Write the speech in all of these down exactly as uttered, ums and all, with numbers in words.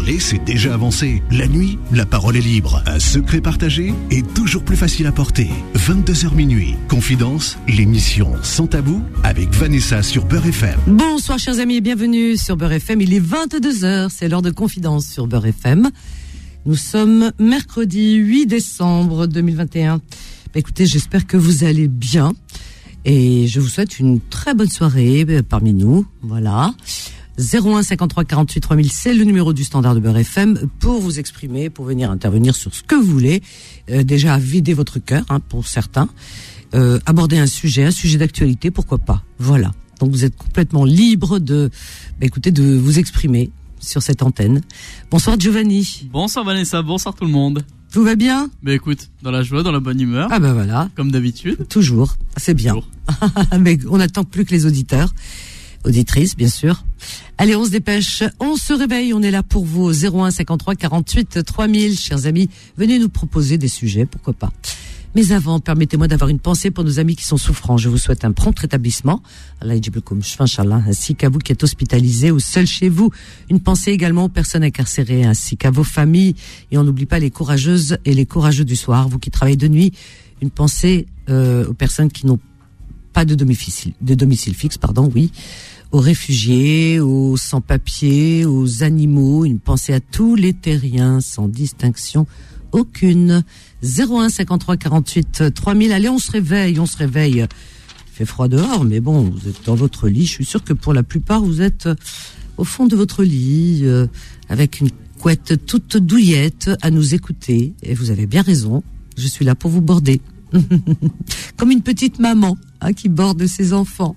Parler, c'est déjà avancé. La nuit, la parole est libre. Un secret partagé est toujours plus facile à porter. vingt-deux heures minuit. Confidence, l'émission Sans Tabou avec Vanessa sur Beurre F M. Bonsoir chers amis et bienvenue sur Beurre F M. Il est vingt-deux heures, c'est l'heure de Confidence sur Beurre F M. Nous sommes mercredi huit décembre deux mille vingt et un. Bah, écoutez, j'espère que vous allez bien et je vous souhaite une très bonne soirée parmi nous. Voilà. zéro un cinquante-trois quarante-huit trois mille, c'est le numéro du standard de Beurre F M pour vous exprimer, pour venir intervenir sur ce que vous voulez. Euh, déjà, vider votre cœur, hein, pour certains. Euh, aborder un sujet, un sujet d'actualité, pourquoi pas. Voilà. Donc, vous êtes complètement libre de, bah, écoutez, de vous exprimer sur cette antenne. Bonsoir Giovanni. Bonsoir Vanessa, bonsoir tout le monde. Tout va bien ? Mais écoute, dans la joie, dans la bonne humeur. Ah ben voilà. Comme d'habitude. Toujours, c'est bien. Toujours. Mais on n'attend plus que les auditeurs. Auditrice, bien sûr. Allez, on se dépêche, on se réveille, on est là pour vous, zéro un cinquante-trois quarante-huit trois mille, chers amis, venez nous proposer des sujets, pourquoi pas. Mais avant, permettez-moi d'avoir une pensée pour nos amis qui sont souffrants. Je vous souhaite un prompt rétablissement, Allah yajiblukum shfa inchallah, ainsi qu'à vous qui êtes hospitalisés ou seuls chez vous. Une pensée également aux personnes incarcérées, ainsi qu'à vos familles. Et on n'oublie pas les courageuses et les courageux du soir, vous qui travaillez de nuit. Une pensée euh, aux personnes qui n'ont pas de domicile, de domicile fixe, pardon, oui, aux réfugiés, aux sans-papiers, aux animaux, une pensée à tous les terriens, sans distinction aucune. zéro un cinquante-trois quarante-huit trois mille, allez, on se réveille, on se réveille. Il fait froid dehors, mais bon, vous êtes dans votre lit, je suis sûr que pour la plupart, vous êtes au fond de votre lit, euh, avec une couette toute douillette à nous écouter, et vous avez bien raison, je suis là pour vous border. Comme une petite maman, hein, qui borde ses enfants.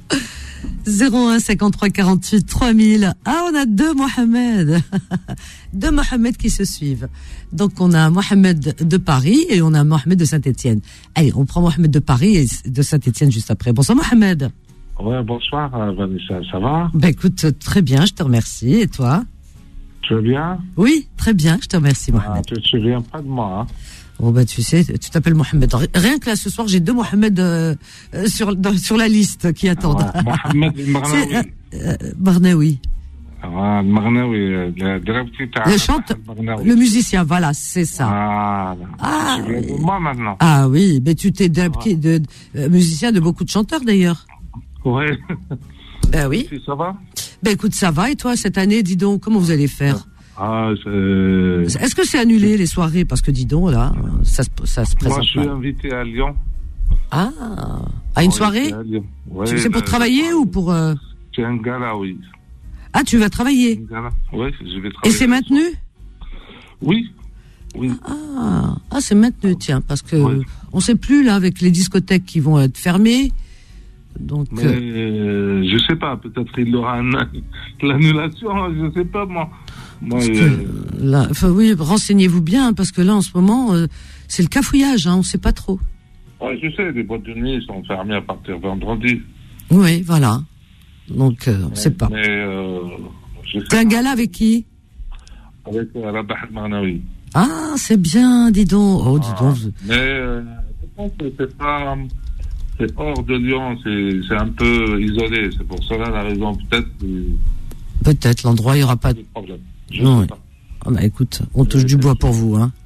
zéro un cinquante-trois quarante-huit trois mille. Ah, on a deux Mohamed. Deux Mohamed qui se suivent. Donc, on a Mohamed de Paris et on a Mohamed de Saint-Etienne. Allez, on prend Mohamed de Paris et de Saint-Etienne juste après. Bonsoir Mohamed. Ouais, bonsoir Vanessa, ça va? Ben écoute, très bien, je te remercie. Et toi? Tu vas bien? Oui, très bien, je te remercie Mohamed. Ah, tu te souviens pas de moi, hein? Oh bah tu sais, tu t'appelles Mohamed. Rien que là ce soir, j'ai deux Mohamed euh, sur dans, sur la liste qui attendent. Ah, Mohamed Marnaoui. Euh, Marnaoui. Ah, Marnaoui, le, le chanteur, le musicien, voilà, c'est ça. Ah, ah tu viens de moi maintenant. Ah oui, mais tu t'es de, de, de, de musicien de beaucoup de chanteurs d'ailleurs. Oui. Ben oui. Ça va? Ben écoute, ça va. Et toi, cette année, dis donc, comment vous allez faire? Ah, c'est... Est-ce que c'est annulé les soirées? Parce que dis donc, là, ça, ça se présente. Moi, je suis pas. invité à Lyon. Ah, à une ouais, soirée? Ouais, c'est pour euh, travailler euh, ou pour... Euh... C'est un gala, oui. Ah, tu vas travailler? Un gala, oui, je vais travailler. Et c'est maintenu? Oui, oui. Ah, ah c'est maintenu, tiens, parce que oui. On ne sait plus, là, avec les discothèques qui vont être fermées. Donc, mais euh, je sais pas, peut-être il aura un, l'annulation, je sais pas, moi. Moi, parce euh... que, là, enfin, oui, renseignez-vous bien, parce que là, en ce moment, euh, c'est le cafouillage, hein, on ne sait pas trop. Oui, je sais, les boîtes de nuit sont fermées à partir de vendredi. Oui, voilà. Donc, euh, on ne sait pas. Mais, euh, c'est un gala avec qui? Avec euh, Rabah Marnaoui. Ah, c'est bien, dis donc. Oh, dis donc. Ah, mais, euh, je pense que c'est pas... C'est hors de Lyon, c'est, c'est un peu isolé. C'est pour cela la raison, peut-être. Que... Peut-être, l'endroit, il n'y aura pas de problème. Non, oui. Ah bah écoute, on touche du bois pour vous, hein.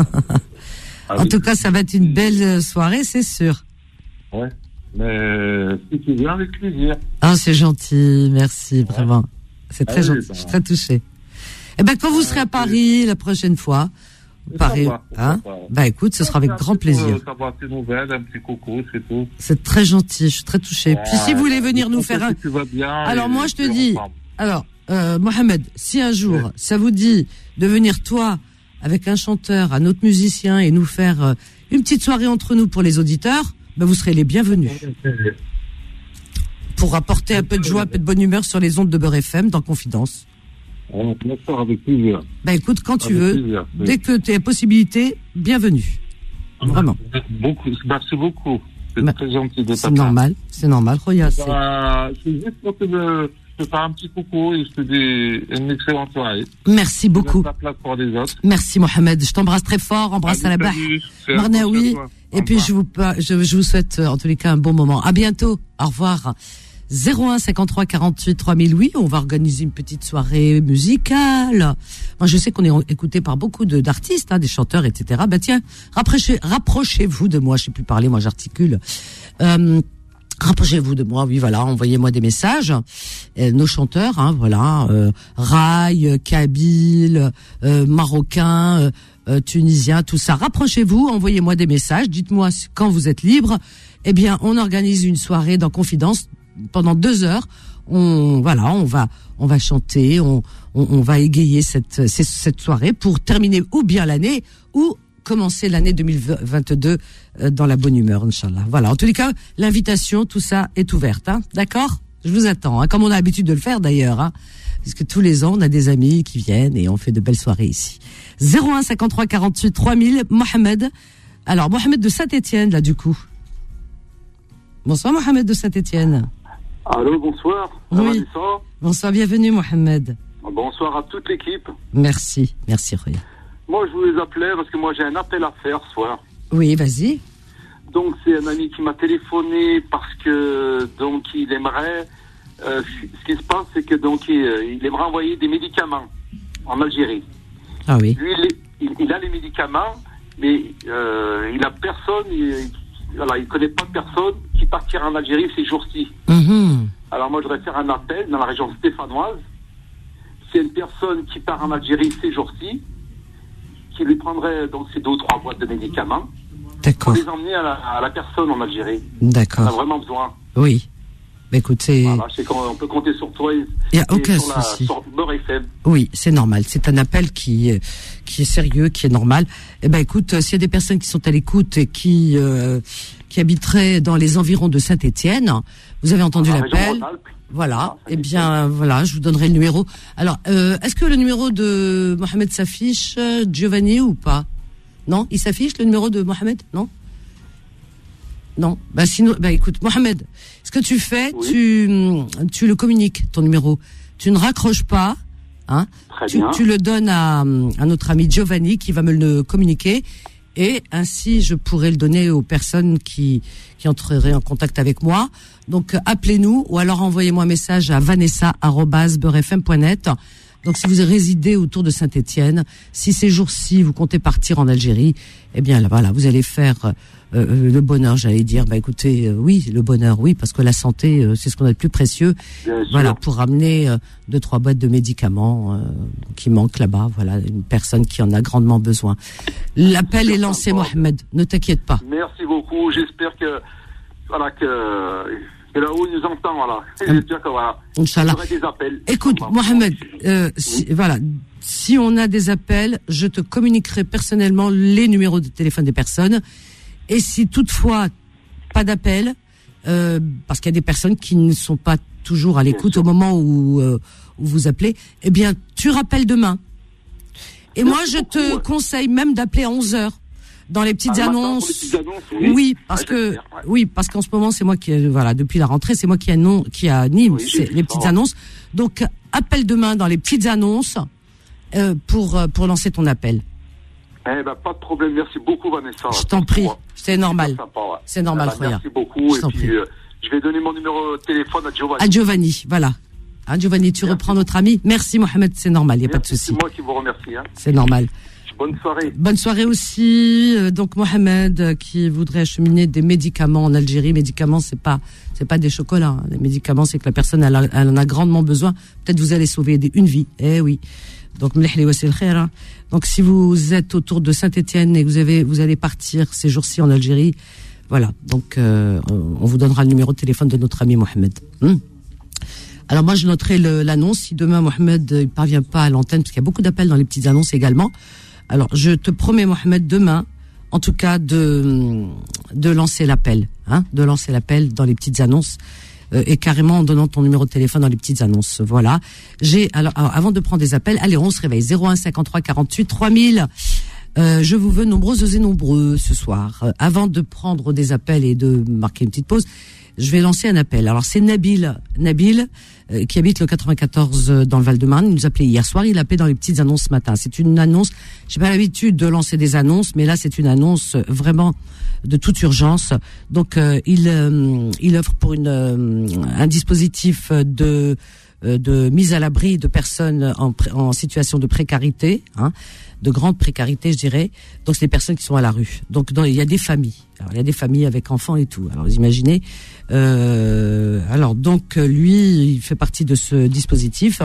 En tout cas, ça va être une belle soirée, c'est sûr. Ouais, mais si tu viens, avec plaisir. Ah, c'est gentil, merci, ouais. Vraiment. C'est très ah gentil, oui, bah... je suis très touché. Eh ben, quand vous serez à Paris la prochaine fois, Paris, va, hein, bah écoute, ce sera avec grand plaisir. Savoir tes nouvelles, un petit coucou, c'est tout. C'est très gentil, je suis très touché. Ouais, puis si vous voulez venir nous faire un... Tu vas bien alors moi, je te dis, ensemble. alors, euh, Mohamed, si un jour, ouais. ça vous dit de venir, toi, avec un chanteur, un autre musicien, et nous faire euh, une petite soirée entre nous pour les auditeurs, ben vous serez les bienvenus. Pour apporter un peu de joie, un peu de bonne humeur sur les ondes de Beurre F M dans Confidence. On d'accord avec plaisir. Ben écoute, quand tu avec veux, plaisir, oui. Dès que tu as possibilité, bienvenue. Vraiment. Beaucoup, merci beaucoup. C'est bah, très gentil de ta part. C'est normal, c'est normal, Roya. C'est... Bah, c'est juste pour te, te faire un petit coucou et je te dis une excellente soirée. Merci beaucoup. La place pour les autres. Merci Mohamed, je t'embrasse très fort, embrasse à la barre. Marnaoui, et puis je vous, je, je vous souhaite en tous les cas un bon moment. À bientôt, au revoir. zéro un cinquante-trois quarante-huit trois mille. Oui, on va organiser une petite soirée musicale. Moi, je sais qu'on est écouté par beaucoup de, d'artistes, hein, des chanteurs, et cetera. Bah tiens, rapprochez, rapprochez-vous de moi. Je sais plus parler, moi j'articule. Euh, Rapprochez-vous de moi, oui, voilà, envoyez-moi des messages. Euh, nos chanteurs, hein, voilà, euh, Raï, Kabyle, euh, Marocain, euh, euh, Tunisien, tout ça. Rapprochez-vous, envoyez-moi des messages, dites-moi quand vous êtes libre. Eh bien, on organise une soirée dans Confidence pendant deux heures. On, voilà, on va, on va chanter, on, on, on va égayer cette, cette soirée pour terminer ou bien l'année ou commencer l'année deux mille vingt-deux dans la bonne humeur, Inch'Allah. Voilà. En tous les cas, l'invitation, tout ça est ouverte, hein. D'accord? Je vous attends, hein, comme on a l'habitude de le faire d'ailleurs, hein. Parce que tous les ans, on a des amis qui viennent et on fait de belles soirées ici. zéro un cinquante-trois quarante-huit trois mille, Mohamed. Alors, Mohamed de Saint-Étienne, là, du coup. Bonsoir, Mohamed de Saint-Étienne. Allô, bonsoir. Oui. Bonsoir, bienvenue, Mohamed. Bonsoir à toute l'équipe. Merci, merci, Roya. Moi, je vous appelais parce que moi, j'ai un appel à faire ce soir. Oui, vas-y. Donc, c'est un ami qui m'a téléphoné parce que, donc, il aimerait... Euh, ce qui se passe, c'est que, donc, il, il aimerait envoyer des médicaments en Algérie. Ah oui. Lui, il, il, il a les médicaments, mais euh, il a personne... Il, voilà, il ne connaît pas personne qui partira en Algérie ces jours-ci. Mm-hmm. Alors, moi, je voudrais faire un appel dans la région stéphanoise. C'est une personne qui part en Algérie ces jours-ci, qui lui prendrait donc ces deux ou trois boîtes de médicaments. D'accord. Pour les emmener à la, à la personne en Algérie. D'accord. On a vraiment besoin. Oui. Bah, écoute, c'est... Voilà, je sais qu'on peut compter sur toi. Il n'y a aucun sur la, souci. sur Beurre F M. Oui, c'est normal. C'est un appel qui, qui est sérieux, qui est normal. Eh ben, écoute, s'il y a des personnes qui sont à l'écoute et qui, euh, qui habiteraient dans les environs de Saint-Étienne, vous avez entendu l'appel. Voilà. Eh bien, voilà, je vous donnerai le numéro. Alors, euh, est-ce que le numéro de Mohamed s'affiche, Giovanni, ou pas? Non? Il s'affiche, le numéro de Mohamed? Non? Non. Bah, sinon, bah, écoute, Mohamed, ce que tu fais, oui. tu, tu le communiques, ton numéro. Tu ne raccroches pas, hein. Très tu, bien. tu le donnes à, à notre ami Giovanni qui va me le communiquer. Et ainsi, je pourrai le donner aux personnes qui, qui entreraient en contact avec moi. Donc, appelez-nous ou alors envoyez-moi un message à vanessa arobase beurre f m point net. Donc, si vous résidez autour de Saint-Étienne, si ces jours-ci vous comptez partir en Algérie, eh bien, là, voilà, vous allez faire euh, le bonheur, j'allais dire. Bah, écoutez, euh, oui, le bonheur, oui, parce que la santé, euh, c'est ce qu'on a de plus précieux. Bien voilà, sûr. pour ramener euh, deux, trois boîtes de médicaments euh, qui manquent là-bas. Voilà, une personne qui en a grandement besoin. L'appel est lancé, Mohamed. Ne t'inquiète pas. Merci beaucoup. J'espère que, voilà, que, que là-haut il nous entend, voilà. J'espère que, voilà. Inch'Allah. Il y aura des appels. Écoute, Voilà. Mohamed, euh, si, voilà, si on a des appels, je te communiquerai personnellement les numéros de téléphone des personnes. Et si toutefois pas d'appel, euh, parce qu'il y a des personnes qui ne sont pas toujours à l'écoute au moment où, euh, où vous appelez, eh bien, tu rappelles demain. Et Merci moi, je beaucoup, te ouais. conseille même d'appeler à onze heures dans les petites Ah, le matin, annonces. pour les petites annonces, oui. Oui, parce Ah, que j'espère, ouais. oui, parce qu'en ce moment, c'est moi qui voilà, depuis la rentrée, c'est moi qui annon, qui anime Oui, j'ai c'est vu les ça. petites annonces. Donc appelle demain dans les petites annonces euh, pour euh, pour lancer ton appel. Eh ben, pas de problème. Merci beaucoup, Vanessa. Je t'en prie, c'est normal. Super sympa, ouais. C'est normal, Eh ben, Roya. Merci beaucoup. Je Et t'en puis, prie. euh, je vais donner mon numéro de téléphone à Giovanni. À Giovanni, voilà. Hein, Giovanni, tu Merci. reprends notre ami. Merci Mohamed, c'est normal, il y a pas de Merci, souci. C'est moi qui vous remercie. Hein. C'est normal. Bonne soirée. Bonne soirée aussi. Euh, donc Mohamed euh, qui voudrait acheminer des médicaments en Algérie. Médicaments, c'est pas c'est pas des chocolats. Hein. Les médicaments, c'est que la personne elle, a, elle en a grandement besoin. Peut-être vous allez sauver des, une vie. Eh oui. Donc mlihli wa sil khair, hein. Donc si vous êtes autour de Saint-Étienne et que vous avez vous allez partir ces jours-ci en Algérie, voilà. Donc euh, on vous donnera le numéro de téléphone de notre ami Mohamed. Hmm. Alors moi je noterai le, l'annonce si demain Mohamed ne parvient pas à l'antenne parce qu'il y a beaucoup d'appels dans les petites annonces également. Alors, je te promets, Mohamed, demain, en tout cas, de de lancer l'appel, hein, de lancer l'appel dans les petites annonces euh, et carrément en donnant ton numéro de téléphone dans les petites annonces. Voilà. J'ai alors, alors avant de prendre des appels, allez, on se réveille. zéro un cinquante-trois quarante-huit trois mille. Euh, je vous veux nombreuses et nombreux ce soir. Euh, avant de prendre des appels et de marquer une petite pause, je vais lancer un appel. Alors c'est Nabil, Nabil euh, qui habite le quatre-vingt-quatorze dans le Val-de-Marne. Il nous appelait hier soir. Il appelait dans les petites annonces ce matin. C'est une annonce. J'ai pas l'habitude de lancer des annonces, mais là c'est une annonce vraiment de toute urgence. Donc euh, il euh, il offre pour une euh, un dispositif de euh, de mise à l'abri de personnes en en situation de précarité, hein, de grande précarité, je dirais. Donc c'est des personnes qui sont à la rue. Donc dans, il y a des familles. Alors il y a des familles avec enfants et tout. Alors vous imaginez. Euh, alors donc lui, il fait partie de ce dispositif.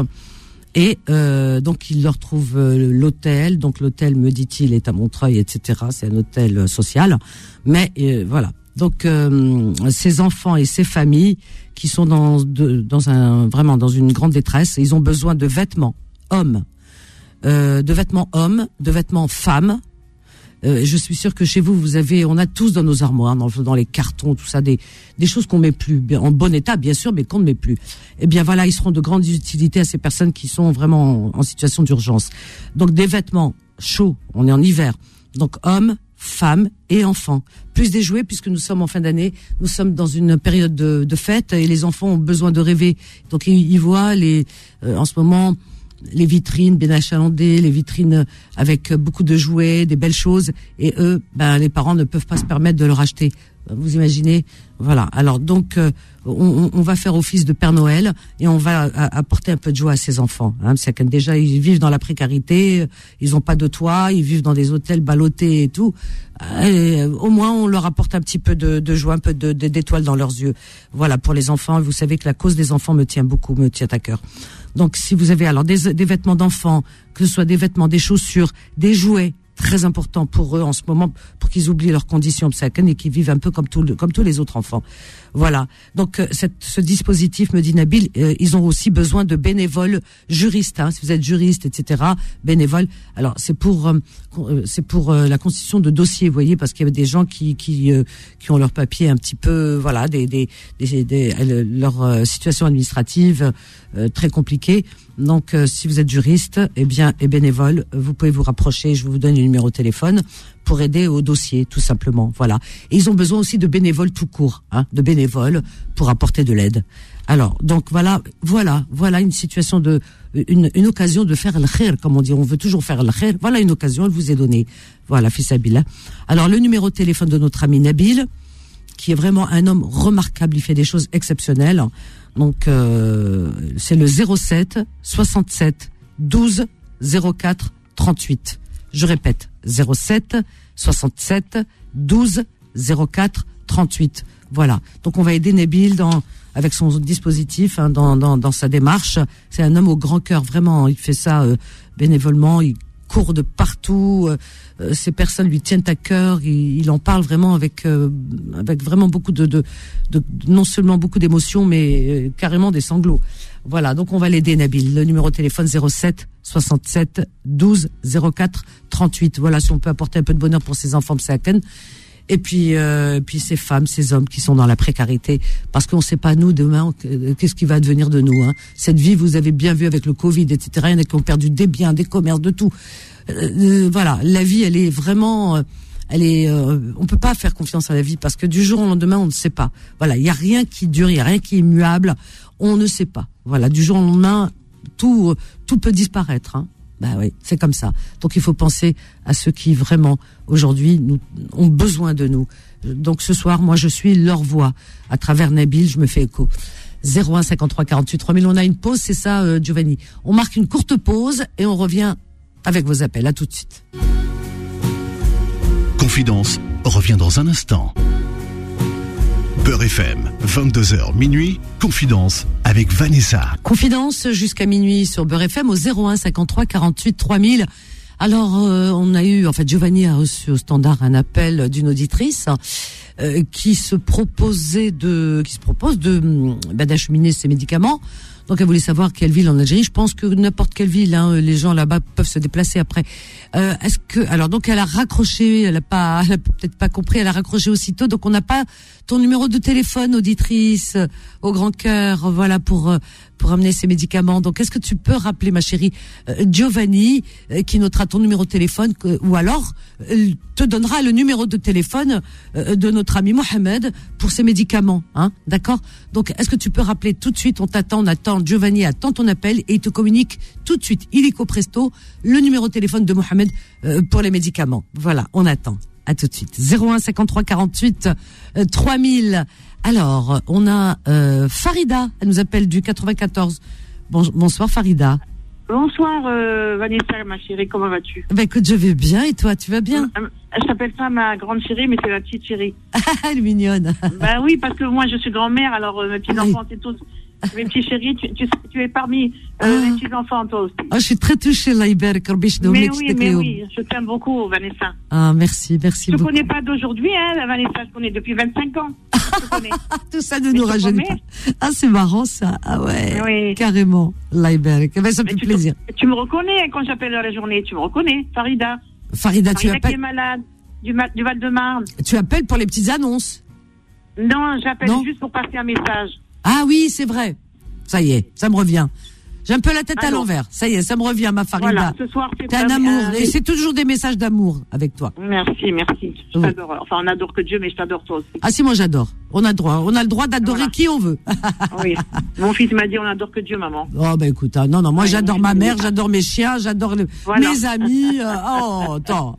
Et euh, donc il leur trouve euh, l'hôtel. Donc l'hôtel, me dit-il, est à Montreuil, et cetera. C'est un hôtel euh, social. Mais euh, voilà. Donc euh, ces enfants et ces familles qui sont dans de, dans un vraiment dans une grande détresse, ils ont besoin de vêtements hommes, euh, de vêtements hommes, de vêtements femmes. Euh, je suis sûre que chez vous, vous avez, on a tous dans nos armoires, dans, dans les cartons, tout ça, des, des choses qu'on met plus, en bon état, bien sûr, mais qu'on ne met plus. Eh bien, voilà, ils seront de grande utilité à ces personnes qui sont vraiment en, en situation d'urgence. Donc, des vêtements chauds, on est en hiver. Donc, hommes, femmes et enfants. Plus des jouets, puisque nous sommes en fin d'année, nous sommes dans une période de, de fête et les enfants ont besoin de rêver. Donc, ils, ils voient les, euh, en ce moment, les vitrines bien achalandées, les vitrines avec beaucoup de jouets, des belles choses, et eux, ben les parents ne peuvent pas se permettre de leur acheter. Vous imaginez, voilà. Alors donc, euh, on, on va faire office de Père Noël et on va a, apporter un peu de joie à ces enfants. Hein, parce que déjà ils vivent dans la précarité, ils n'ont pas de toit, ils vivent dans des hôtels ballottés et tout. Et, euh, au moins, on leur apporte un petit peu de, de joie, un peu de, de, d'étoiles dans leurs yeux. Voilà, pour les enfants. Vous savez que la cause des enfants me tient beaucoup, me tient à cœur. Donc, si vous avez alors des, des vêtements d'enfants, que ce soit des vêtements, des chaussures, des jouets, très important pour eux en ce moment, pour qu'ils oublient leurs conditions psychiques et qu'ils vivent un peu comme, tout, comme tous les autres enfants. Voilà. Donc, cette, ce dispositif, me dit Nabil, euh, ils ont aussi besoin de bénévoles juristes. Hein, si vous êtes juriste, et cetera, bénévoles. Alors, c'est pour, euh, c'est pour euh, la constitution de dossiers, vous voyez, parce qu'il y a des gens qui qui euh, qui ont leur papier un petit peu, voilà, des des, des, des euh, leur euh, situation administrative euh, très compliquée. Donc, euh, si vous êtes juriste, eh bien, et bénévole, vous pouvez vous rapprocher. Je vous donne le numéro de téléphone pour aider au dossier, tout simplement. Voilà. Et ils ont besoin aussi de bénévoles tout court, hein, de bénévoles pour apporter de l'aide. Alors, donc voilà, voilà, voilà une situation de, une, une occasion de faire le khair, comme on dit. On veut toujours faire le khair. Voilà une occasion, elle vous est donnée. Voilà, fils Abil. Alors, le numéro de téléphone de notre ami Nabil, qui est vraiment un homme remarquable, il fait des choses exceptionnelles. Donc, euh, c'est le zéro sept soixante-sept douze zéro quatre trente-huit. Je répète, zéro sept soixante-sept douze zéro quatre trente-huit. Voilà. Donc, on va aider Nabil dans, avec son dispositif, hein, dans, dans, dans sa démarche. C'est un homme au grand cœur, vraiment. Il fait ça euh, bénévolement. Il court de partout. Euh, ces personnes lui tiennent à cœur. Il, il en parle vraiment avec, euh, avec vraiment beaucoup de, de, de, non seulement beaucoup d'émotions, mais euh, carrément des sanglots. Voilà. Donc, on va l'aider, Nabil. Le numéro de téléphone zéro sept soixante-sept douze zéro quatre trente-huit. Voilà. Si on peut apporter un peu de bonheur pour ces enfants psychiques. Et puis, euh, puis ces femmes, ces hommes qui sont dans la précarité, parce qu'on ne sait pas nous demain qu'est-ce qui va devenir de nous. Hein. Cette vie, vous avez bien vu avec le Covid, et cetera. Il y en a qui ont perdu des biens, des commerces, de tout. Euh, voilà, la vie, elle est vraiment, elle est. Euh, on peut pas faire confiance à la vie parce que du jour au lendemain, on ne sait pas. Voilà, il y a rien qui dure, il y a rien qui est immuable. On ne sait pas. Voilà, du jour au lendemain, tout, tout peut disparaître. Hein. Bah oui, c'est comme ça. Donc il faut penser à ceux qui vraiment aujourd'hui nous ont besoin de nous. Donc ce soir, moi je suis leur voix à travers Nabil, je me fais écho. zéro un cinquante-trois quarante-huit trois mille. On a une pause, c'est ça, euh, Giovanni. On marque une courte pause et on revient avec vos appels. À tout de suite. Confidence revient dans un instant. Beurre F M, vingt-deux heures minuit, Confidence avec Vanessa. Confidence jusqu'à minuit sur Beurre F M au zéro un cinquante-trois quarante-huit trois mille. Alors, euh, on a eu, en fait, Giovanni a reçu au standard un appel d'une auditrice euh, qui se proposait de, qui se propose de bah, d'acheminer ses médicaments. Donc, elle voulait savoir quelle ville en Algérie. Je pense que n'importe quelle ville, hein, les gens là-bas peuvent se déplacer après. Euh, est-ce que, alors donc, elle a raccroché, elle a pas, elle a peut-être pas compris, elle a raccroché aussitôt. Donc, on n'a pas ton numéro de téléphone, auditrice, au grand cœur, voilà, pour pour amener ces médicaments. Donc, est-ce que tu peux rappeler, ma chérie, euh, Giovanni, euh, qui notera ton numéro de téléphone, que, ou alors euh, te donnera le numéro de téléphone euh, de notre ami Mohamed pour ces médicaments, hein, d'accord? Donc, est-ce que tu peux rappeler tout de suite? On t'attend, on attend. Giovanni attend ton appel et il te communique tout de suite, illico presto, le numéro de téléphone de Mohamed euh, pour les médicaments. Voilà, on attend. À tout de suite. zéro un cinquante-trois quarante-huit euh, trois mille. Alors, on a euh, Farida, elle nous appelle du quatre-vingt-quatorze. Bon, bonsoir Farida. Bonsoir euh, Vanessa, ma chérie, comment vas-tu? Ben écoute, je vais bien et toi, tu vas bien? euh, Je t'appelle pas ma grande chérie, mais c'est la petite chérie. Elle est mignonne. Ben oui, parce que moi je suis grand-mère, alors euh, mes petits-enfants, c'est tous... Mes petits chéris, tu, tu, tu es parmi euh, ah. les petits-enfants, toi aussi. Oh, je suis très touchée, là, Iber, Korbish, Mais oui, mais oui, je t'aime beaucoup, Vanessa. Ah, merci, merci je beaucoup. Je ne connais pas d'aujourd'hui, hein, Vanessa, je connais depuis vingt-cinq ans. Tout ça ne nous rajeunit pas. Ah, c'est marrant, ça. Ah ouais, oui. Carrément, là, Iber. Ben, ça me fait plaisir. Te, tu me reconnais quand j'appelle la journée, tu me reconnais, Farida. Farida, Farida tu appelles... qui est malade, du, du Val-de-Marne. Tu appelles pour les petites annonces? Non, j'appelle non. juste pour passer un message. Ah oui, c'est vrai. Ça y est, ça me revient. J'ai un peu la tête Alors, à l'envers. Ça y est, ça me revient, ma Farida. Voilà, ce soir, c'est T'es un amour. Euh, et c'est toujours des messages d'amour avec toi. Merci, merci. Je oui. t'adore. Enfin, on n'adore que Dieu, mais je t'adore toi aussi. Ah si, moi j'adore. On a le droit. On a le droit d'adorer voilà. qui on veut. Oui. Mon fils m'a dit, on n'adore que Dieu, maman. Oh, ben écoute, hein, non, non, moi oui, j'adore ma mère, j'adore mes chiens, j'adore le... voilà. mes amis. Euh, oh, attends.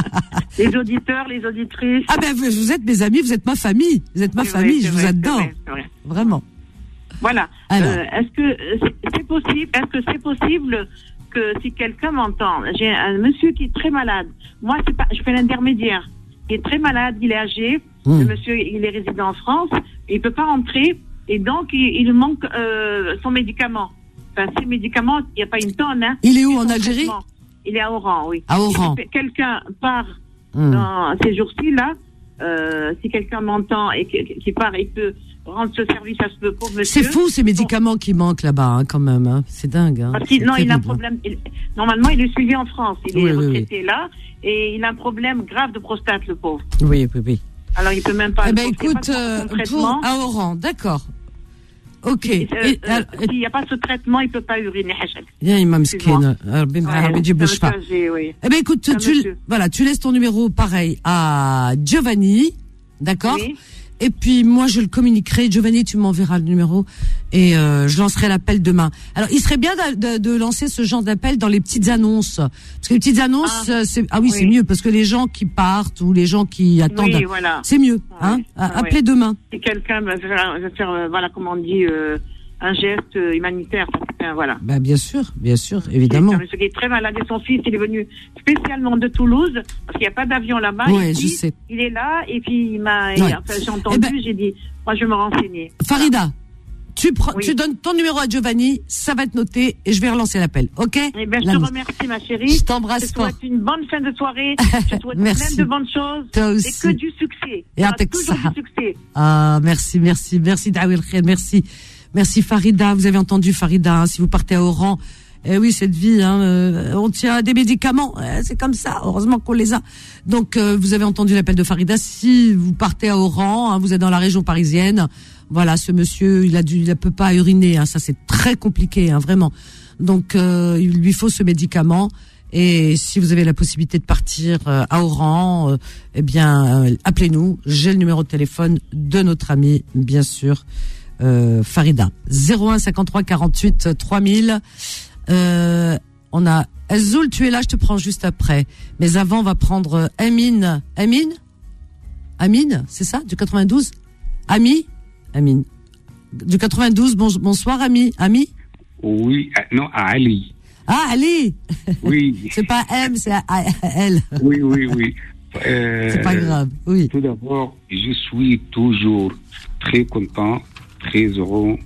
Les auditeurs, les auditrices. Ah ben, vous êtes mes amis, vous êtes ma famille. Vous êtes ma c'est famille, vrai, je vous vrai, adore. C'est vrai, c'est vrai. Vraiment. Voilà. Euh, est-ce que c'est, c'est possible Est-ce que c'est possible que si quelqu'un m'entend, j'ai un monsieur qui est très malade. Moi, c'est pas, je fais l'intermédiaire. Il est très malade, il est âgé. Mmh. Le monsieur, il est résident en France. Il peut pas rentrer et donc il, il manque euh, son médicament. Enfin, ses médicaments, il n'y a pas une tonne. Hein. Il est où en Algérie? Il est à Oran, oui. À Oran. Si quelqu'un part mmh. dans ces jours-ci là, euh, si quelqu'un m'entend et qui, qui part, il peut rendre ce service à ce pauvre monsieur. C'est fou ces médicaments bon. qui manquent là-bas, hein, quand même. Hein. C'est dingue. Hein. Parce qu'il, non, il a un problème. Il, normalement, il est suivi en France. Il oui, est oui, retraité oui. là et il a un problème grave de prostate, le pauvre. Oui, oui, oui. Alors, il peut même pas. Eh ben, écoute, euh, pour à Oran, d'accord. Ok. Et, euh, et, euh, s'il n'y a pas ce traitement, il ne peut pas uriner. Bien, il m'a m'skine. Eh ben, écoute, tu, tu, voilà, tu laisses ton numéro pareil à Giovanni, d'accord? Oui. Et puis moi je le communiquerai. Giovanni, tu m'enverras le numéro et euh, je lancerai l'appel demain. Alors il serait bien de, de, de lancer ce genre d'appel dans les petites annonces, parce que les petites annonces, ah, c'est ah oui, oui c'est mieux parce que les gens qui partent ou les gens qui attendent, oui, voilà. c'est mieux. Hein, oui. Appelez oui. demain. Si quelqu'un va faire, va faire euh, voilà comment on dit euh, un geste humanitaire, enfin, voilà. Ben bien sûr, bien sûr, évidemment. C'est un monsieur qui est très malade et son fils, il est venu spécialement de Toulouse parce qu'il n'y a pas d'avion là-bas. Ouais, ici, je sais. Il est là et puis il m'a, ouais. et, enfin, j'ai entendu, eh ben, j'ai dit, moi je vais me renseigner. Farida, tu prends, oui. tu donnes ton numéro à Giovanni, ça va être noté et je vais relancer l'appel, ok? Eh ben, je te remercie ma chérie. Je t'embrasse fort. Je te souhaite une bonne fin de soirée. Je te souhaite plein de bonnes choses. Toi aussi. Et que du succès. Et toujours du succès. Ah, merci, merci, merci Dawil Khair, merci. Merci Farida, vous avez entendu Farida, hein, si vous partez à Oran, eh oui cette vie, hein, euh, on tient à des médicaments, eh, c'est comme ça, heureusement qu'on les a. Donc euh, vous avez entendu l'appel de Farida, si vous partez à Oran, hein, vous êtes dans la région parisienne, voilà ce monsieur, il a dû, il ne peut pas uriner, hein, ça c'est très compliqué, hein, vraiment. Donc euh, il lui faut ce médicament. Et si vous avez la possibilité de partir euh, à Oran, euh, eh bien euh, appelez-nous, j'ai le numéro de téléphone de notre ami, bien sûr. Euh, Farida zéro un cinquante-trois quarante-huit trois mille. Euh, on a Azoul, tu es là, je te prends juste après. Mais avant, on va prendre Amine. Amine Amine, c'est ça, du quatre-vingt-douze? Ami Amine. Du quatre-vingt-douze, bon, bonsoir Ami. Ami Oui, non, à Ali. Ah, Ali. Oui. C'est pas M, c'est à L. Oui, oui, oui. Euh, c'est pas grave, oui. Tout d'abord, je suis toujours très content, très heureux,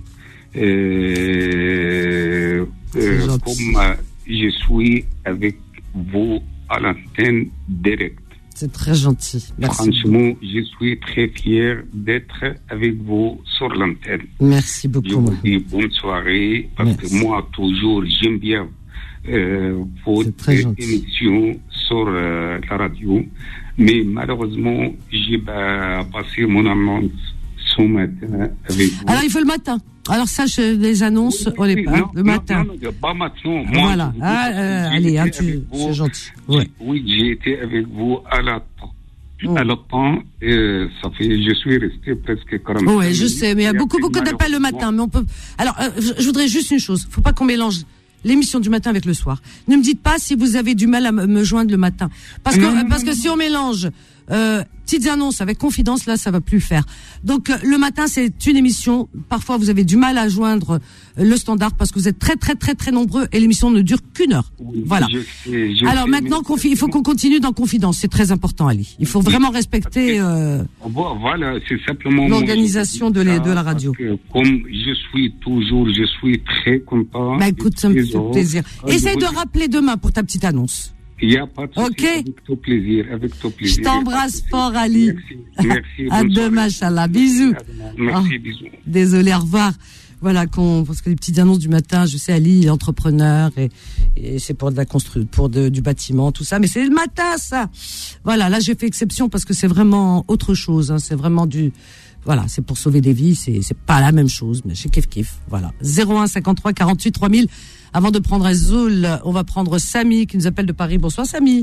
euh, euh, comme euh, je suis avec vous à l'antenne directe. C'est très gentil. Merci. Franchement, je suis très fier d'être avec vous sur l'antenne. Merci beaucoup. Je vous dis bonne soirée, parce Merci. que moi, toujours, j'aime bien euh, votre émission sur euh, la radio. Mais malheureusement, j'ai bah, passé mon annonce ce matin avec vous. Alors, il faut le matin. Alors, ça, je les annonce oui, au départ, non, le matin. Non, non, pas maintenant. Moi, voilà. Ah, euh, allez, hein, tu, c'est gentil. Ouais. Oui, j'ai été avec vous à la temps. Mmh. À la temps, euh, ça fait, je suis resté presque quarante. Oui, je sais, mais il y a beaucoup, beaucoup d'appels le matin. Mais on peut. Alors, euh, je, je voudrais juste une chose. Faut pas qu'on mélange l'émission du matin avec le soir. Ne me dites pas si vous avez du mal à me, me joindre le matin, parce que non, parce non, que non. si on mélange. Euh, petites annonces avec confidence, là, ça va plus le faire. Donc, euh, le matin, c'est une émission. Parfois, vous avez du mal à joindre euh, le standard parce que vous êtes très, très, très, très nombreux et l'émission ne dure qu'une heure. Oui, voilà. Je sais, je Alors sais, maintenant, confi- il faut qu'on continue dans confidence. C'est très important, Ali. Il faut vraiment respecter euh, voilà, c'est simplement l'organisation de, les, de la radio. Comme je suis toujours, je suis très content. Bah écoute, ça me fait plaisir. Essaye de rappeler demain pour ta petite annonce. Il n'y a pas de souci. Okay. Avec tout plaisir, avec tout plaisir. Je t'embrasse fort, Ali. Merci, merci. À demain, Inch'Allah. Bisous. Merci, oh, bisous. Désolé, au revoir. Voilà, qu'on, parce que les petites annonces du matin, je sais, Ali, il est entrepreneur et, et c'est pour de la construction, pour de, du bâtiment, tout ça. Mais c'est le matin, ça. Voilà, là, j'ai fait exception parce que c'est vraiment autre chose, hein. C'est vraiment du, voilà, c'est pour sauver des vies, c'est, c'est pas la même chose, mais c'est kiff kiff. Voilà. zéro un cinquante-trois quarante-huit trois mille. Avant de prendre Azul, on va prendre Samy qui nous appelle de Paris. Bonsoir Samy.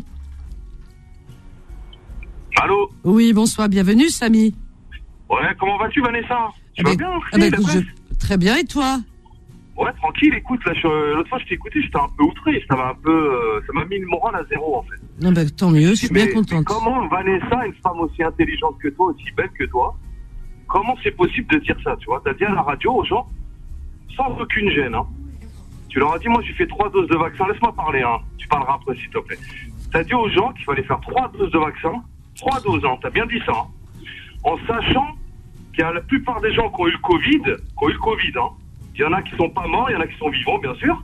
Allô. Oui, bonsoir, bienvenue Samy. Ouais, comment vas-tu Vanessa? Tu eh vas ben, bien? eh ben, écoute, je... Très bien, et toi? Ouais, tranquille, écoute, là, je... l'autre fois je t'ai écouté, j'étais un peu outré, ça m'a un peu, euh, ça m'a mis le moral à zéro en fait. Non, ben tant mieux, je suis mais, bien contente. Mais comment Vanessa, une femme aussi intelligente que toi, aussi belle que toi, comment c'est possible de dire ça, tu vois? T'as dit à la radio aux gens, sans aucune gêne, hein. Tu leur as dit, moi j'ai fait trois doses de vaccin, laisse-moi parler, hein. Tu parleras après s'il te plaît. T'as dit aux gens qu'il fallait faire trois doses de vaccin, trois doses, hein. T'as bien dit ça, hein. En sachant qu'il y a la plupart des gens qui ont eu le Covid, qui ont eu le Covid, hein. Il y en a qui sont pas morts, il y en a qui sont vivants, bien sûr.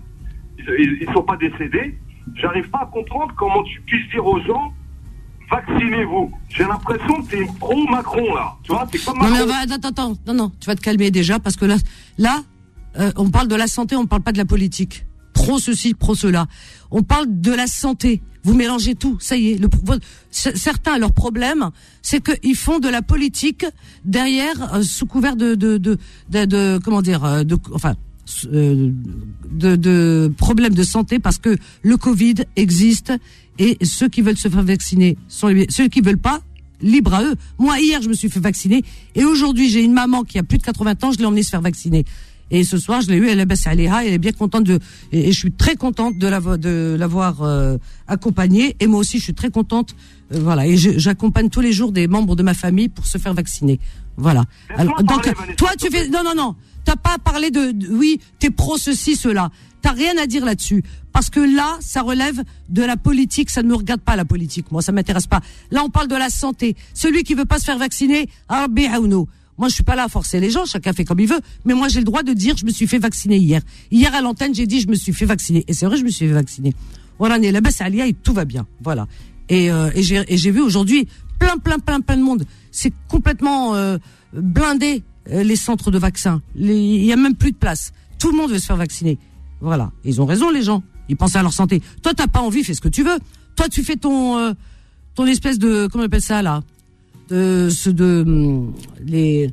Ils ne sont pas décédés. J'arrive pas à comprendre comment tu puisses dire aux gens, vaccinez-vous. J'ai l'impression que t'es pro-Macron, là. Tu vois, c'est comme Macron. Non, mais va, attends, attends, non, non, tu vas te calmer déjà, parce que là, là, euh, on parle de la santé, on ne parle pas de la politique. Pro ceci, pro cela. On parle de la santé. Vous mélangez tout, ça y est. Le, certains, leur problème, c'est qu'ils font de la politique derrière, euh, sous couvert de, de, de, de, de comment dire, de, enfin, euh, de, de problèmes de santé, parce que le Covid existe et ceux qui veulent se faire vacciner sont les, ceux qui veulent pas, libre à eux. Moi, hier, je me suis fait vacciner et aujourd'hui, j'ai une maman qui a plus de quatre-vingts ans, je l'ai emmenée se faire vacciner. Et ce soir, je l'ai eu, elle est baissée à Léa, elle est bien contente de, et, et je suis très contente de l'avoir, de l'avoir euh, accompagnée. Et moi aussi, je suis très contente, euh, voilà. Et je, j'accompagne tous les jours des membres de ma famille pour se faire vacciner, voilà. Alors, donc, parler, toi, tu fais, non, non, non, t'as pas parlé de, de oui, t'es pro ceci, cela. T'as rien à dire là-dessus, parce que là, ça relève de la politique. Ça ne me regarde pas la politique, moi, ça m'intéresse pas. Là, on parle de la santé. Celui qui veut pas se faire vacciner, arbi aouno. Moi, je suis pas là à forcer les gens, chacun fait comme il veut. Mais moi, j'ai le droit de dire, je me suis fait vacciner hier. Hier, à l'antenne, j'ai dit, je me suis fait vacciner. Et c'est vrai, je me suis fait vacciner. Voilà, on est là-bas, c'est Alia et tout va bien. Voilà. Et, euh, et j'ai, et j'ai vu aujourd'hui plein, plein, plein, plein de monde. C'est complètement euh, blindé, euh, les centres de vaccins. Il y a même plus de place. Tout le monde veut se faire vacciner. Voilà. Ils ont raison, les gens. Ils pensent à leur santé. Toi, t'as pas envie, fais ce que tu veux. Toi, tu fais ton, euh, ton espèce de, comment on appelle ça, là? De, ce de les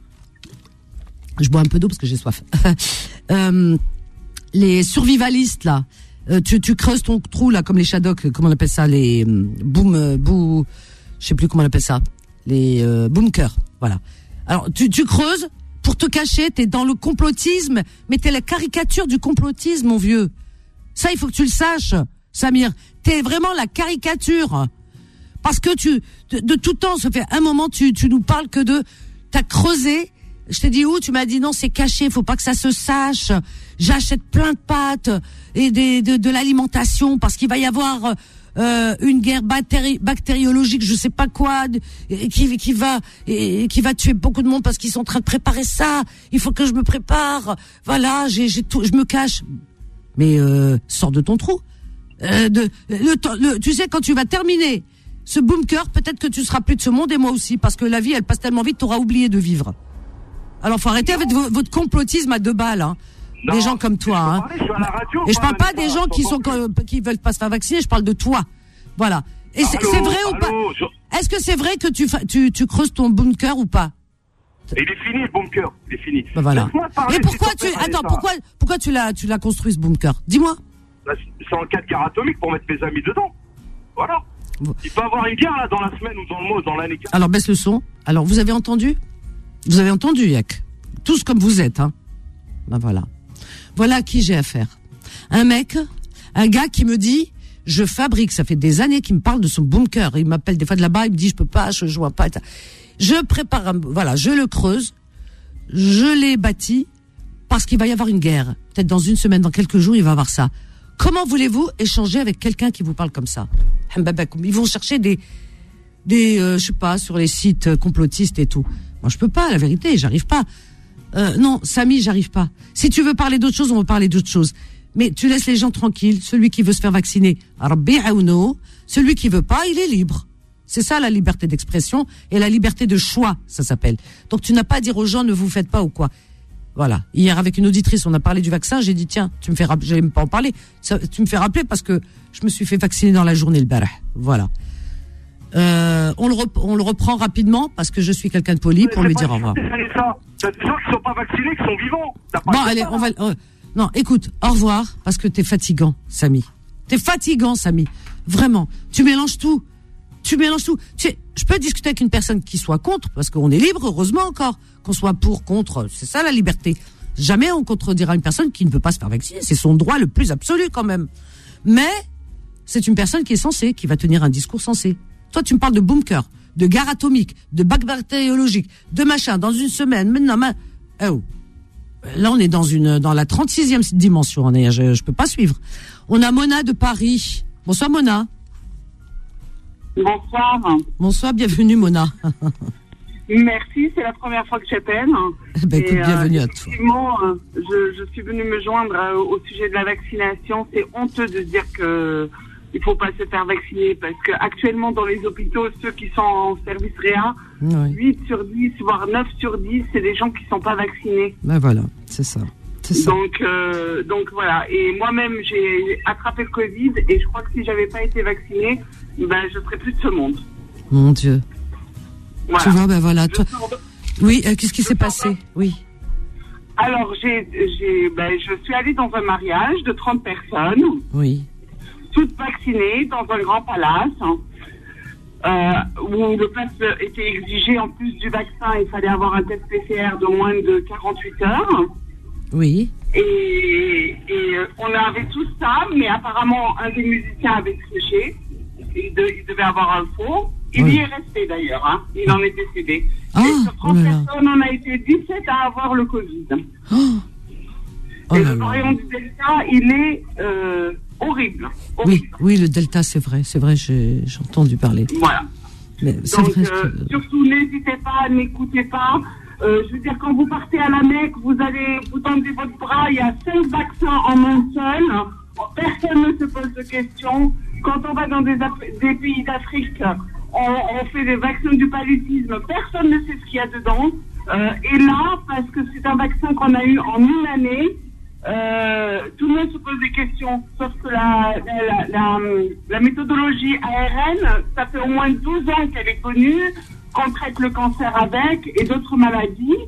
je bois un peu d'eau parce que j'ai soif. euh, les survivalistes là, euh, tu tu creuses ton trou là comme les Shadok, comment on appelle ça, les euh, boom euh, bou je sais plus comment on appelle ça, les euh, bunkers, voilà. Alors tu tu creuses pour te cacher, t'es dans le complotisme, mais t'es la caricature du complotisme, mon vieux. Ça, il faut que tu le saches, Samir. T'es vraiment la caricature. Parce que tu, de, de tout temps, ça fait un moment, tu, tu nous parles que de, t'as creusé. Je t'ai dit où? Tu m'as dit non, c'est caché, faut pas que ça se sache. J'achète plein de pâtes et des, de, de l'alimentation parce qu'il va y avoir euh, une guerre bactéri- bactériologique, je sais pas quoi, qui, qui va, et, qui va tuer beaucoup de monde parce qu'ils sont en train de préparer ça. Il faut que je me prépare. Voilà, j'ai, j'ai tout, je me cache. Mais euh, sors de ton trou. Euh, de, le, le, tu sais, quand tu vas terminer ce bunker, peut-être que tu seras plus de ce monde et moi aussi, parce que la vie, elle passe tellement vite, t'auras oublié de vivre. Alors, faut arrêter avec v- votre complotisme à deux balles, hein. Non, des gens comme toi, hein. Parler, je radio, et je parle pas des gens qui sont, qui veulent pas se faire vacciner, je parle de toi. Voilà. Et c'est, c'est vrai allô, ou pas? Je... Est-ce que c'est vrai que tu, fa... tu, tu creuses ton bunker ou pas? Et il est fini, le bunker. Il est fini. Ben voilà. Et pourquoi tu, attends, pourquoi, pourquoi tu l'as, tu l'as construit ce bunker? Dis-moi. C'est en quatre guerre atomique pour mettre mes amis dedans. Voilà. Bon. Il peut y avoir une guerre, là, dans la semaine ou dans le mois, dans l'année. Alors, baisse le son. Alors, vous avez entendu? Vous avez entendu, Yak? Tous comme vous êtes, hein. Ben voilà. Voilà à qui j'ai affaire. Un mec, un gars qui me dit, je fabrique, ça fait des années qu'il me parle de son bunker. Il m'appelle des fois de là-bas, il me dit, je peux pas, je, je vois pas. Je prépare, un, voilà, je le creuse, je l'ai bâti, parce qu'il va y avoir une guerre. Peut-être dans une semaine, dans quelques jours, il va y avoir ça. Comment voulez-vous échanger avec quelqu'un qui vous parle comme ça? Ils vont chercher des, des, euh, je sais pas, sur les sites complotistes et tout. Moi, je peux pas, la vérité, j'arrive pas. Euh, non, Samy, j'arrive pas. Si tu veux parler d'autre chose, on va parler d'autre chose. Mais tu laisses les gens tranquilles. Celui qui veut se faire vacciner, Rabbi Aouno. Celui qui veut pas, il est libre. C'est ça la liberté d'expression et la liberté de choix, ça s'appelle. Donc tu n'as pas à dire aux gens ne vous faites pas ou quoi. Voilà. Hier avec une auditrice, on a parlé du vaccin. J'ai dit tiens, tu me fais rappeler, j'allais même pas en parler. Ça, tu me fais rappeler parce que je me suis fait vacciner dans la journée le barah. Voilà. Euh, on le rep- on le reprend rapidement parce que je suis quelqu'un de poli pour lui dire au revoir. T'as des gens qui sont pas vaccinés, qui sont vivants. Bon allez, on va. Euh, non, écoute, au revoir parce que t'es fatigant, Samy. T'es fatigant, Samy. Vraiment. Tu mélanges tout. Tu mélanges tout. Tu sais, je peux discuter avec une personne qui soit contre, parce qu'on est libre, heureusement encore, qu'on soit pour, contre. C'est ça la liberté. Jamais on contredira une personne qui ne veut pas se faire vacciner. C'est son droit le plus absolu quand même. Mais c'est une personne qui est censée, qui va tenir un discours sensé. Toi, tu me parles de bunker, de gare atomique, de bac bactériologique, de machin, dans une semaine. Maintenant, ma... oh. Là, on est dans une, dans la trente-sixième dimension. On est, je, je peux pas suivre. On a Mona de Paris. Bonsoir, Mona. Bonsoir. Bonsoir, bienvenue, Mona. Merci, c'est la première fois que j'appelle. Ben, écoute, bienvenue euh, à toi. Effectivement, euh, je, je suis venue me joindre euh, au sujet de la vaccination. C'est honteux de dire que il faut pas se faire vacciner parce que actuellement dans les hôpitaux, ceux qui sont en service réa, oui. huit sur dix, voire neuf sur dix, c'est des gens qui sont pas vaccinés. Ben voilà, c'est ça. C'est ça. Donc, euh, donc voilà. Et moi-même, j'ai attrapé le Covid et je crois que si j'avais pas été vaccinée, ben je serais plus de ce monde. Mon Dieu. Voilà. Tu vois, ben voilà. Toi... De... Oui, euh, qu'est-ce qui s'est passé? De... Oui. Alors, j'ai, j'ai, ben, je suis allée dans un mariage de trente personnes. Oui. Toutes vaccinées dans un grand palace. Hein, euh, où le pass était exigé en plus du vaccin, il fallait avoir un test P C R de moins de quarante-huit heures. Oui. Et, et euh, on avait tout ça, mais apparemment un des musiciens avait triché. Il, de, il devait avoir un faux. Il oui. y est resté d'ailleurs. Hein. Il en est décédé. Ah, et sur trente oh personnes, on a été dix-sept à avoir le Covid. Oh. Oh et là le variant du Delta, il est euh, horrible. horrible. Oui, oui, le Delta, c'est vrai. C'est vrai, j'ai, j'ai entendu parler. Voilà. Mais c'est Donc, vrai euh, que... surtout, n'hésitez pas, n'écoutez pas. Euh, je veux dire, quand vous partez à la Mecque, vous allez, vous tendez votre bras, il y a cinq vaccins en un seul. Personne ne se pose de questions. Quand on va dans des, des pays d'Afrique, on, on fait des vaccins du paludisme. Personne ne sait ce qu'il y a dedans. Euh, et là, parce que c'est un vaccin qu'on a eu en une année, euh, tout le monde se pose des questions. Sauf que la, la, la, la méthodologie A R N, ça fait au moins douze ans qu'elle est connue, qu'on traite le cancer avec et d'autres maladies.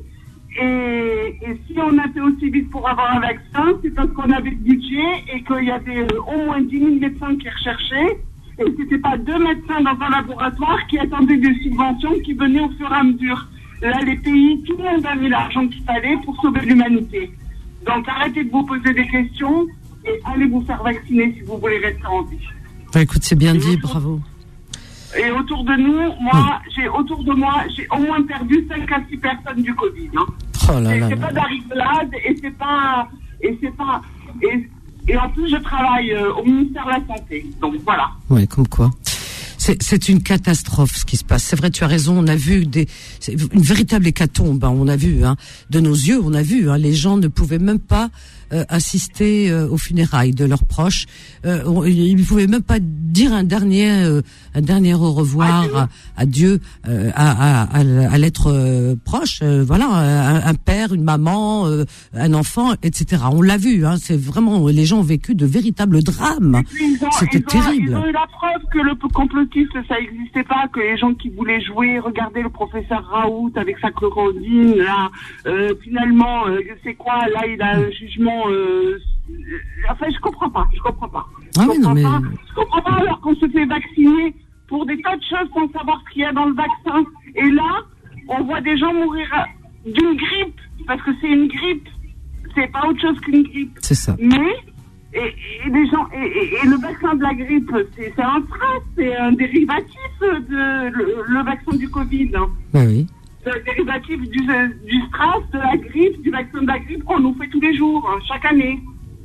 Et, et si on a fait aussi vite pour avoir un vaccin, c'est parce qu'on avait le budget et qu'il y avait euh, au moins dix mille médecins qui recherchaient. Et c'était pas deux médecins dans un laboratoire qui attendaient des subventions qui venaient au fur et à mesure. Là, les pays, tout le monde a mis l'argent qu'il fallait pour sauver l'humanité. Donc arrêtez de vous poser des questions et allez vous faire vacciner si vous voulez rester en vie. Bah, écoute, c'est bien dit, bravo. Et autour de nous, moi, j'ai autour de moi, j'ai au moins perdu cinq à six personnes du Covid. Hein. Oh là et là c'est là pas là. d'arrivelade, et c'est pas, et c'est pas, et, et en plus je travaille euh, au ministère de la Santé. Donc voilà. Ouais, comme quoi. C'est, c'est une catastrophe ce qui se passe. C'est vrai, tu as raison. On a vu des, c'est une véritable hécatombe. Hein, on a vu, hein, de nos yeux, on a vu. Hein, les gens ne pouvaient même pas euh, assister euh, aux funérailles de leurs proches. Euh, on, ils ne pouvaient même pas dire un dernier, euh, un dernier au revoir à, à Dieu, euh, à, à, à, à l'être euh, proche. Euh, voilà, un, un père, une maman, euh, un enfant, et cetera. On l'a vu. Hein, c'est vraiment, les gens ont vécu de véritables drames. Ont, C'était terrible. Ils ont eu la preuve que le complotiste, ça n'existait pas, que les gens qui voulaient jouer, regarder le professeur Raoult avec sa chlorodyne, là, euh, finalement, euh, c'est quoi, là, il a un jugement, euh, enfin, je comprends pas, je comprends pas. Je ah comprends oui, non, mais... pas, je comprends pas alors qu'on se fait vacciner pour des tas de choses sans savoir ce qu'il y a dans le vaccin. Et là, on voit des gens mourir d'une grippe, parce que c'est une grippe, c'est pas autre chose qu'une grippe. C'est ça. Mais, et, et les gens, et, et, et le vaccin de la grippe, c'est, c'est un strass, c'est un dérivatif de le, le vaccin du Covid. Hein. Ben oui. C'est un dérivatif du, du strass, de la grippe, du vaccin de la grippe qu'on nous fait tous les jours, hein, chaque année.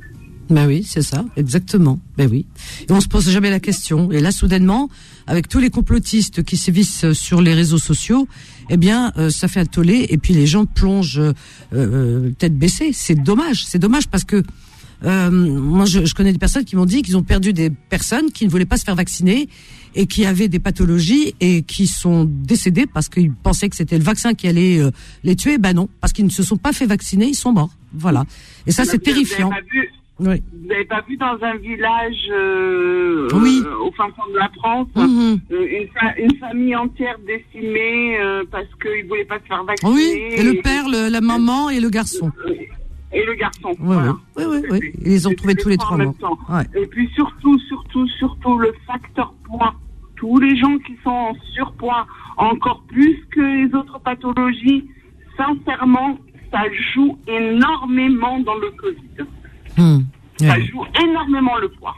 Ben oui, c'est ça, exactement. Ben oui. Et on se pose jamais la question. Et là, soudainement, avec tous les complotistes qui sévissent sur les réseaux sociaux, eh bien, euh, ça fait un tollé. Et puis les gens plongent euh, euh, tête baissée. C'est dommage. C'est dommage parce que euh, moi, je, je connais des personnes qui m'ont dit qu'ils ont perdu des personnes qui ne voulaient pas se faire vacciner et qui avaient des pathologies et qui sont décédées parce qu'ils pensaient que c'était le vaccin qui allait euh, les tuer. Ben non, parce qu'ils ne se sont pas fait vacciner, ils sont morts. Voilà. Et ça, c'est terrifiant. Oui. Vous n'avez pas vu dans un village euh, oui. euh, au fin fond de la France mmh. euh, une, fa- une famille entière décimée euh, parce qu'ils ne voulaient pas se faire vacciner. Oui, et le père, le, la maman et le garçon. Et le garçon, oui, voilà. Oui, oui, oui. oui. Ils les ont trouvés tous les trois morts. Ouais. Et puis surtout, surtout, surtout le facteur poids. Tous les gens qui sont en surpoids, encore plus que les autres pathologies, sincèrement, ça joue énormément dans le Covid. Mmh. Ça ouais. joue énormément le poids.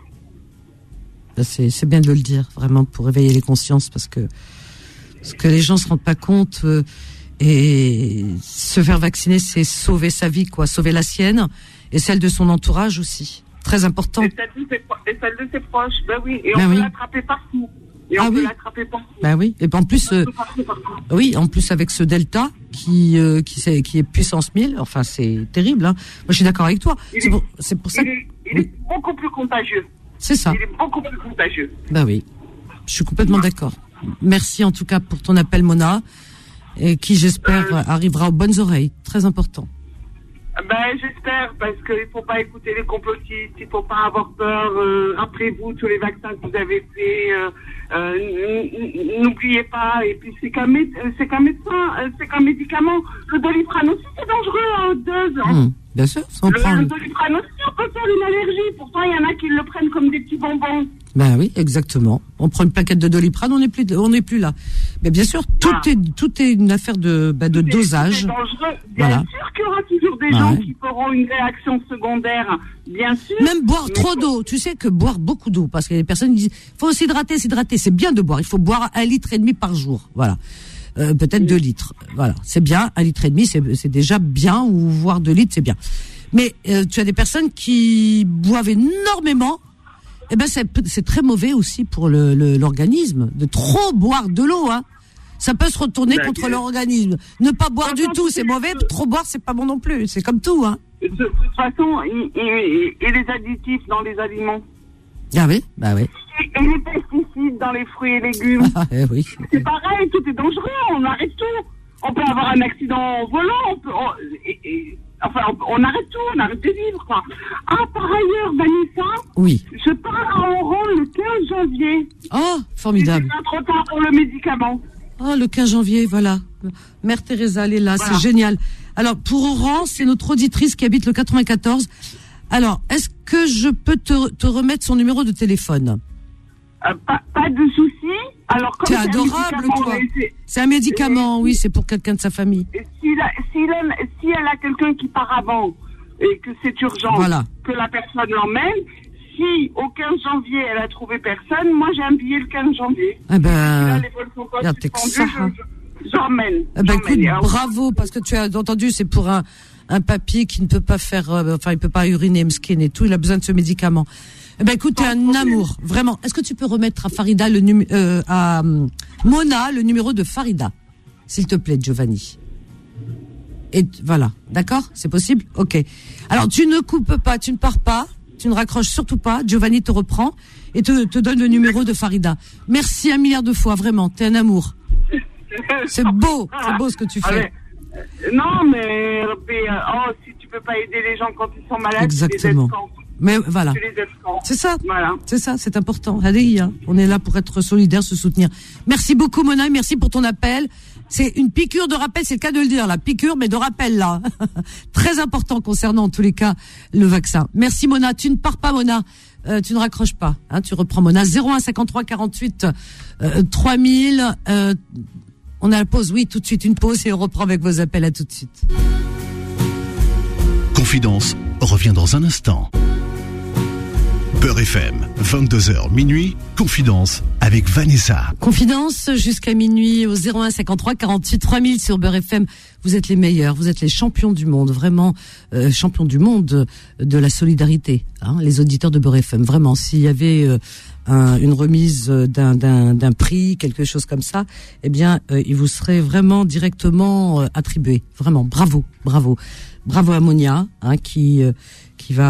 C'est, c'est bien de le dire, vraiment, pour éveiller les consciences, parce que, parce que les gens ne se rendent pas compte. Euh, et se faire vacciner, c'est sauver sa vie, quoi, sauver la sienne et celle de son entourage aussi. Très important. Et celle de ses, et celle de ses proches, ben oui. Et ben on oui. peut l'attraper partout. Et ah on oui. peut l'attraper partout. Ben oui. Et en plus, euh, partout, partout. oui, en plus avec ce Delta qui euh, qui, c'est, qui est puissance mille. Enfin, c'est terrible. Hein. Moi, je suis d'accord avec toi. Il c'est, est, pour, c'est pour ça. Il, est, il oui. est beaucoup plus contagieux. C'est ça. Il est beaucoup plus contagieux. Ben oui. Je suis complètement d'accord. Merci en tout cas pour ton appel, Mona, et qui j'espère euh, arrivera aux bonnes oreilles. Très important. Ben, j'espère, parce qu'il ne faut pas écouter les complotistes, il ne faut pas avoir peur. Euh, après vous, tous les vaccins que vous avez faits, euh, euh, n'oubliez pas. Et puis, c'est qu'un, mé- c'est qu'un médecin, c'est qu'un médicament. Le Doliprane aussi, c'est dangereux à haute dose. Hein. Mmh, bien sûr, sans le, prendre. le Doliprane aussi, on peut faire une allergie. Pourtant, il y en a qui le prennent comme des petits bonbons. Ben oui, exactement. On prend une plaquette de Doliprane, on n'est plus, on n'est plus là. Mais bien sûr, tout ah. est, tout est une affaire de, ben, de tout dosage. C'est dangereux. Bien voilà. sûr qu'il y aura toujours des ah gens ouais. qui feront une réaction secondaire. Bien sûr. Même boire trop faut... d'eau. Tu sais que boire beaucoup d'eau, parce qu'il y a des personnes qui disent, faut s'hydrater, s'hydrater. C'est bien de boire. Il faut boire un litre et demi par jour. Voilà. Euh, peut-être oui. deux litres. Voilà. C'est bien. Un litre et demi, c'est, c'est déjà bien, ou voire deux litres, c'est bien. Mais, euh, tu as des personnes qui boivent énormément. Eh ben c'est, c'est très mauvais aussi pour le, le, l'organisme de trop boire de l'eau, hein. Ça peut se retourner D'accord. contre l'organisme. Ne pas boire du tout, c'est mauvais. Trop boire, c'est pas bon non plus. C'est comme tout, hein. De toute façon, et, et, et les additifs dans les aliments. Ah oui, bah oui. Et, et les pesticides dans les fruits et légumes. Ah, eh oui. C'est pareil, tout est dangereux. On arrête tout. On peut avoir un accident volant. On peut, on, et, et, Enfin, on arrête tout, on arrête de vivre, quoi. Ah, par ailleurs, Vanessa, oui. je pars à Oran le quinze janvier. Oh, formidable. C'est pas trop tard pour le médicament. Oh, le quinze janvier, voilà. Mère Teresa, elle est là, voilà. C'est génial. Alors, pour Oran, c'est notre auditrice qui habite le quatre-vingt-quatorze. Alors, est-ce que je peux te, te remettre son numéro de téléphone ? Euh, pas, pas de souci. Alors, comme c'est adorable, toi. C'est, c'est un médicament, et, oui, c'est pour quelqu'un de sa famille. Si, la, si, elle, si elle a quelqu'un qui part avant et que c'est urgent, voilà. que la personne l'emmène, si au quinze janvier elle a trouvé personne, moi j'ai un billet le quinze janvier. Eh ben, là, les vols sont pas regarde, suspendus, ça, hein. je, j'emmène. Eh ben, j'emmène. écoute, bravo, parce que tu as entendu, c'est pour un, un papy qui ne peut pas faire, euh, enfin, il peut pas uriner, mskin et tout, il a besoin de ce médicament. Eh ben, écoute, t'es un problème. Amour, vraiment. Est-ce que tu peux remettre à Farida le numéro, euh, à um, Mona le numéro de Farida, s'il te plaît, Giovanni. Et voilà, d'accord? C'est possible? Ok. Alors, tu ne coupes pas, tu ne pars pas, tu ne raccroches surtout pas. Giovanni te reprend et te, te donne le numéro de Farida. Merci un milliard de fois, vraiment. T'es un amour. C'est beau, c'est beau ce que tu fais. Allez. Non, mais oh, si tu peux pas aider les gens quand ils sont malades, exactement. Tu les aides quand. Mais voilà. Tu les aides quand. C'est ça. Voilà. C'est ça, c'est important. Allez, hein. On est là pour être solidaires, se soutenir. Merci beaucoup, Mona, merci pour ton appel. C'est une piqûre de rappel, c'est le cas de le dire, la piqûre, mais de rappel, là. Très important concernant, en tous les cas, le vaccin. Merci, Mona. Tu ne pars pas, Mona. Euh, tu ne raccroches pas. Hein, tu reprends, Mona. zéro un cinquante-trois quarante-huit euh, trois mille. Euh, on a la pause, oui, tout de suite, une pause et on reprend avec vos appels. À tout de suite. Confidence revient dans un instant. Beurre F M, vingt-deux heures minuit, Confidence avec Vanessa. Confidence jusqu'à minuit au zéro un cinquante-trois quarante-huit trois mille sur Beurre F M. Vous êtes les meilleurs, vous êtes les champions du monde, vraiment euh, champions du monde de la solidarité, hein, les auditeurs de Beurre F M. Vraiment, s'il y avait euh, un, une remise d'un, d'un, d'un prix, quelque chose comme ça, eh bien, euh, il vous serait vraiment directement euh, attribué. Vraiment, bravo, bravo. Bravo à Monia, hein, qui, euh, qui va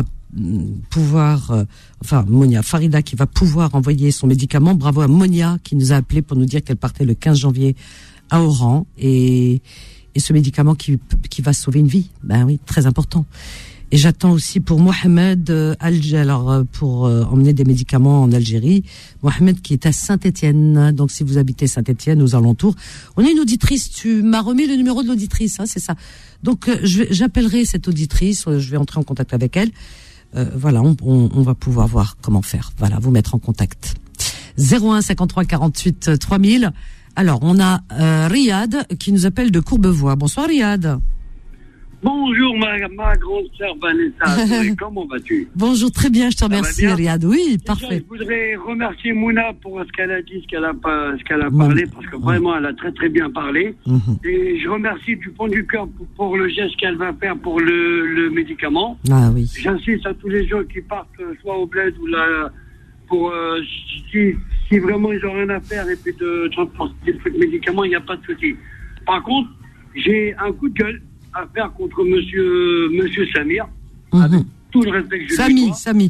pouvoir, euh, enfin Monia, Farida qui va pouvoir envoyer son médicament. Bravo à Monia qui nous a appelé pour nous dire qu'elle partait le quinze janvier à Oran et, et ce médicament qui, qui va sauver une vie. Ben oui, très important. Et j'attends aussi pour Mohamed euh, Alger, alors euh, pour euh, emmener des médicaments en Algérie. Mohamed qui est à Saint-Étienne. Donc si vous habitez Saint-Étienne aux alentours, on a une auditrice. Tu m'as remis le numéro de l'auditrice, hein, c'est ça. Donc euh, je vais, j'appellerai cette auditrice. Euh, je vais entrer en contact avec elle. Euh, voilà, on, on, on va pouvoir voir comment faire. Voilà, vous mettre en contact. zéro un cinquante-trois quarante-huit trois mille. Alors, on a euh, Riyad qui nous appelle de Courbevoie. Bonsoir Riyad. Bonjour ma, ma grande sœur Vanessa. Comment vas-tu? Bonjour, très bien, je te remercie Riyad. Oui, déjà, parfait. Je voudrais remercier Mouna pour ce qu'elle a dit, ce qu'elle a, ce qu'elle a parlé, parce que vraiment, elle a très très bien parlé. Mm-hmm. Et je remercie du fond du cœur pour, pour le geste qu'elle va faire pour le, le médicament. Ah oui. J'insiste à tous les gens qui partent, soit au bled ou là, pour euh, si, si vraiment ils ont rien à faire et puis de transporter le médicament, il n'y a pas de souci. Par contre, j'ai un coup de gueule à faire contre monsieur, monsieur Samir, mmh. avec tout le respect que je Samy, lui dois. Samy.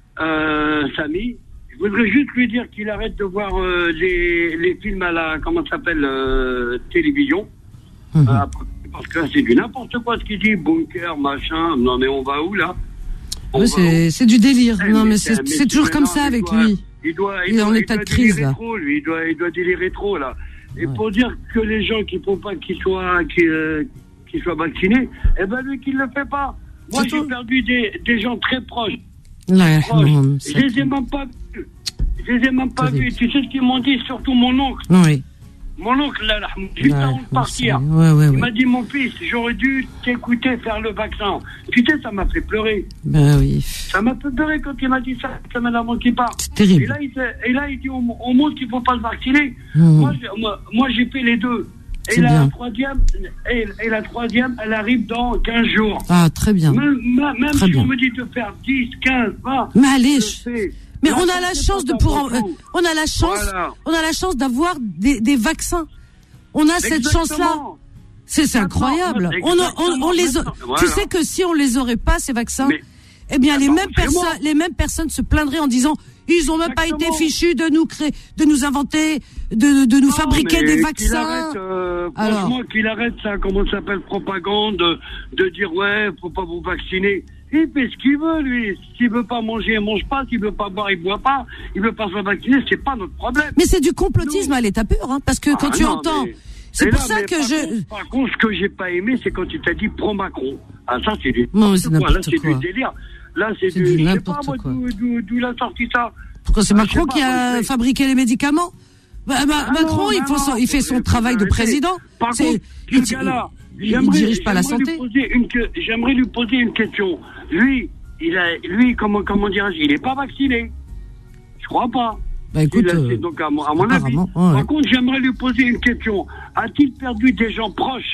Euh, Samy. Je voudrais juste lui dire qu'il arrête de voir euh, les, les films à la, comment ça s'appelle, euh, télévision. Mmh. Euh, parce que c'est du n'importe quoi ce qu'il dit, bunker, machin. Non mais on va où là? Ouais, c'est, c'est du délire. Eh, non mais, mais c'est, c'est, c'est toujours comme non, ça avec doit, lui. Il doit, il, il est doit, en il état doit de crise là. Trop, lui. Il doit, il doit délirer trop là. Et ouais. pour dire que les gens qui ne font pas qu'ils soient, qu'ils, euh, qu'ils soient vaccinés, eh ben lui qui ne le fait pas. Moi c'est j'ai tout. perdu des, des gens très proches. Là, proches. Non, je les ai même pas vus. Je les ai même pas vus. Tu sais ce qu'ils m'ont dit, surtout mon oncle. Oui. Mon oncle, là, là juste ouais, avant de partir, ouais, ouais, il ouais. m'a dit, mon fils, j'aurais dû t'écouter faire le vaccin. Tu sais, ça m'a fait pleurer. Ben oui. Ça m'a fait pleurer quand il m'a dit ça, la semaine avant qu'il parte. C'est terrible. Et là, il, et là, il dit au, au monde qu'il ne faut pas se vacciner. Mmh. Moi, moi, moi, j'ai fait les deux. Et C'est la, bien. troisième, et, et la troisième, elle arrive dans quinze jours. Ah, très bien. Même, même très si bien. on me dit de faire dix, quinze, vingt. Mais allez, je je... mais là, on a la chance de pouvoir, euh, on a la chance, voilà. on a la chance d'avoir des, des vaccins. On a cette Exactement. chance-là. C'est, c'est incroyable. On, on, on les, a... voilà. Tu sais que si on les aurait pas ces vaccins, mais, eh bien les mêmes personnes, les mêmes personnes se plaindraient en disant ils ont même Exactement. pas été fichus de nous créer, de nous inventer, de, de nous non, fabriquer des vaccins. Qu'il arrête, euh, franchement, Alors... qu'il arrête ça, comment ça s'appelle, propagande, de, de dire ouais, faut pas vous vacciner. Il fait ce qu'il veut, lui. S'il veut pas manger, il mange pas. S'il veut pas boire, il boit pas. Il veut pas se vacciner, c'est pas notre problème. Mais c'est du complotisme Nous... à l'état pur, hein, parce que ah, quand tu non, entends, mais... c'est et pour là, ça que par je. Contre, par contre, ce que j'ai pas aimé, c'est quand tu t'as dit pro-Macron. Ah, ça, c'est du. Non, c'est n'importe Là, c'est quoi. du délire. Là, c'est, c'est du. du Je sais pas, moi, quoi. d'où, d'où, d'où il a sorti ça. Pourquoi c'est ah, Macron qui a moi, fabriqué les médicaments? Bah, bah, ah, Macron, non, il, faut non, son, il fait son travail de président. Par c'est, contre, il, ce gars-là, il, il dirige pas la santé. Une, j'aimerais lui poser une question. Lui. Il a, lui, comment, comment dirais-je, il n'est pas vacciné. Je crois pas. Bah écoute, a, euh, donc à, à mon avis. Ouais. Par contre, j'aimerais lui poser une question. A-t-il perdu des gens proches,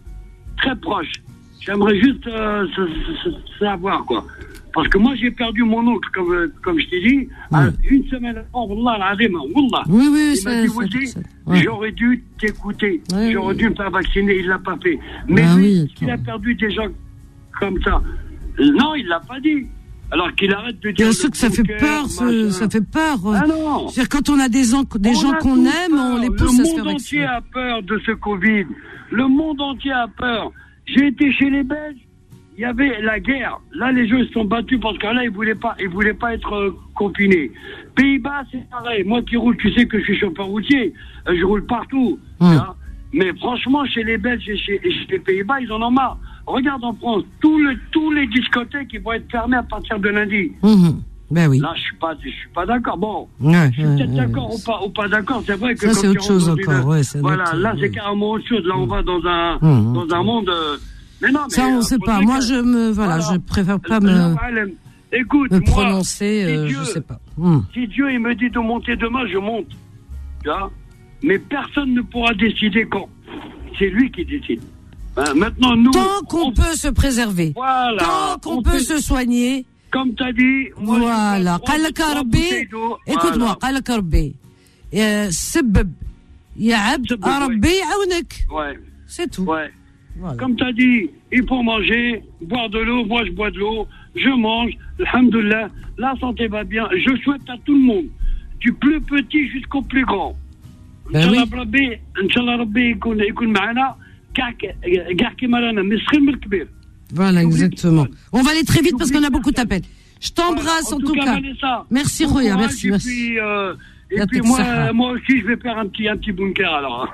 très proches? J'aimerais juste euh, savoir quoi. Parce que moi, j'ai perdu mon oncle, comme, comme je t'ai dit, ouais. à une semaine avant. Wallah, l'azim, wallah. Oui, oui, il ça, m'a dit, ça, Waldi, ça. ouais. j'aurais dû t'écouter. Ouais, j'aurais oui. dû me faire vacciner, il l'a pas fait. Mais ah, lui, oui. qu'il a perdu des gens comme ça. Non, il l'a pas dit. Alors qu'il arrête de dire. Bien sûr que ça fait peur, ce, ça fait peur. Ah non. C'est-à-dire quand on a des, en, des gens qu'on aime, peur. on les pousse à se faire vacciner. Le monde entier a peur de ce Covid. Le monde entier a peur. J'ai été chez les Belges. Il y avait la guerre. Là, les gens se sont battus parce que là, ils voulaient pas, ils voulaient pas être euh, confinés. Pays-Bas, c'est pareil. Moi qui roule, tu sais que je suis chauffeur routier. Euh, je roule partout. Mmh. Hein. Mais franchement, chez les Belges et chez, et chez les Pays-Bas, ils en ont marre. Regarde en France, tous les, tous les discothèques, ils vont être fermés à partir de lundi. Mmh. Ben oui. Là, je suis pas, je suis pas d'accord. Bon, ouais, je suis ouais, peut-être ouais, d'accord ouais. ou pas, ou pas d'accord. C'est vrai que ça, quand c'est autre chose encore. Une, ouais, c'est voilà, autre, là, ouais. c'est carrément autre chose. Là, on va dans un, mmh. dans un monde. Euh, mais non, mais ça, on ne sait pas. Moi, je me, voilà, voilà. je préfère pas me, Écoute, me moi, prononcer. Si euh, Dieu, je sais pas. Mmh. Si Dieu il me dit de monter demain, je monte. Tu vois. Mais personne ne pourra décider quand. C'est lui qui décide. Ben, maintenant, nous. Tant qu'on on... peut se préserver. Voilà. Tant qu'on peut fait... se soigner. Comme tu as dit. Moi, voilà. Écoute-moi. قالك ربي سبب يا عبد ربي يعاونك. Ouais. C'est tout. Ouais. Voilà. Comme tu as dit, il faut manger, boire de l'eau. Moi, je bois de l'eau. Je mange. Alhamdoulilah. La santé va bien. Je souhaite à tout le monde, du plus petit jusqu'au plus grand. Ben oui. Inch'Allah Rabbi يكون يكون معنا كاع كاع كيما رانا من الصغير من الكبير. Voilà, exactement. On va aller très vite parce qu'on a beaucoup d'appels. Je t'embrasse en, en tout cas. cas. Merci Roya, merci, et merci. Puis, euh, et puis moi, euh, moi aussi, je vais faire un petit, un petit bunker alors.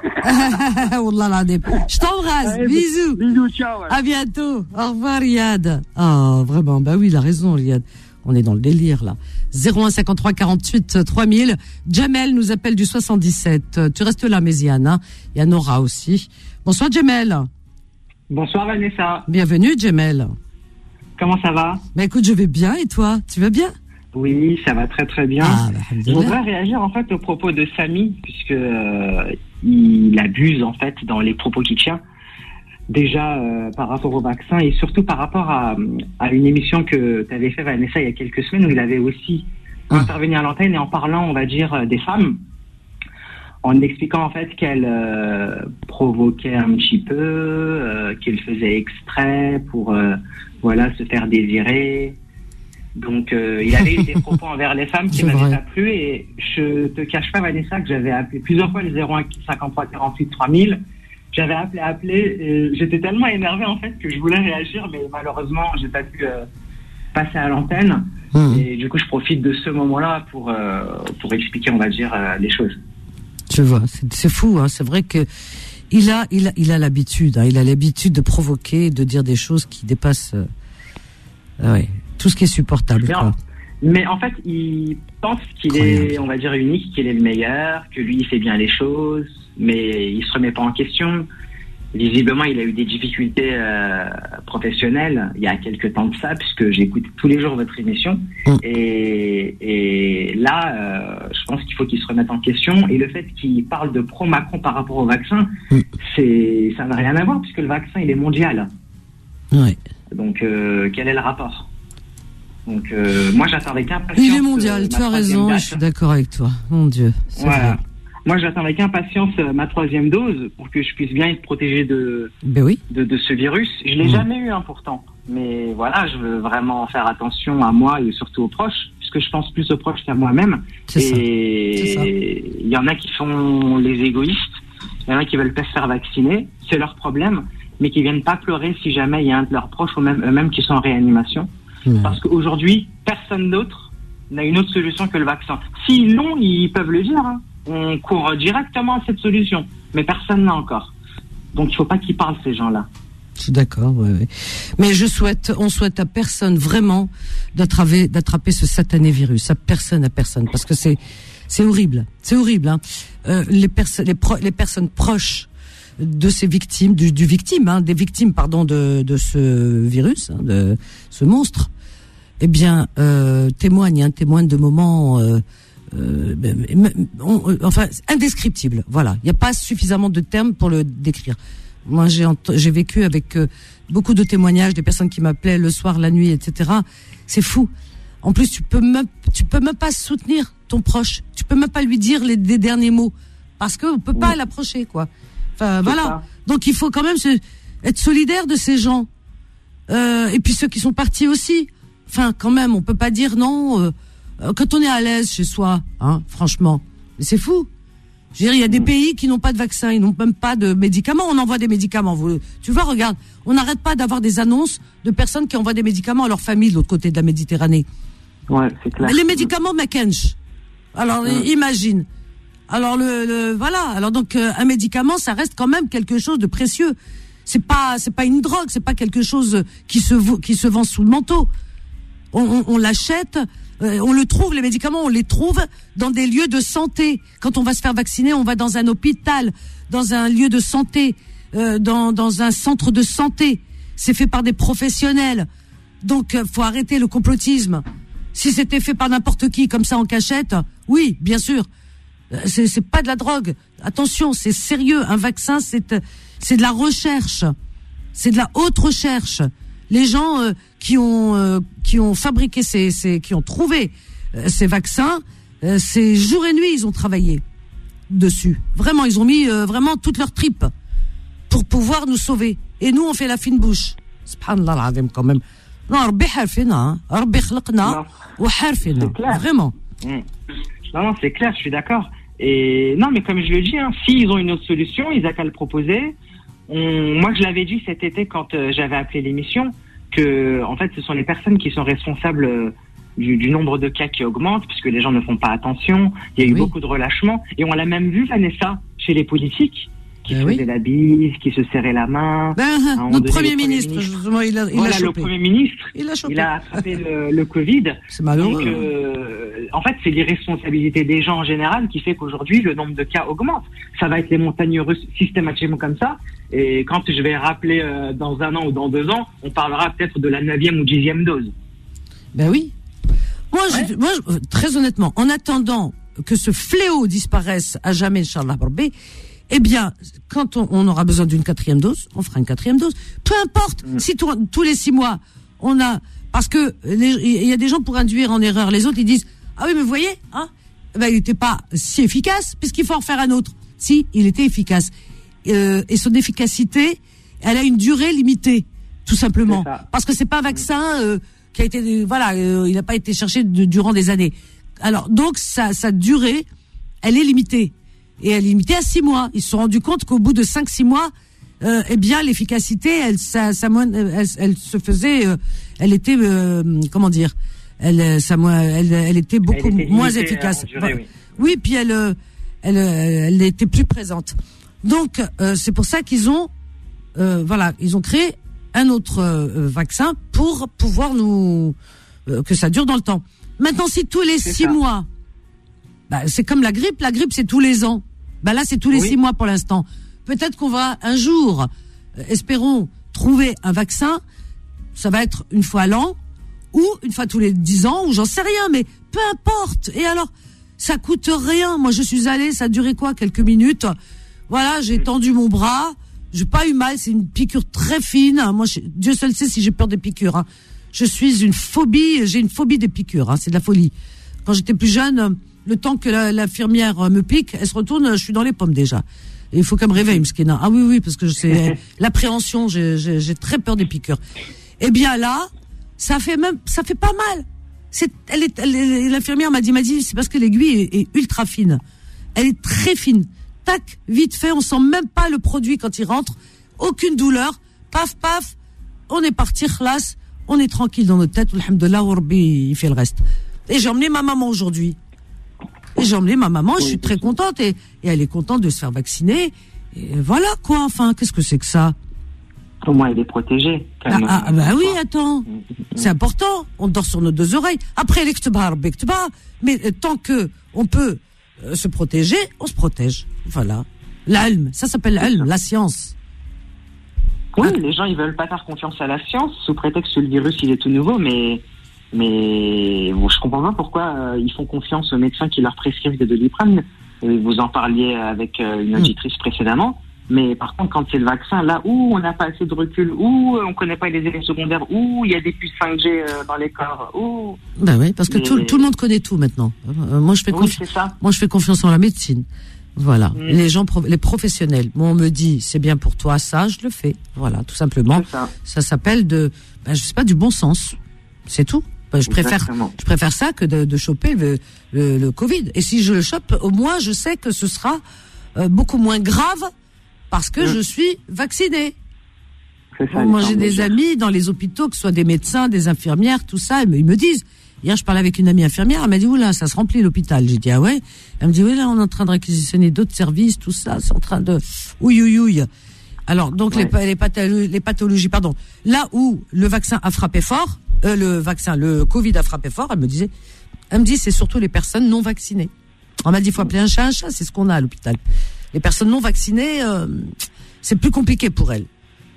Je t'embrasse, bisous. Bisous, ciao. Ouais. À bientôt. Au revoir Riyad. Ah, oh, vraiment, bah oui, il a raison Riyad. On est dans le délire là. zéro un cinquante-trois quarante-huit trois mille. Jamel nous appelle du soixante-dix-sept. Tu restes là, Méziane. Hein. Il y a Nora aussi. Bonsoir Jamel. Bonsoir Vanessa. Bienvenue Jamel. Comment ça va? Bah écoute, je vais bien et toi? Tu vas bien? Oui, ça va très très bien. Ah, bah, je voudrais réagir en fait au propos de Samy puisque euh, il abuse en fait dans les propos qu'il tient. Déjà euh, par rapport au vaccin et surtout par rapport à, à une émission que tu avais fait Vanessa il y a quelques semaines où il avait aussi ah. intervenu à l'antenne et en parlant on va dire des femmes en expliquant en fait qu'elles euh, provoquaient un petit peu, euh, qu'elles faisaient exprès pour euh, voilà se faire désirer. Donc euh, il avait eu des propos envers les femmes qui m'avaient pas plu et je te cache pas Vanessa que j'avais appelé plusieurs fois le zéro un cinquante-trois quarante-huit trois mille. J'avais appelé, appelé, et j'étais tellement énervé en fait que je voulais réagir, mais malheureusement j'ai pas pu euh, passer à l'antenne. Mmh. Et du coup je profite de ce moment-là pour euh, pour expliquer, on va dire, euh, les choses. Je vois, c'est, c'est fou, hein. C'est vrai que il a, il a, il a l'habitude, hein. Il a l'habitude de provoquer, de dire des choses qui dépassent, euh, ouais, tout ce qui est supportable. Quoi. Mais en fait, il pense qu'il Incroyable. est, on va dire, unique, qu'il est le meilleur, que lui il fait bien les choses. Mais il se remet pas en question. Visiblement, il a eu des difficultés euh, professionnelles il y a quelques temps de ça, puisque j'écoute tous les jours votre émission. Mmh. Et, et là, euh, je pense qu'il faut qu'il se remette en question. Et le fait qu'il parle de pro-Macron par rapport au vaccin, mmh. c'est, ça n'a rien à voir, puisque le vaccin, il est mondial. Ouais. Donc, euh, quel est le rapport? Donc, euh, moi, j'attends avec impatience. Il est mondial, tu as raison, date. Je suis d'accord avec toi. Mon Dieu, c'est voilà. vrai. Moi, j'attends avec impatience ma troisième dose pour que je puisse bien être protégé de, ben oui. de, de ce virus. Je l'ai mmh. jamais eu, hein, pourtant. Mais voilà, je veux vraiment faire attention à moi et surtout aux proches, puisque je pense plus aux proches qu'à moi-même. C'est et il y en a qui font les égoïstes, il y en a qui veulent pas se faire vacciner, c'est leur problème, mais qui viennent pas pleurer si jamais il y a un de leurs proches ou même eux-mêmes qui sont en réanimation. Mmh. Parce qu'aujourd'hui, personne d'autre n'a une autre solution que le vaccin. S'ils l'ont, ils peuvent le dire, hein. On court directement à cette solution, mais personne n'a encore. Donc il faut pas qu'ils parlent, ces gens-là. Je suis d'accord, ouais, ouais. Mais je souhaite, on souhaite à personne vraiment d'attraper, d'attraper ce satané virus, à personne, à personne, parce que c'est, c'est horrible, c'est horrible. Hein. Euh, les personnes, les, pro- les personnes proches de ces victimes, du, du victime, hein, des victimes, pardon, de, de ce virus, hein, de ce monstre, eh bien, euh, témoignent, hein, témoignent de moments. Euh, Euh, on, enfin indescriptible, voilà, il n'y a pas suffisamment de termes pour le décrire. Moi j'ai ent- j'ai vécu avec euh, beaucoup de témoignages des personnes qui m'appelaient le soir, la nuit, et cetera. C'est fou. En plus tu peux même tu peux même pas soutenir ton proche, tu peux même pas lui dire les, les derniers mots parce qu'on peut pas oui. l'approcher, quoi. Enfin, C'est voilà. ça. Donc, il faut quand même se, être solidaire de ces gens. Euh, et puis ceux qui sont partis aussi. Enfin, quand même, on peut pas dire non, euh, quand on est à l'aise chez soi, hein, franchement. Mais c'est fou. Je veux dire, il y a des pays qui n'ont pas de vaccin, ils n'ont même pas de médicaments. On envoie des médicaments. Vous, tu vois, regarde, on n'arrête pas d'avoir des annonces de personnes qui envoient des médicaments à leur famille de l'autre côté de la Méditerranée. Ouais, c'est clair. Les médicaments Makench. Alors, ouais. imagine. Alors, le, le voilà. Alors donc, euh, un médicament, ça reste quand même quelque chose de précieux. C'est pas, c'est pas une drogue, c'est pas quelque chose qui se, qui se vend sous le manteau. On, on, on l'achète. On le trouve, les médicaments, on les trouve dans des lieux de santé. Quand on va se faire vacciner, on va dans un hôpital, dans un lieu de santé, euh, dans, dans un centre de santé. C'est fait par des professionnels. Donc, euh, faut arrêter le complotisme. Si c'était fait par n'importe qui, comme ça, en cachette, oui, bien sûr. Euh, c'est, c'est pas de la drogue. Attention, c'est sérieux. Un vaccin, c'est, c'est de la recherche. C'est de la haute recherche. Les gens euh, qui ont euh, qui ont fabriqué ces, ces qui ont trouvé euh, ces vaccins, euh, c'est jour et nuit ils ont travaillé dessus. Vraiment, ils ont mis euh, vraiment toutes leurs tripes pour pouvoir nous sauver. Et nous, on fait la fine bouche. Subhanallah al-azim quand même. Non, Rabbi harfina, Rabbi khalaqna wa harfina. Vraiment. Mmh. Non, non, c'est clair, je suis d'accord. Et non, mais comme je le dis, hein, s'ils ont une autre solution, ils n'ont qu'à le proposer. On, moi, je l'avais dit cet été quand euh, j'avais appelé l'émission que, en fait, ce sont les personnes qui sont responsables euh, du, du nombre de cas qui augmente, puisque les gens ne font pas attention. Il y a eu oui. beaucoup de relâchements, et on l'a même vu, Vanessa, chez les politiques, qui ben se oui. faisaient la bise, qui se serraient la main. Ben, notre premier ministre, justement, il a, il voilà, a chopé. le premier ministre, il a, il a attrapé le, le Covid. C'est malheureux. Donc, euh, en fait, c'est l'irresponsabilité des gens en général qui fait qu'aujourd'hui, le nombre de cas augmente. Ça va être les montagnes russes systématiquement comme ça. Et quand je vais rappeler euh, dans un an ou dans deux ans, on parlera peut-être de la neuvième ou dixième dose. Ben oui. Moi, ouais. je, moi je, très honnêtement, en attendant que ce fléau disparaisse à jamais, Inch'Allah Rabbi, eh bien, quand on, on aura besoin d'une quatrième dose, on fera une quatrième dose. Peu importe, mmh. si tout, tous les six mois, on a... Parce que il y a des gens pour induire en erreur les autres, ils disent « Ah oui, mais vous voyez, hein, ben, il n'était pas si efficace, puisqu'il faut en faire un autre. » Si, il était efficace. Euh, et son efficacité, elle a une durée limitée, tout simplement. Parce que c'est pas un vaccin euh, qui a été... Voilà, euh, il n'a pas été cherché de, durant des années. Alors, donc, sa, sa durée, elle est limitée. Et elle est limitée à six mois. Ils se sont rendus compte qu'au bout de cinq, six mois, euh, eh bien, l'efficacité, elle, ça, ça, elle, elle se faisait, euh, elle était, euh, comment dire, elle, ça, elle, elle était beaucoup elle était moins efficace. Durée, oui. oui, puis elle, elle, elle était plus présente. Donc, euh, c'est pour ça qu'ils ont, euh, voilà, ils ont créé un autre euh, vaccin pour pouvoir nous, euh, que ça dure dans le temps. Maintenant, si tous les c'est six ça. mois, bah, c'est comme la grippe. La grippe, c'est tous les ans. Bah là, c'est tous les oui. six mois pour l'instant. Peut-être qu'on va un jour, euh, espérons, trouver un vaccin. Ça va être une fois l'an ou une fois tous les dix ans ou j'en sais rien, mais peu importe. Et alors, ça coûte rien. Moi, je suis allée, ça a duré quoi, quelques minutes. Voilà, j'ai tendu mon bras. J'ai pas eu mal. C'est une piqûre très fine. Moi, je, Dieu seul sait si j'ai peur des piqûres. Hein. Je suis une phobie. J'ai une phobie des piqûres. Hein. C'est de la folie. Quand j'étais plus jeune. Le temps que la, l'infirmière me pique, elle se retourne, je suis dans les pommes déjà. Et il faut qu'elle me réveille, Mskina. Ah oui, oui, parce que c'est l'appréhension, j'ai, j'ai, j'ai très peur des piqûres. Eh bien là, ça fait même, ça fait pas mal. C'est, elle est, elle est, l'infirmière m'a dit, m'a dit, c'est parce que l'aiguille est, est ultra fine. Elle est très fine. Tac, vite fait, on sent même pas le produit quand il rentre. Aucune douleur. Paf, paf. On est parti, khlas. On est tranquille dans notre tête. Alhamdoulilah, Rabbi, il fait le reste. Et j'ai emmené ma maman aujourd'hui. Et j'ai emmené ma maman, je suis très contente et, et elle est contente de se faire vacciner. Et voilà quoi, enfin, qu'est-ce que c'est que ça? Au moins elle est protégée. Ah, ah bah oui, attends, c'est important. On dort sur nos deux oreilles. Après l'extbar, bektbar, mais tant que on peut euh, se protéger, on se protège. Voilà. L'alm, ça s'appelle l'alm, la science. Oui, ah. Les gens ils veulent pas faire confiance à la science sous prétexte que le virus il est tout nouveau, mais. Mais bon, je comprends pas pourquoi euh, ils font confiance aux médecins qui leur prescrivent des Doliprane. Vous en parliez avec euh, une auditrice mmh. précédemment. Mais par contre, quand c'est le vaccin, là où on n'a pas assez de recul, où on connaît pas les effets secondaires, où il y a des puces cinq G euh, dans les corps, où... Ben oui, parce que mais... tout, tout le monde connaît tout maintenant. Euh, moi, je fais oui, confi- moi, je fais confiance en la médecine. Voilà, mmh. les gens, les professionnels. Moi, on me dit, c'est bien pour toi, ça, je le fais. Voilà, tout simplement. Ça. ça s'appelle de, ben, je sais pas, du bon sens. C'est tout. Ben, je préfère, je préfère ça que de, de choper le, le, le Covid. Et si je le chope, au moins, je sais que ce sera euh, beaucoup moins grave parce que mmh. je suis vaccinée. C'est ça, moi, j'ai des amis dans les hôpitaux, que ce soit des médecins, des infirmières, tout ça, ils me, ils me disent. Hier, je parlais avec une amie infirmière, elle m'a dit, oula, ça se remplit l'hôpital. J'ai dit, ah ouais? Elle me dit, oui, là, on est en train de réquisitionner d'autres services, tout ça, c'est en train de, ouïe, ouïe, ouïe. Alors, donc, ouais. les, les, pathologies, les pathologies, pardon. Là où le vaccin a frappé fort, euh, le vaccin, le Covid a frappé fort, elle me disait, elle me dit, c'est surtout les personnes non vaccinées. On m'a dit, il faut appeler un chat un chat, c'est ce qu'on a à l'hôpital. Les personnes non vaccinées, euh, c'est plus compliqué pour elles.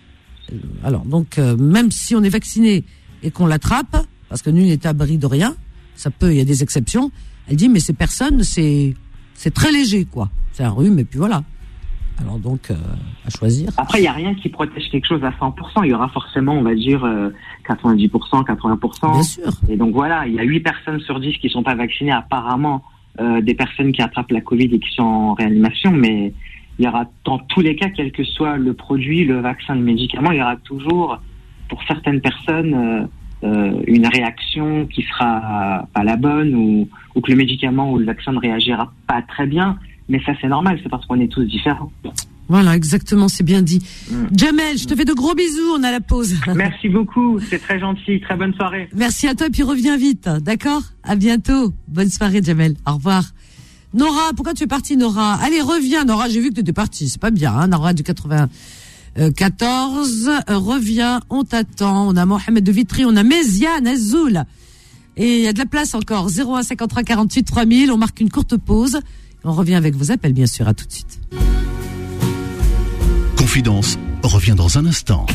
Alors, donc, euh, même si on est vacciné et qu'on l'attrape, parce que nul n'est abri de rien, ça peut, il y a des exceptions. Elle dit, mais ces personnes, c'est, c'est très léger, quoi. C'est un rhume, et puis voilà. Alors donc, euh, à choisir. Après, il n'y a rien qui protège quelque chose à cent pour cent. Il y aura forcément, on va dire, euh, quatre-vingt-dix pour cent, quatre-vingts pour cent. Bien sûr. Et donc voilà, il y a huit personnes sur dix qui ne sont pas vaccinées, apparemment, euh, des personnes qui attrapent la Covid et qui sont en réanimation, mais il y aura, dans tous les cas, quel que soit le produit, le vaccin, le médicament, il y aura toujours, pour certaines personnes, euh, Euh, une réaction qui sera pas la bonne ou, ou que le médicament ou le vaccin ne réagira pas très bien, mais ça c'est normal, c'est parce qu'on est tous différents. Voilà, exactement, c'est bien dit. Mmh. Jamel, je te fais de gros bisous, on a la pause. Merci beaucoup, c'est très gentil, très bonne soirée. Merci à toi et puis reviens vite, d'accord? À bientôt, bonne soirée Jamel, au revoir. Nora, pourquoi tu es partie Nora? Allez, reviens Nora, j'ai vu que tu étais partie, c'est pas bien, hein, Nora du quatre-vingt-quatorze, euh, reviens, on t'attend. On a Mohamed de Vitry, on a Méziane, Azoul. Et il y a de la place encore. zéro un cinquante-trois quarante-huit trois mille. On marque une courte pause. On revient avec vos appels, bien sûr. À tout de suite. Confidence revient dans un instant.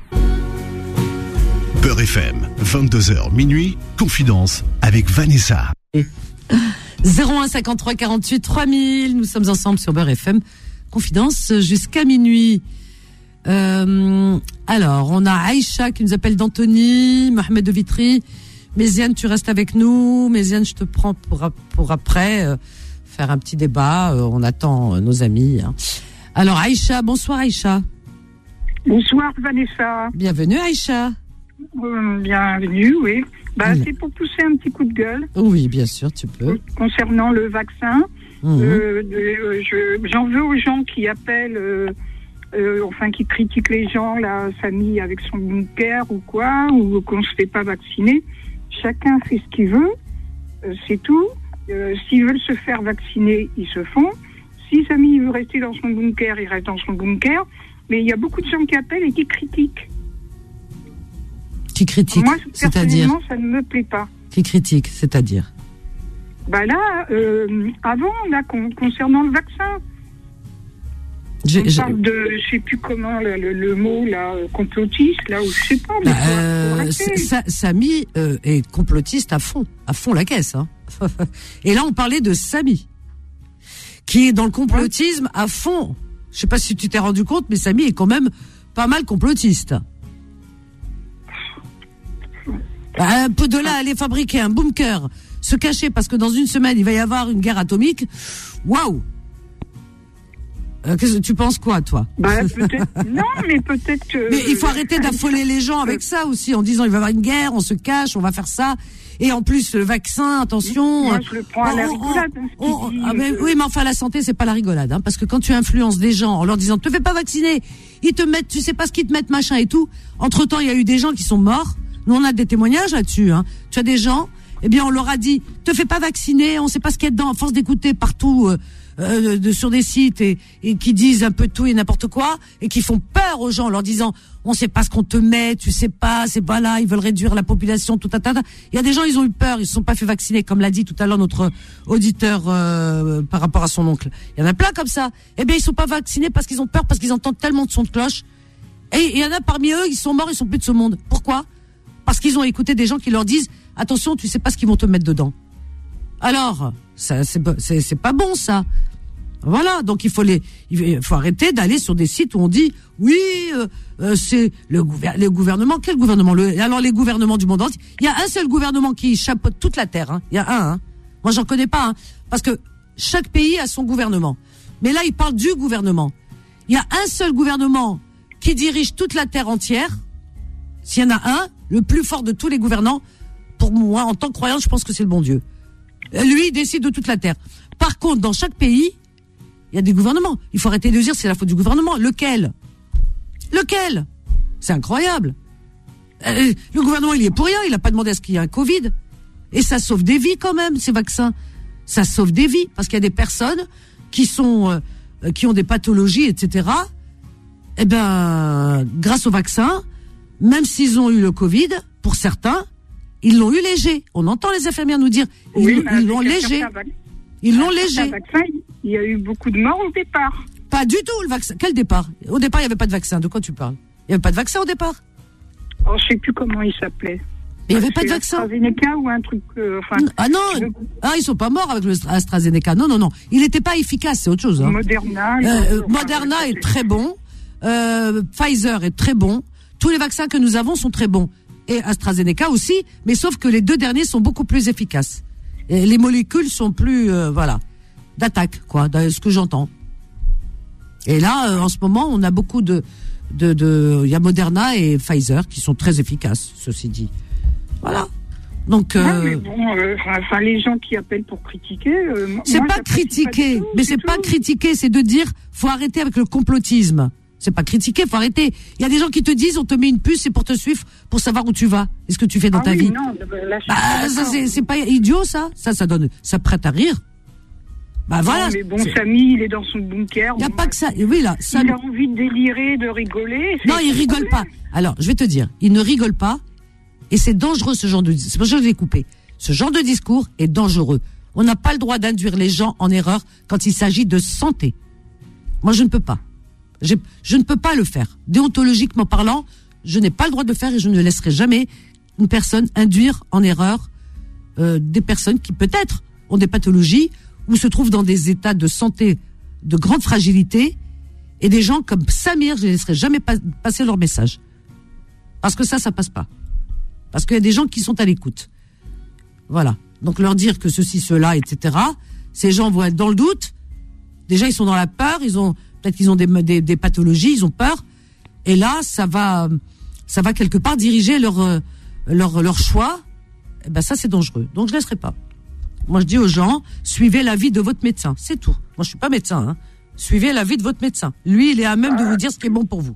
Beurre F M, vingt-deux heures minuit. Confidence avec Vanessa. zéro un cinquante-trois quarante-huit trois mille. Nous sommes ensemble sur Beurre F M. Confidence jusqu'à minuit. Euh, alors, on a Aïcha qui nous appelle d'Antony, Mohamed de Vitry. Méziane, tu restes avec nous. Méziane, je te prends pour, pour après euh, faire un petit débat. Euh, on attend euh, nos amis. Hein. Alors, Aïcha, bonsoir Aïcha. Bonsoir Vanessa. Bienvenue Aïcha. Euh, bienvenue, oui. Bah, oui. C'est pour pousser un petit coup de gueule. Oui, bien sûr, tu peux. Concernant le vaccin, mmh. euh, de, euh, je, j'en veux aux gens qui appellent... Euh, Euh, enfin qui critique les gens, la famille avec son bunker ou quoi, ou qu'on se fait pas vacciner. Chacun fait ce qu'il veut, euh, c'est tout. Euh, s'ils veulent se faire vacciner, ils se font. Si Samy veut rester dans son bunker, il reste dans son bunker. Mais il y a beaucoup de gens qui appellent et qui critiquent. Qui critiquent, moi, c'est-à-dire personnellement, ça ne me plaît pas. Qui critiquent, c'est-à-dire Bah là, euh, avant, là, con, concernant le vaccin. Je, on parle de, je sais plus comment le, le, le mot là, complotiste là, ou je sais pas. Mais euh, ça, Samy euh, est complotiste à fond, à fond la caisse. Hein. Et là, on parlait de Samy, qui est dans le complotisme à fond. Je sais pas si tu t'es rendu compte, mais Samy est quand même pas mal complotiste. Un peu de là, aller fabriquer un bunker, se cacher parce que dans une semaine il va y avoir une guerre atomique. Waouh! Euh, qu'est-ce que tu penses quoi, toi? Bah, peut-être. Non, mais peut-être. Euh, mais il faut arrêter d'affoler les gens avec ça aussi, en disant il va y avoir une guerre, on se cache, on va faire ça. Et en plus, le vaccin, attention. Moi, je le prends à la rigolade. On, on, on, ah ben, oui, mais enfin, la santé, c'est pas la rigolade, hein, parce que quand tu influences des gens en leur disant te fais pas vacciner, ils te mettent, tu sais pas ce qu'ils te mettent, machin et tout. Entre temps, il y a eu des gens qui sont morts. Nous, on a des témoignages là-dessus. Hein. Tu as des gens, eh bien, on leur a dit te fais pas vacciner, on sait pas ce qu'il y a dedans. À force d'écouter partout. Euh, Euh, de, sur des sites et, et qui disent un peu tout et n'importe quoi et qui font peur aux gens en leur disant on sait pas ce qu'on te met, tu sais pas, c'est pas là, ils veulent réduire la population, tout à tas. Il y a des gens, ils ont eu peur, ils se sont pas fait vacciner, comme l'a dit tout à l'heure notre auditeur euh, par rapport à son oncle. Il y en a plein comme ça. Eh bien, ils sont pas vaccinés parce qu'ils ont peur, parce qu'ils entendent tellement de sons de cloche. Et il y en a parmi eux, ils sont morts, ils sont plus de ce monde. Pourquoi? Parce qu'ils ont écouté des gens qui leur disent attention, tu sais pas ce qu'ils vont te mettre dedans. Alors, ça, c'est, c'est, c'est pas bon, ça. Voilà, donc il faut les, il faut arrêter d'aller sur des sites où on dit oui, euh, euh, c'est le, gouver- le gouvernement. Quel gouvernement? Le, alors les gouvernements du monde entier. Il y a un seul gouvernement qui chapeaute toute la terre. Hein. Il y a un. Hein. Moi, j'en connais pas, hein, parce que chaque pays a son gouvernement. Mais là, il parle du gouvernement. Il y a un seul gouvernement qui dirige toute la terre entière. S'il y en a un, le plus fort de tous les gouvernants, pour moi, en tant que croyante, je pense que c'est le bon Dieu. Lui, il décide de toute la terre. Par contre, dans chaque pays, il y a des gouvernements. Il faut arrêter de dire c'est la faute du gouvernement. Lequel ? Lequel ? C'est incroyable. Euh, le gouvernement, il y est pour rien. Il n'a pas demandé à ce qu'il y ait un Covid. Et ça sauve des vies quand même, ces vaccins. Ça sauve des vies. Parce qu'il y a des personnes qui sont, euh, qui ont des pathologies, et cetera. Eh ben, grâce au vaccin, même s'ils ont eu le Covid, pour certains, ils l'ont eu léger. On entend les infirmières nous dire, ils, Oui, ils l'ont léger. Ils l'ont léger. Vaccin, il y a eu beaucoup de morts au départ. Pas du tout, le vaccin. Quel départ ? Au départ, il n'y avait pas de vaccin. De quoi tu parles ? Il n'y avait pas de vaccin au départ ? Oh, je ne sais plus comment il s'appelait. Mais il n'y avait pas de vaccin. AstraZeneca ou un truc. Euh, enfin, ah non, je... ah, ils sont pas morts avec le AstraZeneca. Non, non, non. Il n'était pas efficace, c'est autre chose. Hein. Moderna. Euh, Moderna est très bon. Euh, Pfizer est très bon. Tous les vaccins que nous avons sont très bons. Et AstraZeneca aussi, mais sauf que les deux derniers sont beaucoup plus efficaces. Et les molécules sont plus, euh, voilà, d'attaque, quoi, de ce que j'entends. Et là, euh, en ce moment, on a beaucoup de, de, de, il y a Moderna et Pfizer qui sont très efficaces, ceci dit. Voilà. Donc, euh, ah, mais bon, euh, enfin, les gens qui appellent pour critiquer. Euh, c'est moi, pas critiquer, pas tout, mais c'est, c'est pas critiquer, c'est de dire, faut arrêter avec le complotisme. C'est pas critiquer, faut arrêter. Il y a des gens qui te disent, on te met une puce, c'est pour te suivre, pour savoir où tu vas, et ce que tu fais dans ah ta oui, vie. Non, là, bah, ça, c'est, c'est pas idiot, ça. Ça, ça donne, ça prête à rire. Bah voilà. Non, mais bon, c'est... Samy, il est dans son bunker. Il y a bon, pas que ça. Oui, là. Sam... Il a envie de délirer, de rigoler. Non, il rigole pas. Alors, je vais te dire, il ne rigole pas, et c'est dangereux, ce genre de, c'est pour ça que je l'ai coupé. Ce genre de discours est dangereux. On n'a pas le droit d'induire les gens en erreur quand il s'agit de santé. Moi, je ne peux pas. Je, je ne peux pas le faire. Déontologiquement parlant, je n'ai pas le droit de le faire et je ne laisserai jamais une personne induire en erreur euh, des personnes qui peut-être ont des pathologies ou se trouvent dans des états de santé de grande fragilité, et des gens comme Samir, je ne laisserai jamais pas, passer leur message. Parce que ça, ça passe pas. Parce qu'il y a des gens qui sont à l'écoute. Voilà. Donc leur dire que ceci, cela, et cetera. Ces gens vont être dans le doute. Déjà, ils sont dans la peur. Ils ont peut-être qu'ils ont des, des, des pathologies. Ils ont peur. Et là, ça va, ça va quelque part diriger leur leur leur choix. Et ben ça, c'est dangereux. Donc je laisserai pas. Moi, je dis aux gens, suivez l'avis de votre médecin. C'est tout. Moi, je suis pas médecin. Hein. Suivez l'avis de votre médecin. Lui, il est à même de vous dire ce qui est bon pour vous.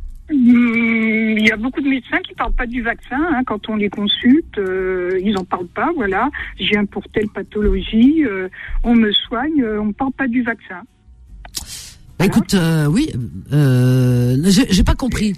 Il y a beaucoup de médecins qui parlent pas du vaccin. Hein, quand on les consulte, euh, ils en parlent pas. Voilà, je viens pour telle pathologie, euh, on me soigne, euh, on parle pas du vaccin. Bah, écoute, euh, oui, euh, j'ai, j'ai pas compris.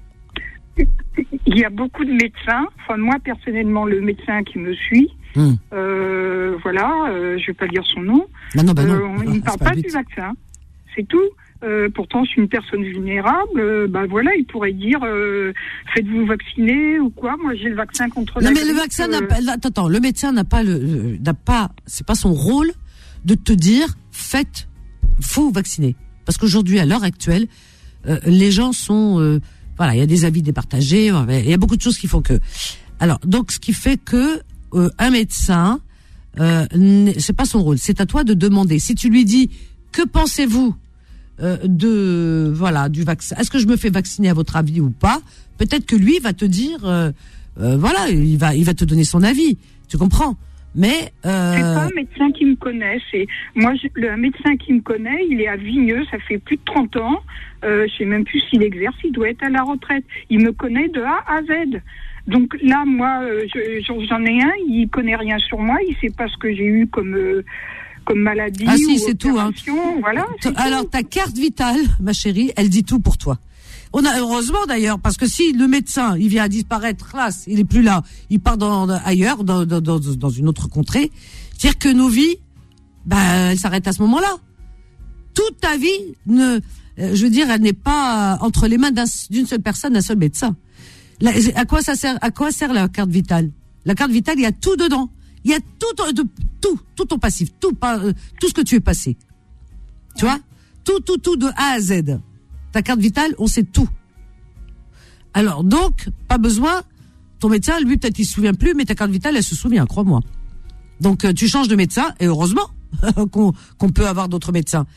Il y a beaucoup de médecins. Enfin, moi personnellement, le médecin qui me suit, hum. euh, voilà, euh, je vais pas dire son nom. Non, non, bah non. Euh, on, il ne parle pas, pas du vaccin. C'est tout. Euh, pourtant, je suis une personne vulnérable. Euh, bah voilà, il pourrait dire euh, faites-vous vacciner ou quoi. Moi, j'ai le vaccin contre la. Non, mais grippe, le vaccin euh... n'a pas. Attends, attends, le médecin n'a pas le, n'a pas. C'est pas son rôle de te dire faites, faut vous vacciner. Parce qu'aujourd'hui, à l'heure actuelle, euh, les gens sont, euh, voilà, il y a des avis départagés. Il y a beaucoup de choses qui font que. Alors, donc, ce qui fait que euh, un médecin, euh, c'est pas son rôle. C'est à toi de demander. Si tu lui dis que pensez-vous Euh, de voilà du vaccin. Est-ce que je me fais vacciner à votre avis ou pas? Peut-être que lui va te dire euh, euh, voilà, il va il va te donner son avis. Tu comprends? Mais euh... c'est pas un médecin qui me connaît. C'est moi je, le un médecin qui me connaît. Il est à Vigneux. Ça fait plus de trente ans. Euh, je sais même plus s'il exerce. Il doit être à la retraite. Il me connaît de A à Z. Donc là, moi, euh, je, j'en ai un. Il connaît rien sur moi. Il sait pas ce que j'ai eu comme euh, comme maladie. Ah si, ou c'est tout. Hein. Voilà. C'est Alors tout. ta carte vitale, ma chérie, elle dit tout pour toi. On a heureusement d'ailleurs, parce que si le médecin, il vient à disparaître, là, il est plus là, il part dans, ailleurs, dans, dans, dans, dans une autre contrée, c'est-à-dire que nos vies, bah, elles s'arrêtent à ce moment-là. Toute ta vie, ne, euh, je veux dire, elle n'est pas entre les mains d'un, d'une seule personne, d'un seul médecin. Là, à quoi ça sert, à quoi sert la carte vitale? La carte vitale, il y a tout dedans. Il y a tout, de, tout, tout ton passif, tout, euh, tout ce que tu es passé. Tu vois? Tout, tout, tout de A à Z. Ta carte vitale, on sait tout. Alors, donc, pas besoin, ton médecin, lui, peut-être il se souvient plus, mais ta carte vitale, elle se souvient, crois-moi. Donc, euh, tu changes de médecin, et heureusement qu'on, qu'on peut avoir d'autres médecins.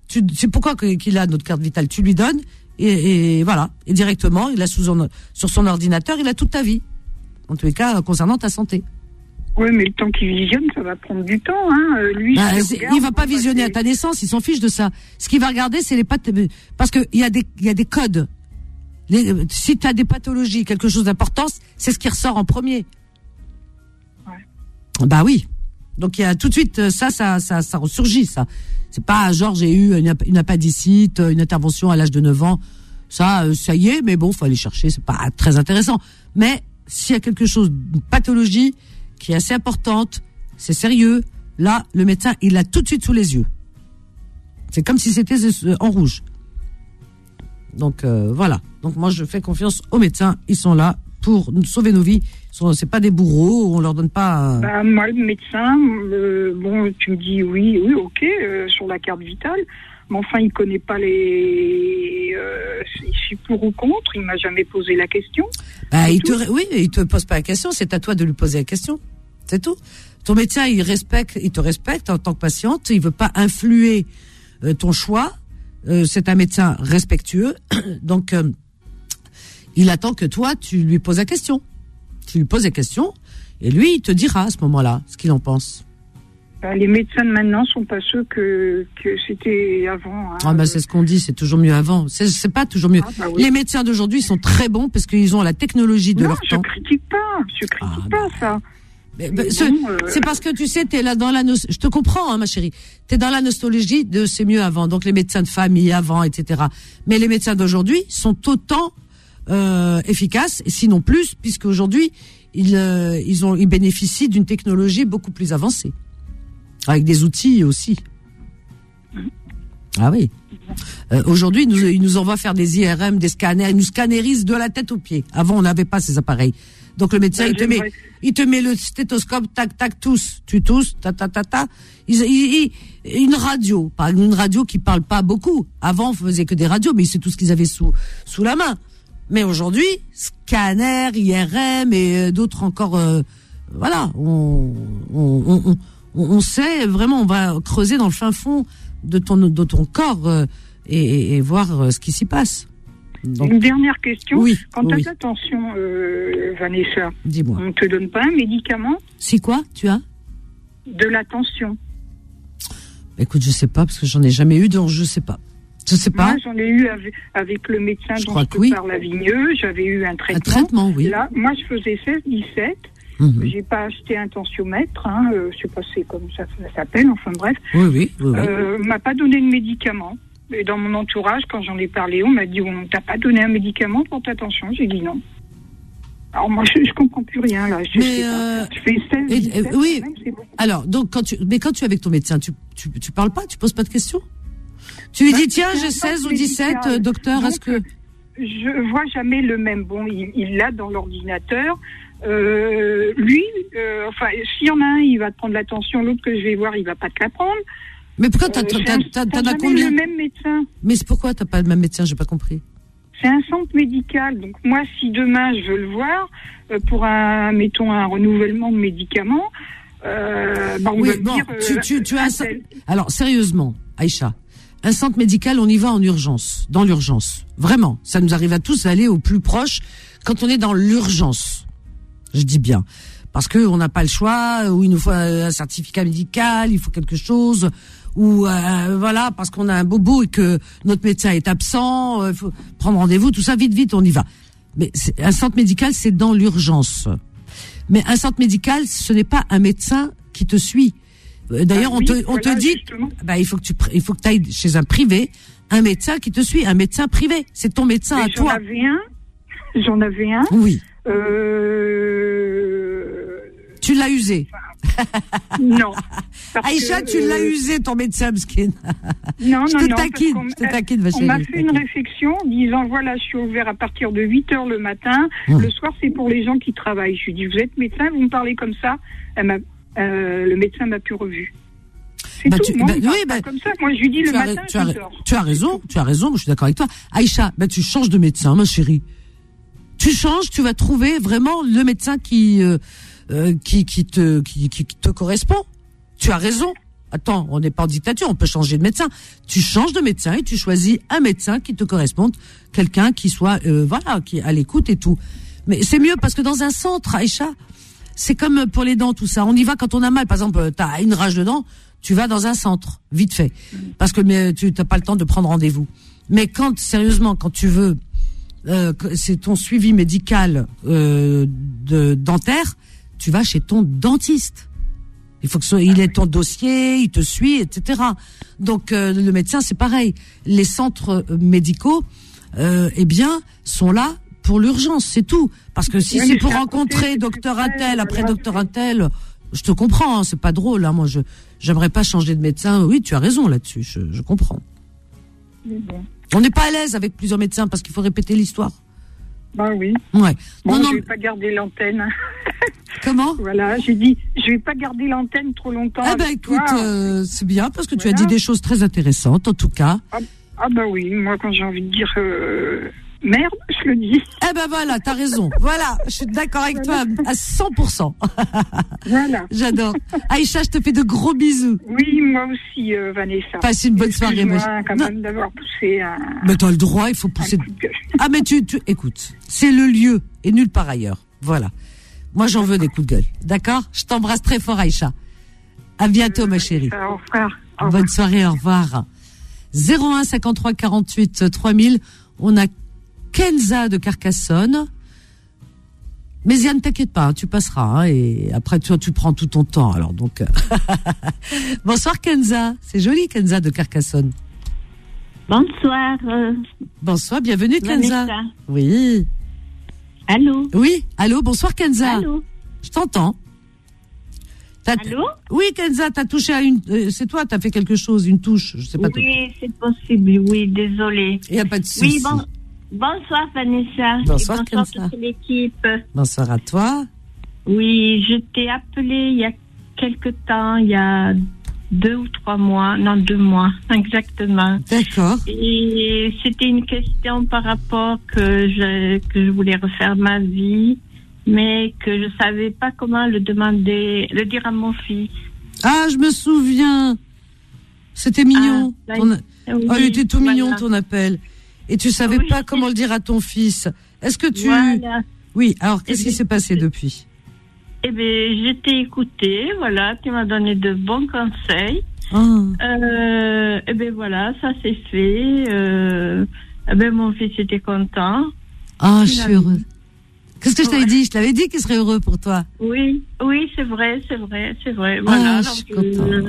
Tu, c'est pourquoi qu'il a notre carte vitale. Tu lui donnes et, et voilà. Et directement, il a sous son, sur son ordinateur, il a toute ta vie. En tous les cas, concernant ta santé. Oui, mais le temps qu'il visionne, ça va prendre du temps. Hein. Lui, bah, regarde, il va pas visionner à ta naissance, il s'en fiche de ça. Ce qu'il va regarder, c'est les paths... Parce que il y a des, il y a des codes. Les, si tu as des pathologies, quelque chose d'important, c'est ce qui ressort en premier. Ouais. Bah oui. Donc il y a tout de suite ça, ça, ça, ça ressurgit ça. C'est pas genre j'ai eu une, une appendicite, une intervention à l'âge de neuf ans. Ça, ça y est, mais bon, faut aller chercher. C'est pas très intéressant. Mais s'il y a quelque chose, une pathologie qui est assez importante, c'est sérieux. Là, le médecin, il l'a tout de suite sous les yeux. C'est comme si c'était en rouge. Donc euh, voilà. Donc moi, je fais confiance aux médecins. Ils sont là pour nous sauver nos vies. Sont, c'est pas des bourreaux. On leur donne pas. Euh... Bah, moi, le médecin, euh, bon, tu me dis oui, oui, ok, euh, sur la carte vitale. Mais enfin, il connaît pas les. Euh, je suis pour ou contre. Il m'a jamais posé la question. Bah, il te, oui, il te pose pas la question. C'est à toi de lui poser la question. C'est tout. Ton médecin, il respecte, il te respecte en tant que patiente. Il veut pas influer euh, ton choix. Euh, c'est un médecin respectueux. Donc, euh, il attend que toi, tu lui poses la question. Tu lui poses la question, et lui, il te dira à ce moment-là ce qu'il en pense. Les médecins de maintenant sont pas ceux que, que c'était avant. Hein. Ah bah c'est ce qu'on dit, c'est toujours mieux avant. C'est, c'est pas toujours mieux. Ah bah oui. Les médecins d'aujourd'hui sont très bons parce qu'ils ont la technologie de non, leur je temps. Je critique pas, je critique ah pas bah. ça. Mais, mais ce, bon, euh... C'est parce que tu sais, t'es là dans la, no- je te comprends, hein, ma chérie. T'es dans la nostalgie de c'est mieux avant. Donc les médecins de famille avant, et cetera. Mais les médecins d'aujourd'hui sont autant euh, efficaces, sinon plus, puisque aujourd'hui ils euh, ils ont ils bénéficient d'une technologie beaucoup plus avancée. Avec des outils aussi. Ah oui. Euh, aujourd'hui, ils nous, ils nous envoient faire des I R M, des scanners, ils nous scannérisent de la tête aux pieds. Avant, on n'avait pas ces appareils. Donc le médecin, ouais, il te met, il te met le stéthoscope, tac, tac, tous, tu tousses, ta, ta, ta, ta. Il, il, il, une radio, par exemple, une radio qui parle pas beaucoup. Avant, on faisait que des radios, mais c'est tout ce qu'ils avaient sous, sous la main. Mais aujourd'hui, scanner, I R M et d'autres encore, euh, voilà, on, on, on, on on sait vraiment, on va creuser dans le fin fond de ton, de ton corps euh, et, et voir euh, ce qui s'y passe. Donc, une dernière question. Oui, Quand tu oui. as ta tension, euh, Vanessa, dis-moi. On ne te donne pas un médicament ? C'est quoi, tu as ? De la tension. Écoute, je sais pas, parce que j'en ai jamais eu, donc je sais pas. Je sais pas. Moi, j'en ai eu avec, avec le médecin je dont crois je te oui. parle à Vigneux. J'avais eu un traitement. Un traitement, oui. Là, moi, je faisais seize dix-sept. Mmh. J'ai pas acheté un tensiomètre, hein, euh, je sais pas c'est comme ça, ça s'appelle, enfin bref. Oui, oui, oui. oui. Euh, m'a pas donné de médicament. Et dans mon entourage, quand j'en ai parlé, on m'a dit on t'a pas donné un médicament pour ta tension. J'ai dit non. Alors moi je, je comprends plus rien là. Je, mais sais euh, pas. Je fais seize, et, dix-sept, et, oui. même, c'est bon. Alors donc quand tu, mais quand tu es avec ton médecin, tu tu tu parles pas, tu poses pas de questions. Tu lui bah, dis tiens j'ai seize ou dix-sept, euh, docteur, donc, est-ce que je vois jamais le même. Bon, il, il l'a dans l'ordinateur. Euh, lui, euh, enfin, s'il y en a un, il va te prendre l'attention, l'autre que je vais voir, il va pas te la prendre. Mais pourquoi t'as, euh, t'as, t'as, t'as, t'as combien ? Le même médecin. Mais c'est pourquoi t'as pas le même médecin ? J'ai pas compris. C'est un centre médical, donc moi, si demain je veux le voir euh, pour un, mettons, un renouvellement de médicaments, euh, bah on oui, va bon, dire. Tu, euh, tu, tu as un... Alors sérieusement, Aïcha. Un centre médical, on y va en urgence, dans l'urgence. Vraiment, ça nous arrive à tous d'aller au plus proche quand on est dans l'urgence. Je dis bien, parce que on n'a pas le choix, ou il nous faut un certificat médical, il faut quelque chose, ou euh, voilà, parce qu'on a un bobo et que notre médecin est absent, il euh, faut prendre rendez-vous, tout ça, vite, vite, on y va. Mais c'est, un centre médical, c'est dans l'urgence. Mais un centre médical, ce n'est pas un médecin qui te suit. D'ailleurs, ah, on, oui, te, on voilà, te dit, bah, il faut que tu, il faut que tu ailles chez un privé, un médecin qui te suit, un médecin privé. C'est ton médecin. Mais à j'en toi. Avais un, j'en avais un. Oui. Euh... Tu l'as usé. Non. Aïcha, que, tu euh... l'as usé, ton médecin, Mskin. Non, je non, te non. Taquine, je te taquine, ma chérie. On m'a fait une réflexion disant, voilà, je suis ouvert à partir de huit heures le matin. Hum. Le soir, c'est pour les gens qui travaillent. Je lui dis, vous êtes médecin, vous me parlez comme ça. Elle m'a, euh, le médecin m'a plus revu. C'est bah, tout. Tu, Moi, bah, oui, bah, comme ça. Moi, je lui dis le tu matin, as, tu, as, heures. tu as raison, tu as raison, je suis d'accord avec toi. Aïcha, bah, tu changes de médecin, ma chérie. Tu changes, tu vas trouver vraiment le médecin qui, euh, euh, qui, qui te, qui, qui te correspond. Tu as raison. Attends, on n'est pas en dictature, on peut changer de médecin. Tu changes de médecin et tu choisis un médecin qui te corresponde, quelqu'un qui soit, euh, voilà, qui est à l'écoute et tout. Mais c'est mieux parce que dans un centre, Aïcha, c'est comme pour les dents, tout ça. On y va quand on a mal. Par exemple, t'as une rage de dents, tu vas dans un centre, vite fait. Parce que mais, tu n'as pas le temps de prendre rendez-vous. Mais quand, sérieusement, quand tu veux, euh, c'est ton suivi médical euh, de dentaire, tu vas chez ton dentiste. Il faut que ce, il ait ton dossier, il te suit, et cetera. Donc euh, le médecin, c'est pareil. Les centres médicaux, euh, eh bien, sont là pour l'urgence, c'est tout. Parce que si oui, c'est pour rencontrer côté, docteur Untel après docteur Untel, je te comprends, hein, c'est pas drôle. Hein, moi, je j'aimerais pas changer de médecin. Oui, tu as raison là-dessus. Je, je comprends. Bon. On n'est pas à l'aise avec plusieurs médecins parce qu'il faut répéter l'histoire. Bah oui. Ouais. Bon, non, je non. vais pas garder l'antenne. Comment ? Voilà, j'ai dit, je vais pas garder l'antenne trop longtemps. Eh ben écoute, euh, c'est bien parce que voilà. Tu as dit des choses très intéressantes en tout cas. Ah, ah bah oui, moi quand j'ai envie de dire euh, merde, je le dis. Eh ben voilà, t'as raison. Voilà, je suis d'accord avec voilà. toi à cent pour cent. Voilà. J'adore. Aïcha, je te fais de gros bisous. Oui, moi aussi, euh, Vanessa. Passe une bonne soirée. Moi, quand même d'avoir poussé un... Mais t'as le droit, il faut pousser... Ah mais tu, tu, écoute, c'est le lieu et nulle part ailleurs. Voilà. Moi, j'en veux des coups de gueule. D'accord ? Je t'embrasse très fort, Aïcha. À bientôt, euh, ma chérie. Au revoir. Au bonne soirée, au revoir. zéro un cinquante-trois quarante-huit trois mille. On a Kenza de Carcassonne. Mais Yann, t'inquiète pas, hein, tu passeras. Hein, et après, toi, tu prends tout ton temps. Alors, donc... Bonsoir, Kenza. C'est joli, Kenza de Carcassonne. Bonsoir. Euh... Bonsoir, bienvenue, Kenza. Vanessa. Oui. Allô ? Oui, allô, bonsoir, Kenza. Allô ? Je t'entends. T'as t... Allô ? Oui, Kenza, t'as touché à une... Euh, c'est toi, t'as fait quelque chose, une touche, je sais pas. Oui, tout. C'est possible, oui, désolée. Il n'y a pas de souci. Oui, bon... Bonsoir, Vanessa. Bonsoir, et bonsoir Kenza. toute l'équipe. Bonsoir à toi. Oui, je t'ai appelé il y a quelque temps, il y a deux ou trois mois, non, deux mois, exactement. D'accord. Et c'était une question par rapport que je, que je voulais refaire ma vie, mais que je savais pas comment le demander, le dire à mon fils. Ah, je me souviens. C'était mignon. Ah, ton... oui, oh, il était tout voilà. mignon, ton appel. Et tu savais oui. pas comment le dire à ton fils. Est-ce que tu... Voilà. Oui, alors qu'est-ce Et qui bien, s'est passé depuis ? Eh bien, je t'ai écouté, voilà, tu m'as donné de bons conseils. Ah. Euh, eh bien, voilà, ça s'est fait. Euh, eh bien, mon fils était content. Ah, je suis heureuse. Qu'est-ce que je t'avais ouais. dit ? Je t'avais dit qu'il serait heureux pour toi. Oui, oui, c'est vrai, c'est vrai, c'est vrai. Voilà, ah, donc, je suis contente. Euh,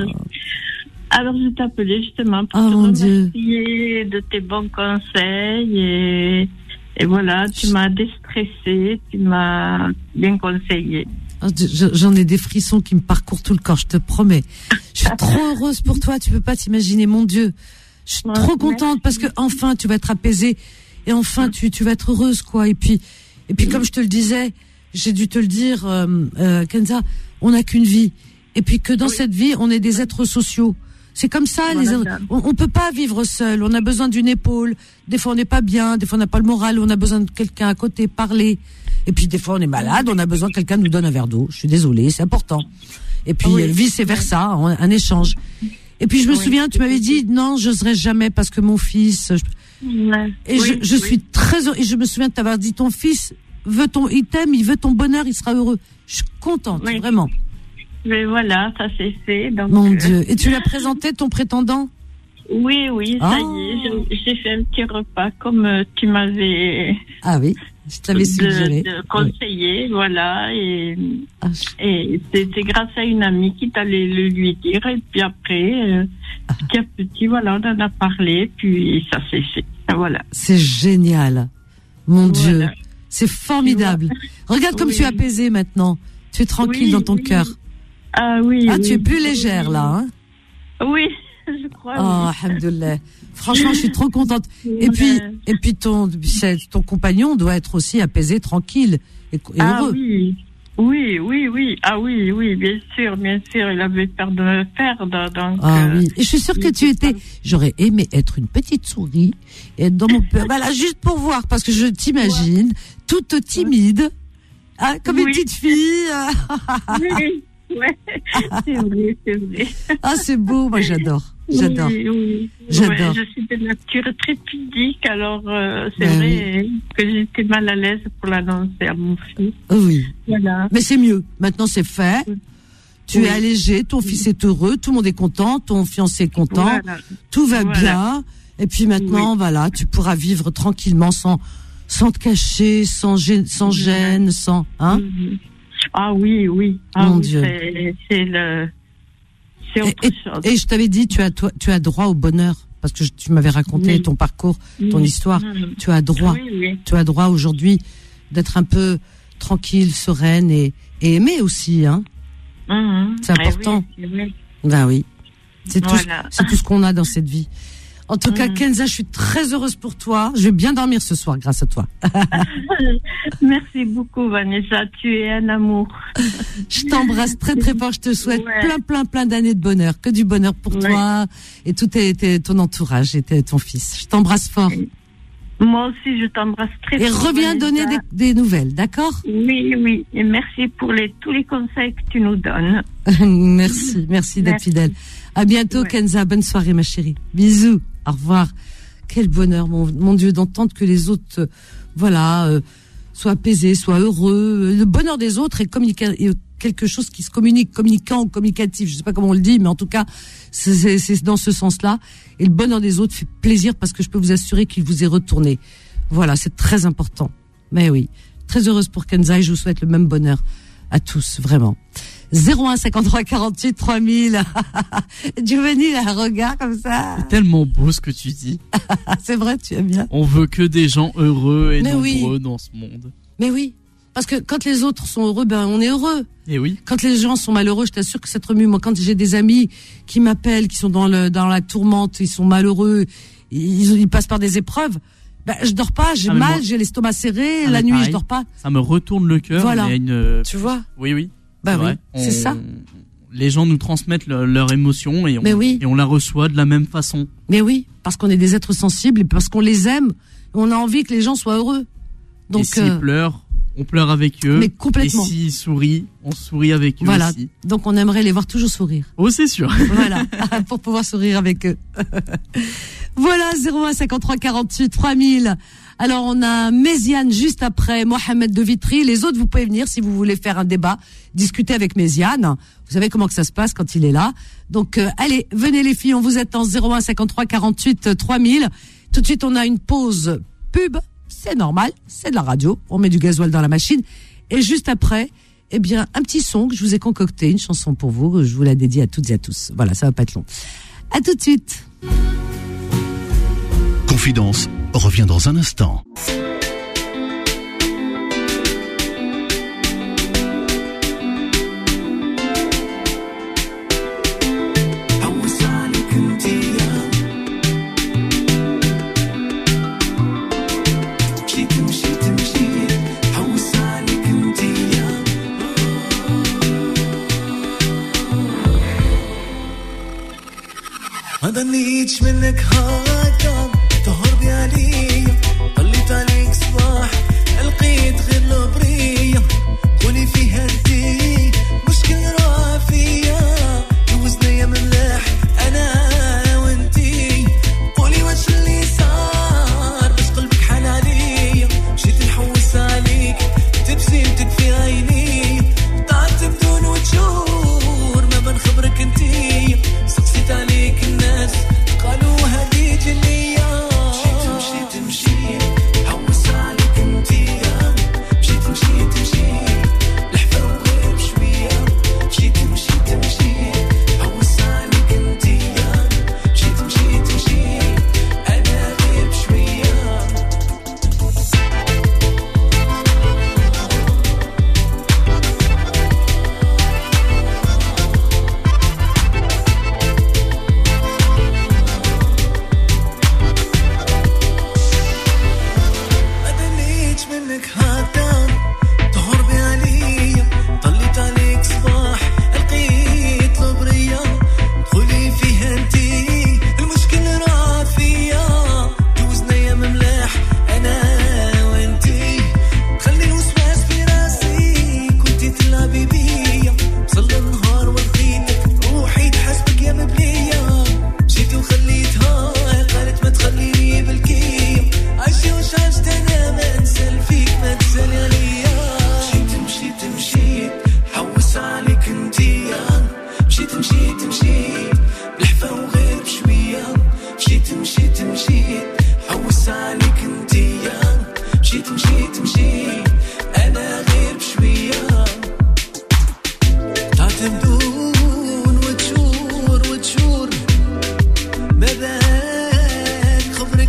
alors, je t'appelais justement pour oh, te mon remercier Dieu. de tes bons conseils. Et, et voilà, tu m'as déstressée, tu m'as bien conseillé. J'en ai des frissons qui me parcourent tout le corps, je te promets. Je suis trop heureuse pour toi, tu peux pas t'imaginer, mon Dieu. Je suis ouais, trop contente merci. Parce que enfin tu vas être apaisée et enfin tu tu vas être heureuse quoi. Et puis et puis comme je te le disais, j'ai dû te le dire, euh, euh, Kenza, on n'a qu'une vie. Et puis que dans oui. cette vie, on est des êtres sociaux. C'est comme ça, voilà, les... on, on peut pas vivre seul. On a besoin d'une épaule. Des fois, on n'est pas bien. Des fois, on n'a pas le moral. On a besoin de quelqu'un à côté, parler. Et puis, des fois, on est malade. On a besoin que quelqu'un nous donne un verre d'eau. Je suis désolée, c'est important. Et puis, oui. vice versa, un, un échange. Et puis, je me oui. souviens, tu m'avais dit, non, j'oserais jamais parce que mon fils. Je... Ouais. Et oui, je, je oui. suis très heureuse. Et je me souviens de t'avoir dit, ton fils veut ton, il t'aime, il veut ton bonheur, il sera heureux. Je suis contente, oui. vraiment. Mais voilà, ça s'est fait. Donc Mon euh... Dieu. Et tu l'as présenté, ton prétendant ? Oui, oui, ça oh. y est. J'ai fait un petit repas comme euh, tu m'avais. Ah oui, je t'avais suggéré. De, de conseiller, oui. Voilà. Et, ah. et c'était grâce à une amie qui t'allait le lui dire. Et puis après, euh, ah. petit à petit, voilà, on en a parlé. Puis ça s'est fait. Voilà. C'est génial. Mon voilà. Dieu. C'est formidable. Regarde comme oui. tu es apaisée maintenant. Tu es tranquille oui, dans ton oui. cœur. Ah oui. Ah, oui. tu es plus légère là, hein ? Oui, je crois. Oh, oui. alhamdoulilah. Franchement, je suis trop contente. Et puis, et puis ton, ton compagnon doit être aussi apaisé, tranquille et, et ah, heureux. Oui. Oui, oui, oui. Ah oui, oui, bien sûr, bien sûr. Il avait peur de me perdre, donc. Ah euh, oui. Et je suis sûre que tu étais. J'aurais aimé être une petite souris et être dans mon peur. Voilà, juste pour voir, parce que je t'imagine toute timide, hein, comme oui. une petite fille. Oui. Ouais, c'est vrai, c'est vrai. Ah, c'est beau, moi j'adore. J'adore. Oui, oui. J'adore. Ouais, je suis de nature très pudique, alors euh, c'est Ben vrai oui. que j'étais mal à l'aise pour l'annoncer à mon fils. Oui. Voilà. Mais c'est mieux. Maintenant, c'est fait. Tu oui. es allégé, ton fils est heureux, tout le monde est content, ton fiancé est content, voilà. tout va voilà. bien. Et puis maintenant, oui. voilà, tu pourras vivre tranquillement sans, sans te cacher, sans gêne, sans gêne, sans, hein? Mm-hmm. Ah oui, oui. Ah, Mon oui, Dieu. C'est, c'est le. C'est autre et, chose. Et, et je t'avais dit, tu as, toi, tu as droit au bonheur. Parce que je, tu m'avais raconté oui. ton parcours, ton oui. histoire. Mmh. Tu as droit. Oui, oui. Tu as droit aujourd'hui d'être un peu tranquille, sereine et, et aimée aussi, hein. Mmh. C'est important. Eh oui, oui. Ben oui. C'est voilà. tout, c'est tout ce qu'on a dans cette vie. En tout mmh. cas, Kenza, je suis très heureuse pour toi. Je vais bien dormir ce soir grâce à toi. Merci beaucoup, Vanessa. Tu es un amour. Je t'embrasse très très fort. Je te souhaite ouais. plein plein plein d'années de bonheur. Que du bonheur pour ouais. toi et tout tes, tes, ton entourage et tes, ton fils. Je t'embrasse fort. Moi aussi, je t'embrasse très et fort. Et reviens Vanessa. donner des, des nouvelles, d'accord? Oui, oui. Et merci pour les, tous les conseils que tu nous donnes. merci, merci d'être merci. fidèle. À bientôt, ouais. Kenza. Bonne soirée, ma chérie. Bisous. Au revoir. Quel bonheur, mon, mon Dieu, d'entendre que les autres, euh, voilà, euh, soient apaisés, soient heureux. Le bonheur des autres est, communica- est quelque chose qui se communique, communicant ou communicatif. Je sais pas comment on le dit, mais en tout cas, c'est, c'est, c'est dans ce sens-là. Et le bonheur des autres fait plaisir parce que je peux vous assurer qu'il vous est retourné. Voilà, c'est très important. Mais oui, très heureuse pour Kenza et je vous souhaite le même bonheur à tous, vraiment. zéro un cinquante-trois quarante-huit trois mille. Giovanni, un regard comme ça. C'est tellement beau ce que tu dis. C'est vrai, tu aimes bien. On veut que des gens heureux et Mais nombreux oui. dans ce monde. Mais oui. Parce que quand les autres sont heureux, ben, on est heureux. Et oui. Quand les gens sont malheureux, je t'assure que ça te remue. Moi, quand j'ai des amis qui m'appellent, qui sont dans le, dans la tourmente, ils sont malheureux, ils, ils passent par des épreuves, ben, je dors pas, j'ai ah, mal, moi... j'ai l'estomac serré, ah, la nuit, pareil, je dors pas. Ça me retourne le cœur. Voilà. Il y a une... Tu vois? Oui, oui. Bah oui, on... c'est ça. Les gens nous transmettent le, leur émotion et on, oui. et on la reçoit de la même façon. Mais oui, parce qu'on est des êtres sensibles et parce qu'on les aime, on a envie que les gens soient heureux. Donc, et s'ils euh... pleurent, on pleure avec eux. Mais complètement. Et s'ils sourient, on sourit avec eux voilà. aussi. Donc on aimerait les voir toujours sourire. Oh, c'est sûr. Voilà, pour pouvoir sourire avec eux. Voilà, zéro un cinquante-trois quarante-huit trois mille. Alors, on a Méziane juste après, Mohamed de Vitry. Les autres, vous pouvez venir si vous voulez faire un débat, discuter avec Méziane. Vous savez comment que ça se passe quand il est là. Donc, euh, allez, venez les filles, on vous attend, zéro un cinquante-trois quarante-huit trois mille. Tout de suite, on a une pause pub. C'est normal, c'est de la radio. On met du gasoil dans la machine. Et juste après, eh bien, un petit son que je vous ai concocté, une chanson pour vous. Je vous la dédie à toutes et à tous. Voilà, ça va pas être long. À tout de suite. Confidence revient dans un instant. ما ظنيتش منك هكا تهرب عليا طليت عليك صباح لقيت غير البرية قولي فيها انتي مشكل راه فيا جوزنا يا ملاح انا وانتي قولي واش اللي صار باش قلبك حال عليا مشيت نحوس عليك تبسيمتك في عيني طلعت بدون وتشور ما بنخبرك انتي سقسيت عليك الناس قالوا هذه جنية مشيت مشيت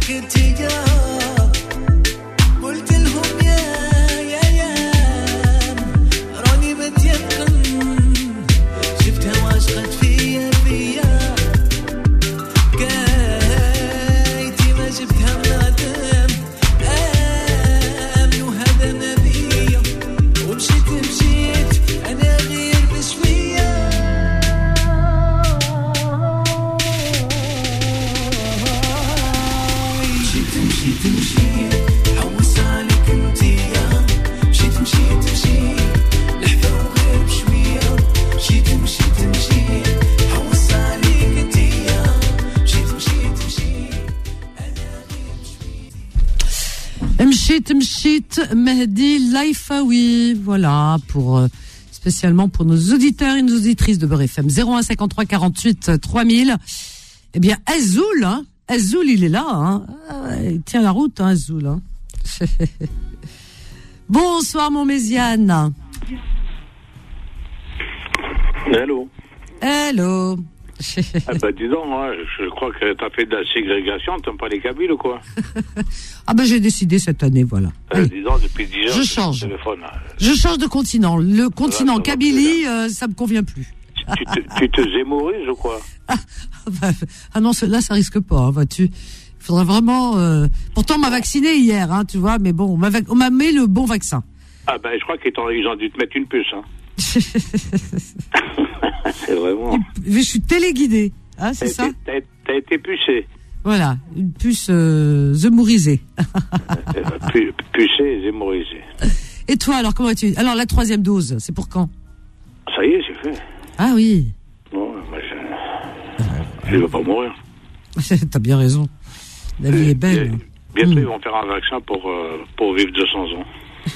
عليك اتجاه قلت لهم يا يا يا راني متيقن شفتها واشقت فيا فيا قايتي ما شفتها منادم آمن وهذا نبي ومشيت مشيت أنا غير بشوية مشيت مشيت مشيت حوس عليك انتيا مشيت مشيت مشيت لحظة وغير بشوية مشيت مشيت مشيت حوس عليك انتيا مشيت مشيت مشيت Mchit, Mchit, Mehdi Laifaoui. Voilà, pour, euh, spécialement pour nos auditeurs et nos auditrices de Beurre F M. zéro un cinquante-trois quarante-huit trois mille. Eh bien, Azoul, hein. Azoul, il est là, hein. Ah, il tient la route, hein, Azoul, hein. Bonsoir, mon Méziane. Hello. Hello. Ah bah dis donc, moi, je crois que t'as fait de la ségrégation, t'aimes pas les Kabyles ou quoi? Ah ben j'ai décidé cette année, voilà. Euh, dis donc, depuis dix ans, je change. Téléphone, hein. Je change de continent. Le continent voilà, Kabylie, euh, ça me convient plus. Tu te, tu te zémorises ou quoi? Ah, bah, ah non, là ça risque pas, hein, vois-tu. Il faudrait vraiment... Euh... Pourtant on m'a vacciné hier, hein, tu vois, mais bon, on m'a, vac... on m'a mis le bon vaccin. Ah ben je crois qu'ils ont, ils ont dû te mettre une puce, hein. C'est vraiment... Je suis téléguidée, hein, c'est t'as ça été, t'as, t'as été pucée. Voilà, une puce euh, zémorisée. Pu, pucée et zémorisée. Et toi, alors, comment vas-tu? Alors, la troisième dose, c'est pour quand? Ça y est, c'est fait. Ah oui. Non, moi, je ne veux pas mourir. T'as bien raison. La vie est belle. Bientôt, mmh. ils vont faire un vaccin pour, euh, pour vivre deux cents ans.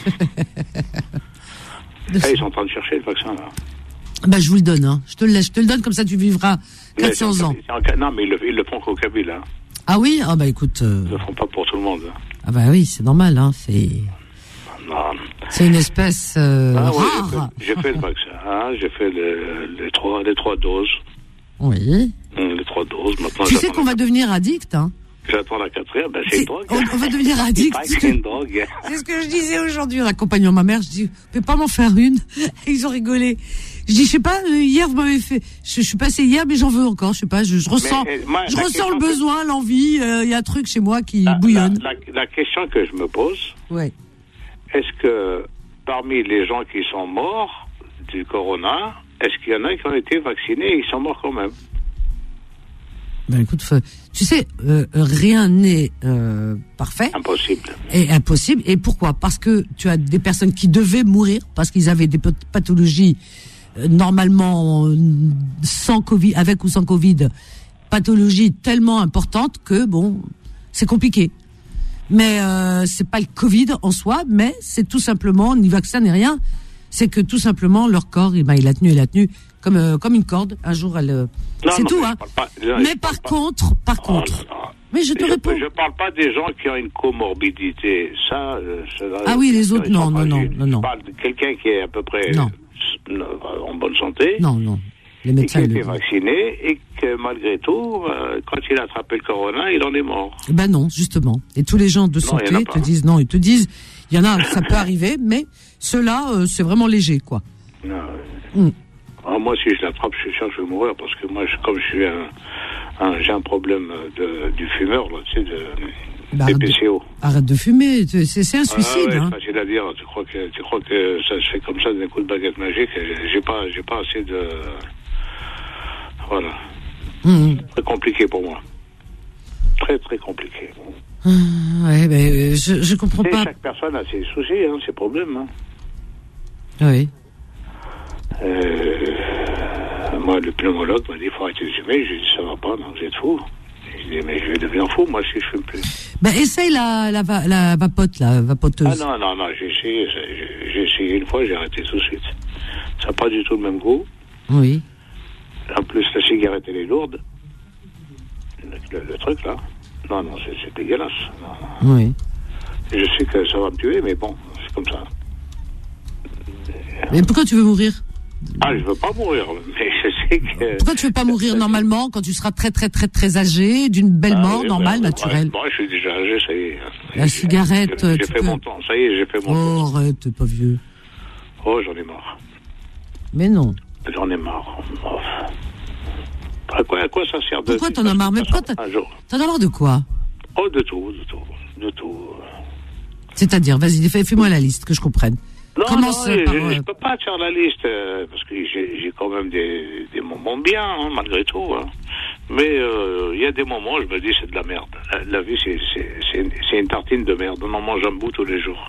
Ah, ils sont en train de chercher le vaccin, là. Bah, je vous le donne, hein. Je te le laisse, je te le donne, comme ça tu vivras quatre cents ans. En, non, mais ils le, ils le font qu'au Kabyle, hein. Ah oui? Ah bah écoute... Euh... Ils le font pas pour tout le monde. Hein. Ah bah oui, c'est normal, hein. C'est... Non. C'est une espèce euh, ah, oui, rare. J'ai fait, j'ai fait le vaccin, hein. J'ai fait le, les, trois, les trois doses. Oui. Les trois doses, maintenant... Tu sais qu'on va devenir addict, hein. J'attends la quatrième, ben c'est, c'est une drogue. On, on va devenir addict. C'est une drogue. C'est ce que je disais aujourd'hui en accompagnant ma mère. Je dis, vous pouvez pas m'en faire une? Et ils ont rigolé. Je dis, je sais pas, hier vous m'avez fait, je, je suis passé hier, mais j'en veux encore. Je sais pas, je, je ressens, mais, moi, je ressens le besoin, que... l'envie. Il euh, y a un truc chez moi qui la, bouillonne. La, la, la question que je me pose, ouais. Est-ce que parmi les gens qui sont morts du corona, est-ce qu'il y en a qui ont été vaccinés et ils sont morts quand même? Ben écoute, tu sais, euh, rien n'est euh, parfait. Impossible. Et impossible. Et pourquoi? Parce que tu as des personnes qui devaient mourir parce qu'ils avaient des pathologies euh, normalement sans Covid, avec ou sans Covid, pathologies tellement importantes que bon, c'est compliqué. Mais euh, c'est pas le Covid en soi, mais c'est tout simplement ni vaccin ni rien. C'est que tout simplement leur corps, eh ben, il a tenu, il a tenu comme euh, comme une corde. Un jour, elle. Euh, non, c'est non, tout, mais hein. Pas, non, mais par contre, par oh, contre. Non, non. Mais je te je, réponds. Je parle pas des gens qui ont une comorbidité. Ça. ça ah oui, les autres, non, non, non, non, non. Je parle de quelqu'un qui est à peu près non. en bonne santé. Non, non. Les médecins. Et qui a été vacciné et que malgré tout, euh, quand il a attrapé le corona, il en est mort. Ben non, justement. Et tous les gens de santé non, te disent non, ils te disent, il y en a, ça peut arriver, mais ceux-là, euh, c'est vraiment léger, quoi. Non. Mm. Alors moi, si je l'attrape, je suis sûr que je vais mourir parce que moi, je, comme je suis un, un j'ai un problème de, du fumeur, là, tu sais, de, bah, des P C O. De, arrête de fumer, c'est, c'est un suicide. Ah ouais, hein. C'est facile à dire. Tu crois que, tu crois que ça se fait comme ça d'un coup de baguette magique? J'ai pas, j'ai pas assez de, voilà. Mmh. Très compliqué pour moi. Très très compliqué. Mmh, ouais, mais je, je comprends et pas. Chaque personne a ses soucis, hein, ses problèmes. Hein. Oui. Euh, moi, le pneumologue m'a dit, il faut arrêter de fumer. J'ai dit, ça va pas, non, vous êtes fou. J'ai dit, mais je vais devenir fou, moi, si je fume plus. Ben, essaye la, la, la, la vapote, la vapoteuse. Ah non, non, non, j'ai essayé, j'ai, j'ai essayé une fois, j'ai arrêté tout de suite. Ça n'a pas du tout le même goût. Oui. En plus, la cigarette, elle est lourde. Le, le, le truc, là. Non, non, c'est, c'est dégueulasse. Non. Oui. Je sais que ça va me tuer, mais bon, c'est comme ça. Mais pourquoi tu veux mourir? Ah, je veux pas mourir, mais je sais que... Pourquoi tu veux pas mourir normalement quand tu seras très très très très âgé, d'une belle Ah, mort oui, normale, ben, naturelle? Moi, je suis déjà âgé, ça y est. La cigarette, J'ai tu fait peux- mon temps, ça y est, j'ai fait mon Oh, temps. arrête, t'es pas vieux. Oh, j'en ai marre. Mais non. J'en ai marre. Oh. À quoi, à quoi ça sert de... Pourquoi t'en as marre? Mais pourquoi t'as- Un jour. t'en as marre de quoi? Oh, de tout, de tout, de tout. C'est-à-dire, vas-y, fais- fais-moi la liste, que je comprenne. Non, Commence non, je, par... je, euh, je peux pas te faire la liste, euh, parce que j'ai j'ai quand même des, des moments bien, hein, malgré tout. Hein. Mais il euh, y a des moments, je me dis, c'est de la merde. La, la vie, c'est c'est- c'est une, c'est une tartine de merde. On en mange un bout tous les jours.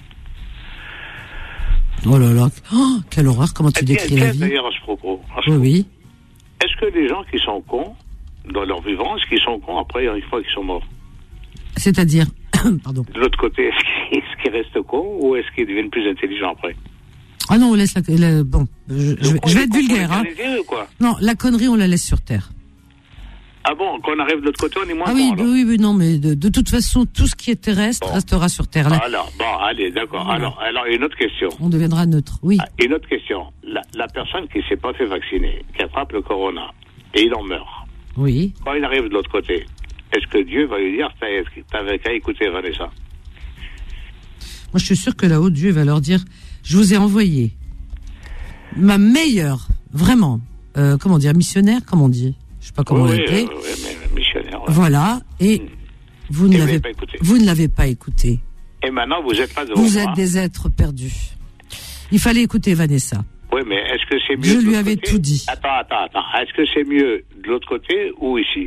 Oh là là, oh, quelle horreur, comment tu Et tiens, décris la tiens, vie? d'ailleurs, à ce propos, à ce Oui, oui. est-ce que les gens qui sont cons, dans leur vivant, est-ce qu'ils sont cons après, une fois qu'ils sont morts? C'est-à-dire, pardon. De l'autre côté, est-ce qu'ils est-ce qu'ils restent cons ou est-ce qu'ils deviennent plus intelligents après? Ah non, on laisse la... la- bon, je, je vais, je vais être vulgaire, hein. Ou quoi? Non, la connerie, on la laisse sur Terre. Ah bon, quand on arrive de l'autre côté, on est moins Ah oui, cons, alors. oui, oui, non, mais de, de toute façon, tout ce qui est terrestre restera sur Terre. Là, Alors, bon, allez, d'accord. Voilà. Alors, alors, une autre question. on deviendra neutre, oui. Ah, Une autre question. La, la personne qui s'est pas fait vacciner, qui attrape le corona, et il en meurt, Oui. quand il arrive de l'autre côté, est-ce que Dieu va lui dire, t'as- t'avais qu'à écouter Vanessa? Moi, je suis sûr que là-haut, Dieu va leur dire, je vous ai envoyé ma meilleure, vraiment, euh, comment dire, missionnaire, comment on dit? Je sais pas comment on oui, l'appelait. oui, oui, mais missionnaire. ouais. Voilà, et vous Et ne vous l'avez n'avez pas écouté. vous ne l'avez pas écouté. Et maintenant, vous êtes pas devant Vous moi. êtes des êtres perdus. Il fallait écouter Vanessa. Oui, mais est-ce que c'est mieux Je de lui l'autre avais côté? tout dit. Attends, attends, attends. Est-ce que c'est mieux de l'autre côté ou ici?